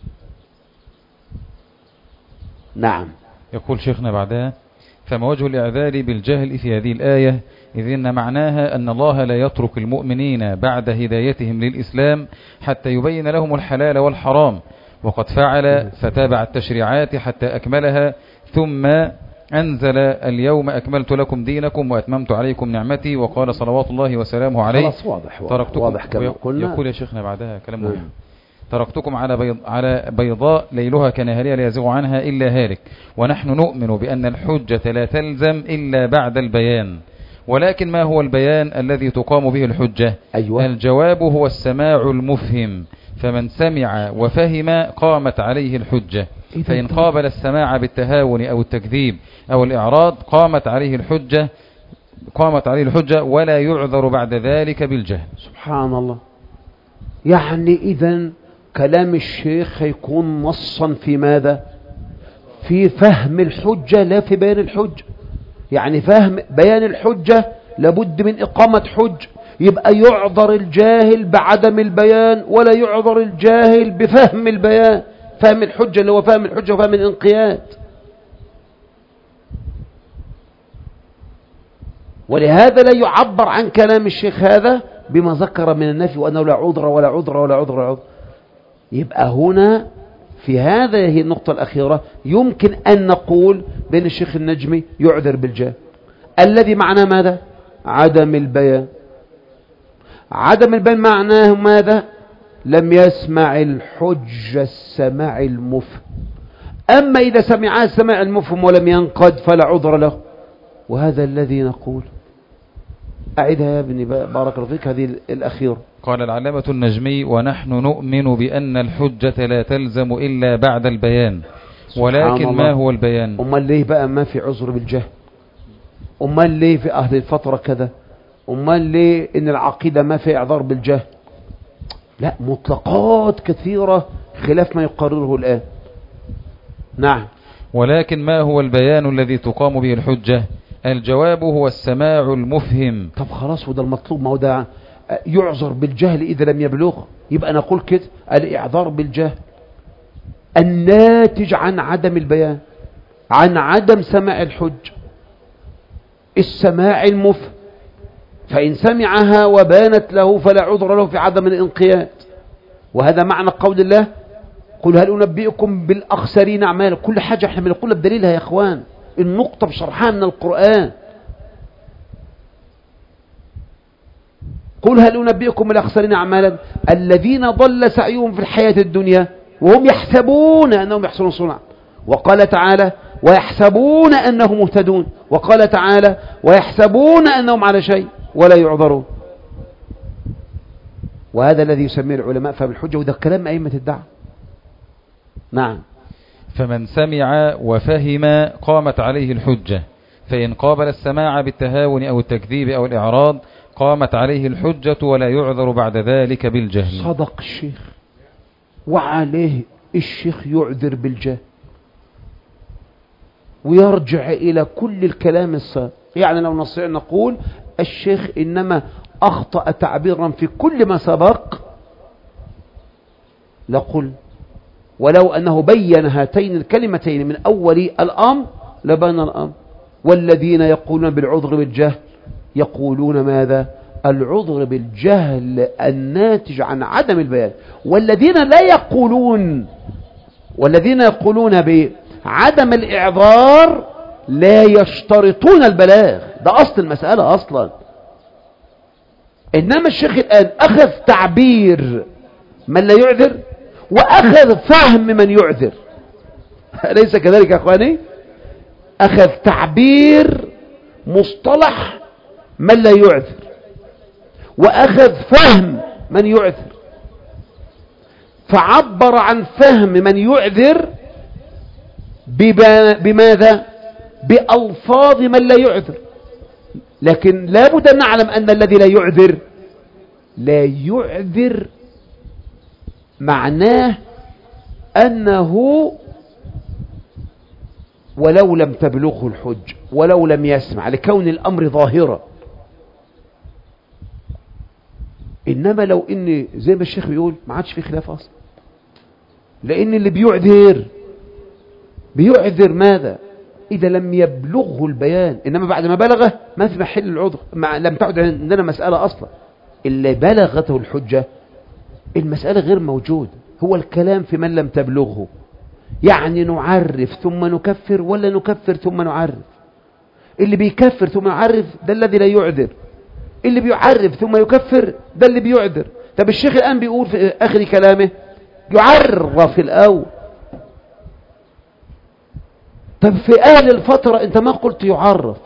نعم. يقول شيخنا بعدها: فما وجه الإعذار بالجهل في هذه الآية؟ إذ إن معناها أن الله لا يترك المؤمنين بعد هدايتهم للإسلام حتى يبين لهم الحلال والحرام، وقد فعل فتابع التشريعات حتى أكملها، ثم أنزل: اليوم أكملت لكم دينكم وأتممت عليكم نعمتي، وقال صلوات الله وسلامه عليه: خلاص واضح تركتكم واضح كما قلنا. يقول يا شيخنا بعدها كلام مهم: تركتكم على بيض على بيضاء ليلها كنهارها لا يزيغ عنها إلا هالك، ونحن نؤمن بأن الحجة لا تلزم إلا بعد البيان. ولكن ما هو البيان الذي تقام به الحجة؟ أيوة. الجواب هو السماع المفهم، فمن سمع وفهم قامت عليه الحجة، فإن قابل السماع بالتهاون أو التكذيب أو الإعراض قامت عليه الحجة قامت عليه الحجة ولا يعذر بعد ذلك بالجهل. سبحان الله. يعني إذن كلام الشيخ يكون نصا في ماذا؟ في فهم الحجة لا في بيان الحجة. يعني فهم بيان الحجة لابد من إقامة حج، يبقى يعذر الجاهل بعدم البيان ولا يعذر الجاهل بفهم البيان، فهم الحجة اللي هو فهم الحجة وفهم الانقياد. ولهذا لا يعبر عن كلام الشيخ هذا بما ذكر من النفي وأنه لا عذر ولا عذر ولا عذر ولا عذر. يبقى هنا في هذه النقطة الأخيرة يمكن أن نقول بين الشيخ النجمي يعذر بالجهل، الذي معناه ماذا؟ عدم البيان. عدم البيان معناه ماذا؟ لم يسمع الحجة السماع المفهم. أما إذا سمع السماع المفهم ولم ينقد فلا عذر له، وهذا الذي نقول. أعدها يا ابني بارك الله فيك هذه الأخيرة. قال العلامة النجمي: ونحن نؤمن بأن الحجة لا تلزم إلا بعد البيان. ولكن ما هو البيان؟ أمال ليه بقى ما في عذر بالجهل؟ أمال ليه في أهل الفترة كذا؟ أمال ليه إن العقيدة ما في إعذار بالجهل؟ لا، مطلقات كثيرة خلاف ما يقرره الآن. نعم. ولكن ما هو البيان الذي تقام به الحجة؟ الجواب هو السماع المفهم. طب خلاص، وده المطلوب، ما هو ده يعذر بالجهل إذا لم يبلغ. يبقى نقول كده الإعذار بالجهل الناتج عن عدم البيان، عن عدم سماع الحج، السماع المفهم. فإن سمعها وبانت له فلا عذر له في عدم الانقياد. وهذا معنى قول الله: قل هل أنبئكم بالأخسرين أعمالا. كل حاجة احنا بنقولها بدليلها يا اخوان، النقطة بشرحها من القرآن. قل هل أنبئكم بالأخسرين أعمالا الذين ضل سعيهم في الحياة الدنيا وهم يحسبون أنهم يحسنون صنعا. وقال تعالى: ويحسبون أنهم مهتدون. وقال تعالى: ويحسبون أنهم على شيء ولا يعذرون. وهذا الذي يسميه العلماء فهم الحجة، وده كلام أئمة الدعوة. نعم. فمن سمع وفهم قامت عليه الحجة، فإن قابل السماع بالتهاون أو التكذيب أو الإعراض قامت عليه الحجة ولا يعذر بعد ذلك بالجهل. صدق الشيخ، وعليه الشيخ يعذر بالجهل ويرجع إلى كل الكلام السابق. يعني لو نستطيع نقول الشيخ إنما أخطأ تعبيرا في كل ما سبق لقل ولو أنه بين هاتين الكلمتين من أول الأمر لبان الأمر. والذين يقولون بالعذر بالجهل يقولون ماذا؟ العذر بالجهل الناتج عن عدم البيان. والذين لا يقولون والذين يقولون بعدم الإعذار لا يشترطون البلاغ. ده أصل المسألة أصلا. إنما الشيخ الآن أخذ تعبير من لا يعذر وأخذ فهم من يعذر. أليس كذلك يا أخواني؟ أخذ تعبير مصطلح من لا يعذر، وأخذ فهم من يعذر، فعبر عن فهم من يعذر بماذا؟ بألفاظ من لا يعذر. لكن لا بد أن نعلم أن الذي لا يعذر لا يعذر معناه أنه ولو لم تبلغه الحج، ولو لم يسمع، لكون الأمر ظاهرا. إنما لو إن زي ما الشيخ بيقول ما عادش في خلاف أصلا، لأن اللي بيعذر بيعذر ماذا؟ إذا لم يبلغه البيان. إنما بعد ما بلغه ما في محل العذر، لم تعد عندنا مسألة أصلا. اللي بلغته الحجة المسألة غير موجود، هو الكلام في من لم تبلغه. يعني نعرف ثم نكفر ولا نكفر ثم نعرف؟ اللي بيكفر ثم يعرف ده الذي لا يعذر، اللي بيعرف ثم يكفر ده اللي بيعذر. طب الشيخ الآن بيقول في آخر كلامه يعرف الأول. طب في أهل الفترة أنت ما قلت يعرف،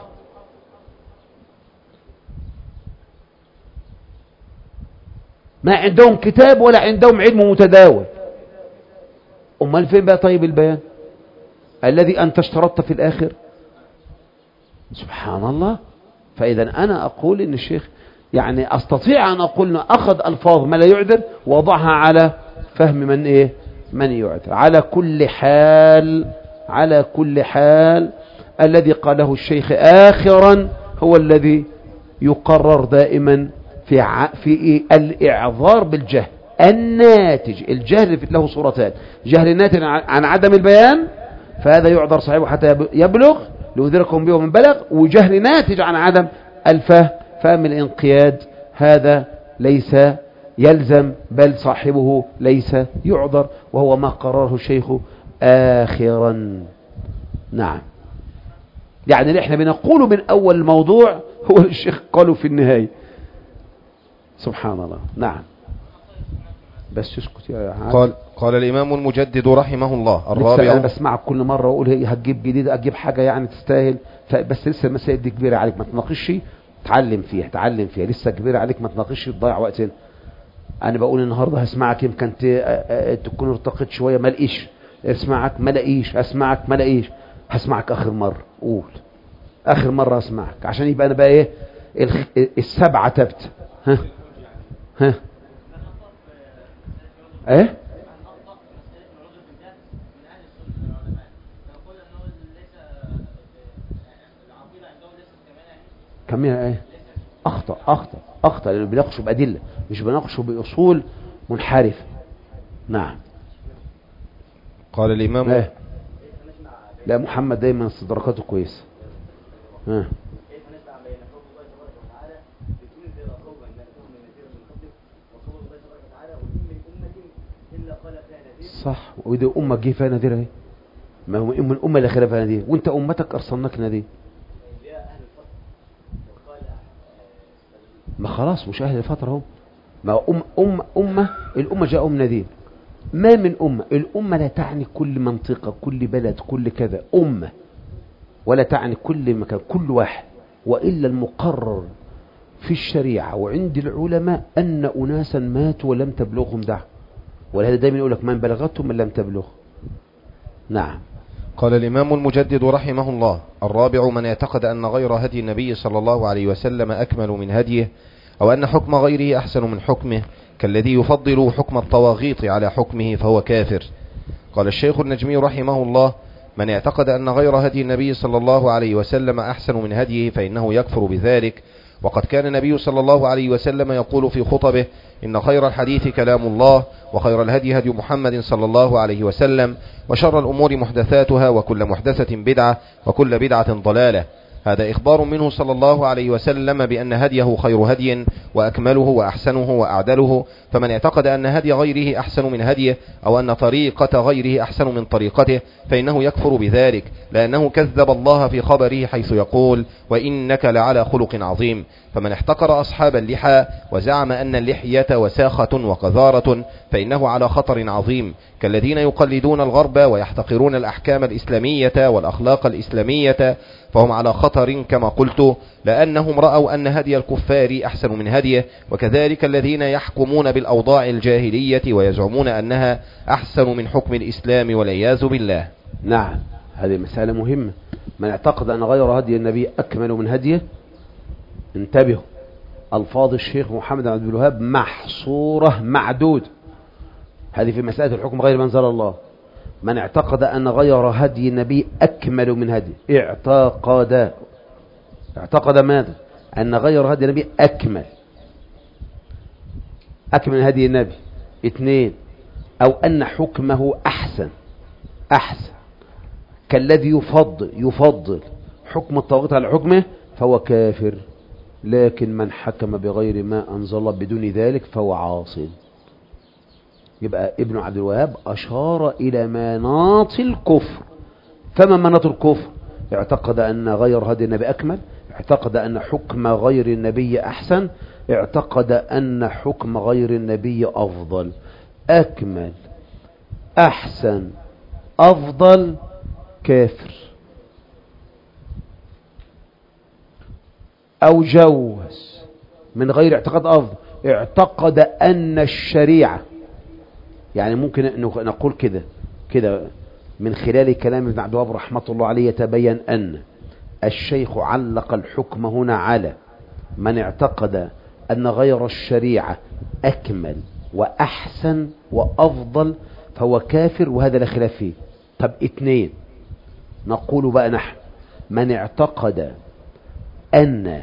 ما عندهم كتاب ولا عندهم علم متداول. أمال فين بقى طيب البيان الذي أنت اشترطت في الآخر؟ سبحان الله. فإذا أنا أقول إن الشيخ يعني أستطيع أن أقول إنه أخذ ألفاظ ما لا يعذر ووضعها على فهم من إيه؟ من يعذر. على كل حال على كل حال الذي قاله الشيخ آخرا هو الذي يقرر دائما في ع... في إيه؟ الإعذار بالجهل الناتج. الجهل له صورتان: جهل ناتج عن عدم البيان فهذا يعذر صاحبه حتى يبلغ ليذركم به من بلغ، وجهل ناتج عن عدم الفهم فهم الانقياد، هذا ليس يلزم بل صاحبه ليس يعذر، وهو ما قرره الشيخ آخرا. نعم، يعني اللي احنا بنقوله من أول الموضوع هو الشيخ قاله في النهاية. سبحان الله. نعم، بس اسكت يا عاد. قال قال الإمام المجدد رحمه الله الرابع. أنا بسمعك كل مرة وأقول هي هتجيب جديد، أجيب حاجة يعني تستاهل، بس لسه المسائل دي كبيرة عليك، ما تناقشش، تعلم فيها تعلم فيها لسه كبيرة عليك، ما تناقشش تضيع وقتنا. أنا بقول النهاردة هسمعك يمكن تكون ارتقيت شوية، ما لقيش اسمعك، ما لقيش اسمعك، ما لقيش هسمعك آخر مرة. قول آخر مرة اسمعك عشان يبقى أنا بقى إيه السبعة تبت. ها ها ايه كمية ايه اخطأ اخطأ اخطأ لانه بيناقشوا بأدلة مش بيناقشوا بأصول منحرفة. نعم. قال الإمام ايه لا محمد دايما استدراكاته كويسة. ها صح، ودي أمة جه فيها نذير اهي، ما هو أم الأمة اللي خلفها نذير، وانت أمتك أرسلناك نذير. ما خلاص مش أهل الفترة هم، ما أم أم أمة الأمة جاء أم نذير. ما من أمة، الأمة لا تعني كل منطقة كل بلد كل كذا، أمة ولا تعني كل مكان كل واحد، وإلا المقرر في الشريعة وعند العلماء أن أناسا ماتوا ولم تبلغهم دعوة، ولهذا دائما يقول لك من بلغتهم من لم تبلغ. نعم. قال الإمام المجدد رحمه الله الرابع من اعتقد أن غير هدي النبي صلى الله عليه وسلم أكمل من هديه، أو أن حكم غيره أحسن من حكمه، كالذي يفضل حكم الطواغيط على حكمه فهو كافر. قال الشيخ النجمي رحمه الله من اعتقد أن غير هدي النبي صلى الله عليه وسلم أحسن من هديه فإنه يكفر بذلك. وقد كان النبي صلى الله عليه وسلم يقول في خطبه إن خير الحديث كلام الله، وخير الهدي هدي محمد صلى الله عليه وسلم، وشر الأمور محدثاتها، وكل محدثة بدعة، وكل بدعة ضلالة. هذا إخبار منه صلى الله عليه وسلم بأن هديه خير هدي وأكمله وأحسنه وأعدله، فمن اعتقد أن هدي غيره أحسن من هديه أو أن طريقة غيره أحسن من طريقته فإنه يكفر بذلك، لأنه كذب الله في خبره حيث يقول وإنك لعلى خلق عظيم. فمن احتقر أصحاب اللحى وزعم أن اللحية وساخة وقذارة فإنه على خطر عظيم، كالذين يقلدون الغرب ويحتقرون الأحكام الإسلامية والأخلاق الإسلامية، فهم على خطر كما قلت، لأنهم رأوا أن هدي الكفار أحسن من هديه، وكذلك الذين يحكمون بالأوضاع الجاهلية ويزعمون أنها أحسن من حكم الإسلام والعياذ بالله. نعم، هذه مسألة مهمة. من اعتقد أن غير هدي النبي أكمل من هديه، انتبهوا، ألفاظ الشيخ محمد بن عبد الوهاب محصورة معدود، هذه في مسألة الحكم غير منزل الله. من اعتقد أن غير هدي النبي أكمل من هدي، اعتقد اعتقد ماذا؟ أن غير هدي النبي أكمل أكمل من هدي النبي. اثنين، أو أن حكمه أحسن أحسن كالذي يفضل يفضل حكم الطاغوت على حكمه فهو كافر. لكن من حكم بغير ما أنزل الله بدون ذلك فهو عاصٍ. يبقى ابن عبد الوهاب أشار إلى مناط الكفر. فما مناط الكفر؟ اعتقد أن غير هدي النبي أكمل، اعتقد أن حكم غير النبي أحسن، اعتقد أن حكم غير النبي أفضل. أكمل، أحسن، أفضل، كافر. أو جوز من غير اعتقاد أفضل، اعتقد أن الشريعة، يعني ممكن نقول كده كده من خلال كلام ابن عبد الوهاب رحمة الله عليه يتبين أن الشيخ علق الحكم هنا على من اعتقد أن غير الشريعة أكمل وأحسن وأفضل فهو كافر، وهذا لا خلاف فيه. طب اثنين، نقول بقى نحن من اعتقد أن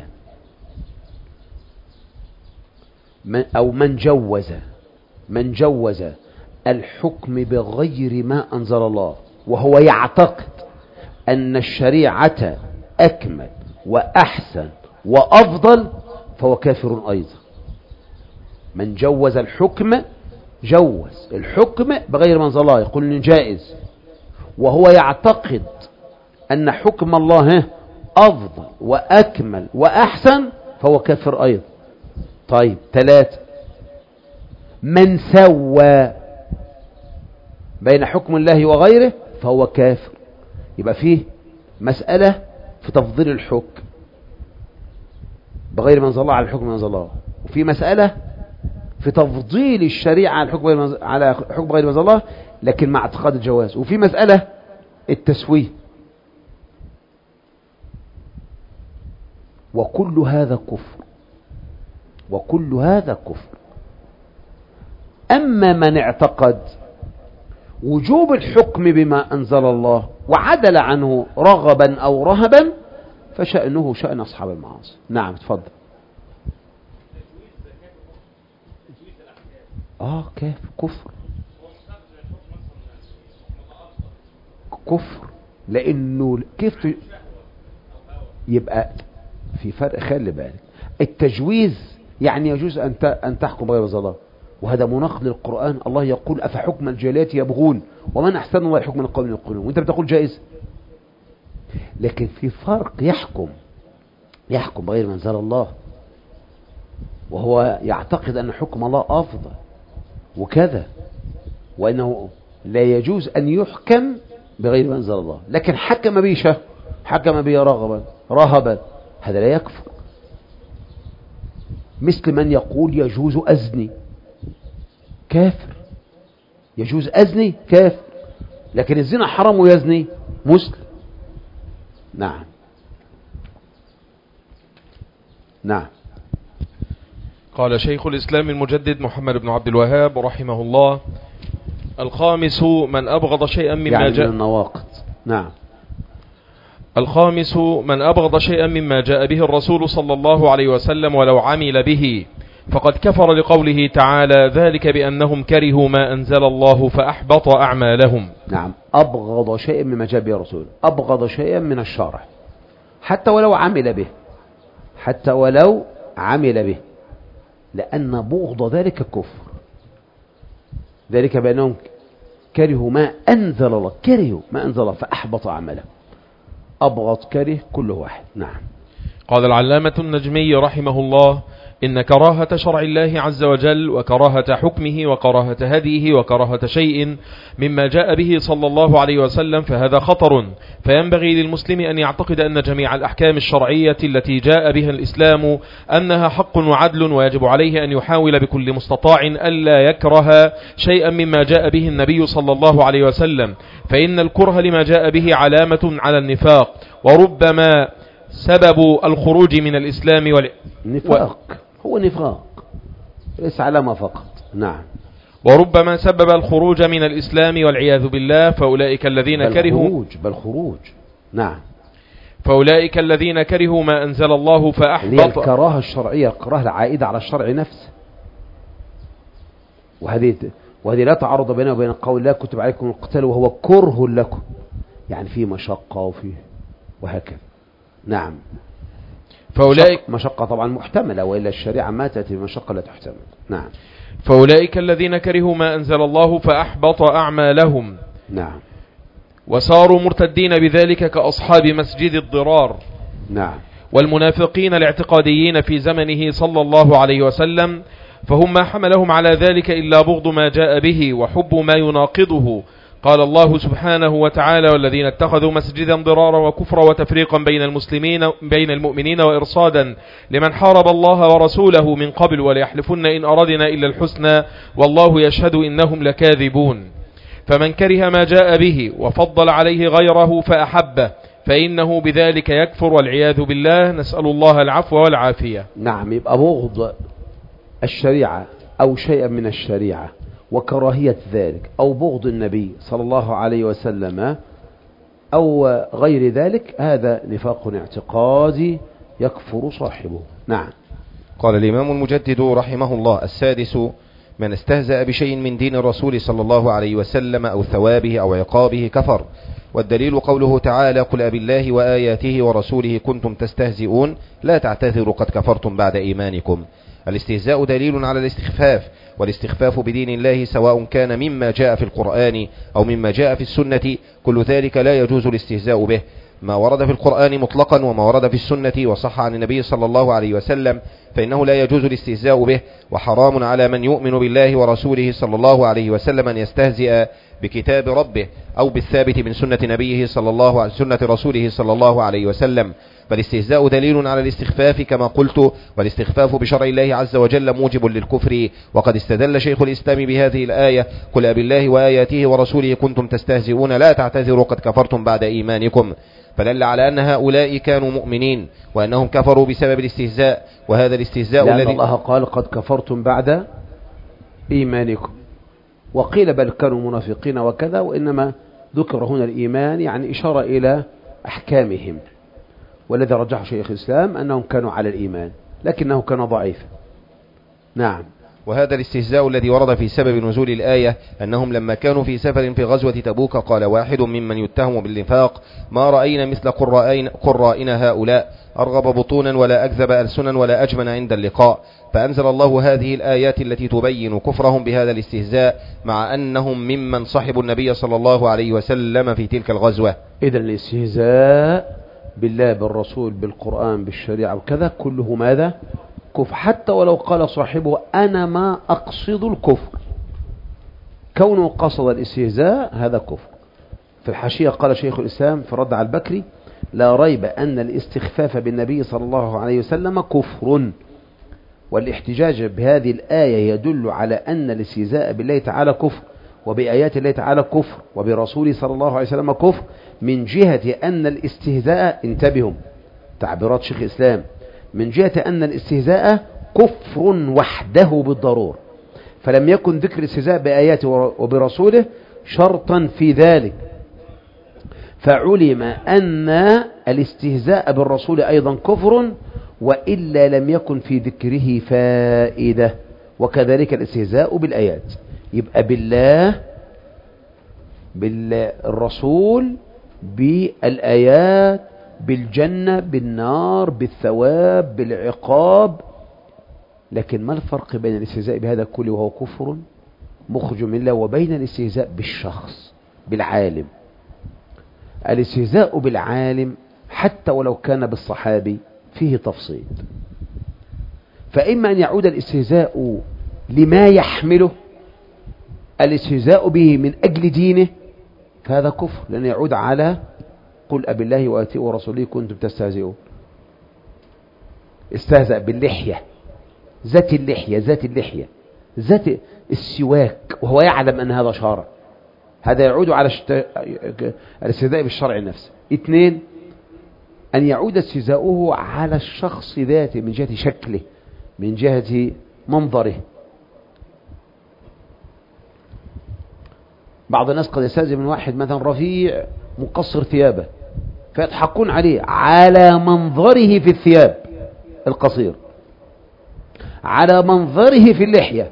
من أو من جوز من جوز الحكم بغير ما أنزل الله وهو يعتقد أن الشريعة أكمل وأحسن وأفضل فهو كافر أيضا. من جوز الحكم جوز الحكم بغير ما أنزل الله، يقول إنه جائز، وهو يعتقد أن حكم الله أفضل وأكمل وأحسن فهو كافر أيضا. طيب ثلاثة، من سوى بين حكم الله وغيره فهو كافر. يبقى فيه مسألة في تفضيل الحكم بغير ما أنزل الله على الحكم ما أنزل الله، وفي مسألة في تفضيل الشريعة على الحكم على حكم غير ما أنزل الله لكن مع اعتقاد الجواز، وفي مسألة التسويه. وكل هذا كفر، وكل هذا كفر. أما من اعتقد وجوب الحكم بما أنزل الله وعدل عنه رغبا أو رهبا فشأنه شأن أصحاب المعاصي. نعم تفضل. آه كيف كفر كفر لأنه كيف يبقى في فرق. خلي بالك، التجويز يعني يجوز أن أن تحكم غير الله، وهذا مناقض للقرآن. الله يقول أفحكم الجاهلية يبغون ومن أحسن الله حكما من القوم يقولون، وأنت بتقول جائز. لكن في فرق، يحكم يحكم بغير ما أنزل الله وهو يعتقد أن حكم الله أفضل وكذا، وأنه لا يجوز أن يحكم بغير ما أنزل الله، لكن حكم به شهوة، حكم به رغبا رهبا، هذا لا يكفر. مثل من يقول يجوز أزني، كافر. يجوز أزني، كافر. لكن الزنا حرام ويزني مسلم. نعم نعم. قال شيخ الإسلام المجدد محمد بن عبد الوهاب رحمه الله: الخامس من أبغض شيئا مما يعني جاء من النواقض. نعم. الخامس من أبغض شيئا مما جاء به الرسول صلى الله عليه وسلم ولو عمل به فقد كفر لقوله تعالى: ذلك بأنهم كرهوا ما أنزل الله فأحبط أعمالهم. نعم، أبغض شيئا مما جاء به الرسول، أبغض شيئا من الشرع، حتى ولو عمل به، حتى ولو عمل به، لأن بغض ذلك كفر. ذلك بأنهم كرهوا ما أنزل الله، كرهوا ما أنزل الله فأحبط عمله. أبغض كره كل واحد. نعم. قال العلامة النجمي رحمه الله: إن كراهة شرع الله عز وجل وكراهة حكمه وكراهة هديه وكراهة شيء مما جاء به صلى الله عليه وسلم فهذا خطر، فينبغي للمسلم أن يعتقد أن جميع الأحكام الشرعية التي جاء بها الإسلام أنها حق وعدل، ويجب عليه أن يحاول بكل مستطاع ألا يكره شيئا مما جاء به النبي صلى الله عليه وسلم، فإن الكره لما جاء به علامة على النفاق، وربما سبب الخروج من الإسلام وال... نفاق هو نفاق ليس علامة فقط. نعم. وربما سبب الخروج من الإسلام والعياذ بالله، فأولئك الذين بل كرهوا خروج بل خروج نعم فأولئك الذين كرهوا ما أنزل الله فأحبط. الكراهة الشرعية الكراهة العائدة على الشرع نفسه، وهذه وهذه لا تعارض بينه وبين قول لا كتب عليكم القتال وهو كره لكم، يعني فيه مشقة وفيه وهكذا. نعم. فأولئك مشقة طبعا محتملة، وإلا الشريعة ما تأتي بمشقة لا تحتمل. نعم. فأولئك الذين كرهوا ما أنزل الله فأحبط أعمالهم. نعم. وصاروا مرتدين بذلك كأصحاب مسجد الضرار. نعم. والمنافقين الاعتقاديين في زمنه صلى الله عليه وسلم، فهم ما حملهم على ذلك إلا بغض ما جاء به وحب ما يناقضه. قال الله سبحانه وتعالى: والذين اتخذوا مسجدا ضرارا وكفرا وتفريقا بين المسلمين بين المؤمنين وإرصادا لمن حارب الله ورسوله من قبل وليحلفن إن أردنا إلا الحسنى والله يشهد إنهم لكاذبون. فمن كره ما جاء به وفضل عليه غيره فأحبه فإنه بذلك يكفر والعياذ بالله، نسأل الله العفو والعافية. نعم. يبقى بغض الشريعة أو شيئا من الشريعة وكراهية ذلك أو بغض النبي صلى الله عليه وسلم أو غير ذلك، هذا نفاق اعتقادي يكفر صاحبه. نعم. قال الإمام المجدد رحمه الله: السادس: من استهزأ بشيء من دين الرسول صلى الله عليه وسلم أو ثوابه أو عقابه كفر. والدليل قوله تعالى: قل أبي الله وآياته ورسوله كنتم تستهزئون لا تعتذروا قد كفرتم بعد إيمانكم. الاستهزاء دليل على الاستخفاف، والاستخفاف بدين الله سواء كان مما جاء في القرآن أو مما جاء في السنة كل ذلك لا يجوز الاستهزاء به، ما ورد في القرآن مطلقا وما ورد في السنة وصح عن النبي صلى الله عليه وسلم فإنه لا يجوز الاستهزاء به، وحرام على من يؤمن بالله ورسوله صلى الله عليه وسلم أن يستهزئ بكتاب ربه أو بالثابت من سنة نبيه صلى الله عليه سنة رسوله صلى الله عليه وسلم. فالاستهزاء دليل على الاستخفاف كما قلت، والاستخفاف بشرع الله عز وجل موجب للكفر. وقد استدل شيخ الإسلام بهذه الآية: قل أبي الله وآياته ورسوله كنتم تستهزئون لا تعتذروا قد كفرتم بعد إيمانكم، فدل على أن هؤلاء كانوا مؤمنين وأنهم كفروا بسبب الاستهزاء. وهذا الاستهزاء لأن الذي الله قال قد كفرتم بعد إيمانكم، وقيل بل كانوا منافقين وكذا، وإنما ذكر هنا الإيمان يعني إشارة إلى أحكامهم، والذي رجح شيخ الإسلام أنهم كانوا على الإيمان لكنه كان ضعيفا. نعم. وهذا الاستهزاء الذي ورد في سبب نزول الآية أنهم لما كانوا في سفر في غزوة تبوك قال واحد ممن يتهم بالنفاق: ما رأينا مثل قرائنا, قرائنا هؤلاء أرغب بطونا ولا أكذب ألسنا ولا أجمن عند اللقاء. فأنزل الله هذه الآيات التي تبين كفرهم بهذا الاستهزاء مع أنهم ممن صحبوا النبي صلى الله عليه وسلم في تلك الغزوة. إذن الاستهزاء بالله بالرسول بالقرآن بالشريعة وكذا كله ماذا؟ كفر، حتى ولو قال صاحبه أنا ما أقصد الكفر، كونه قصد الاستهزاء هذا كفر. في الحاشية قال شيخ الإسلام في رد على البكري: لا ريب أن الاستخفاف بالنبي صلى الله عليه وسلم كفر، والاحتجاج بهذه الآية يدل على أن الاستهزاء بالله تعالى كفر، وبآيات الله تعالى كفر، وبرسوله صلى الله عليه وسلم كفر، من جهة أن الاستهزاء، انتبهوا تعبيرات شيخ الإسلام، من جهة أن الاستهزاء كفر وحده بالضرورة، فلم يكن ذكر الاستهزاء بآياته وبرسوله شرطا في ذلك، فعلم أن الاستهزاء بالرسول أيضا كفر وإلا لم يكن في ذكره فائدة، وكذلك الاستهزاء بالآيات. يبقى بالله بالرسول بالآيات بالجنة بالنار بالثواب بالعقاب. لكن ما الفرق بين الاستهزاء بهذا كله وهو كفر مخرج من الله وبين الاستهزاء بالشخص بالعالم؟ الاستهزاء بالعالم حتى ولو كان بالصحابي فيه تفصيل، فإما أن يعود الاستهزاء لما يحمله، الاستهزاء به من أجل دينه فهذا كفر، لأنه يعود على قل أبي الله وآتيه ورسوله كنتم تستهزئون. استهزأ باللحية، ذات اللحية ذات اللحية ذات السواك وهو يعلم أن هذا شرع، هذا يعود على شت... الاستهزاء بالشرع نفسه. اثنين، أن يعود استهزاؤه على الشخص ذاته من جهة شكله من جهة منظره. بعض الناس قد يستهزئ من واحد مثلا رفيع مقصر ثيابه فيضحكون عليه على منظره في الثياب القصير، على منظره في اللحية،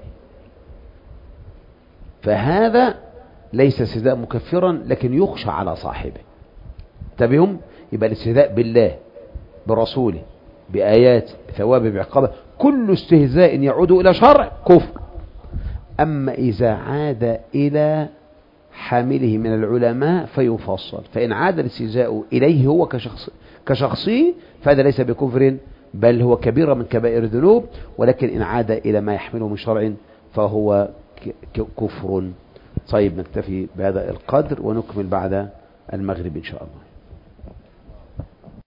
فهذا ليس استهزاء مكفرا لكن يخشى على صاحبه. تبهم يبقى الاستهزاء بالله برسوله بآيات بثوابه بعقابه كل استهزاء يعود إلى شرع كفر. أما إذا عاد إلى حامله من العلماء فيفصل، فإن عاد الاستهزاء إليه هو كشخص كشخصي فهذا ليس بكفر بل هو كبيرة من كبائر الذنوب، ولكن إن عاد إلى ما يحمله من شرع فهو كفر. طيب نكتفي بهذا القدر ونكمل بعد المغرب إن شاء الله.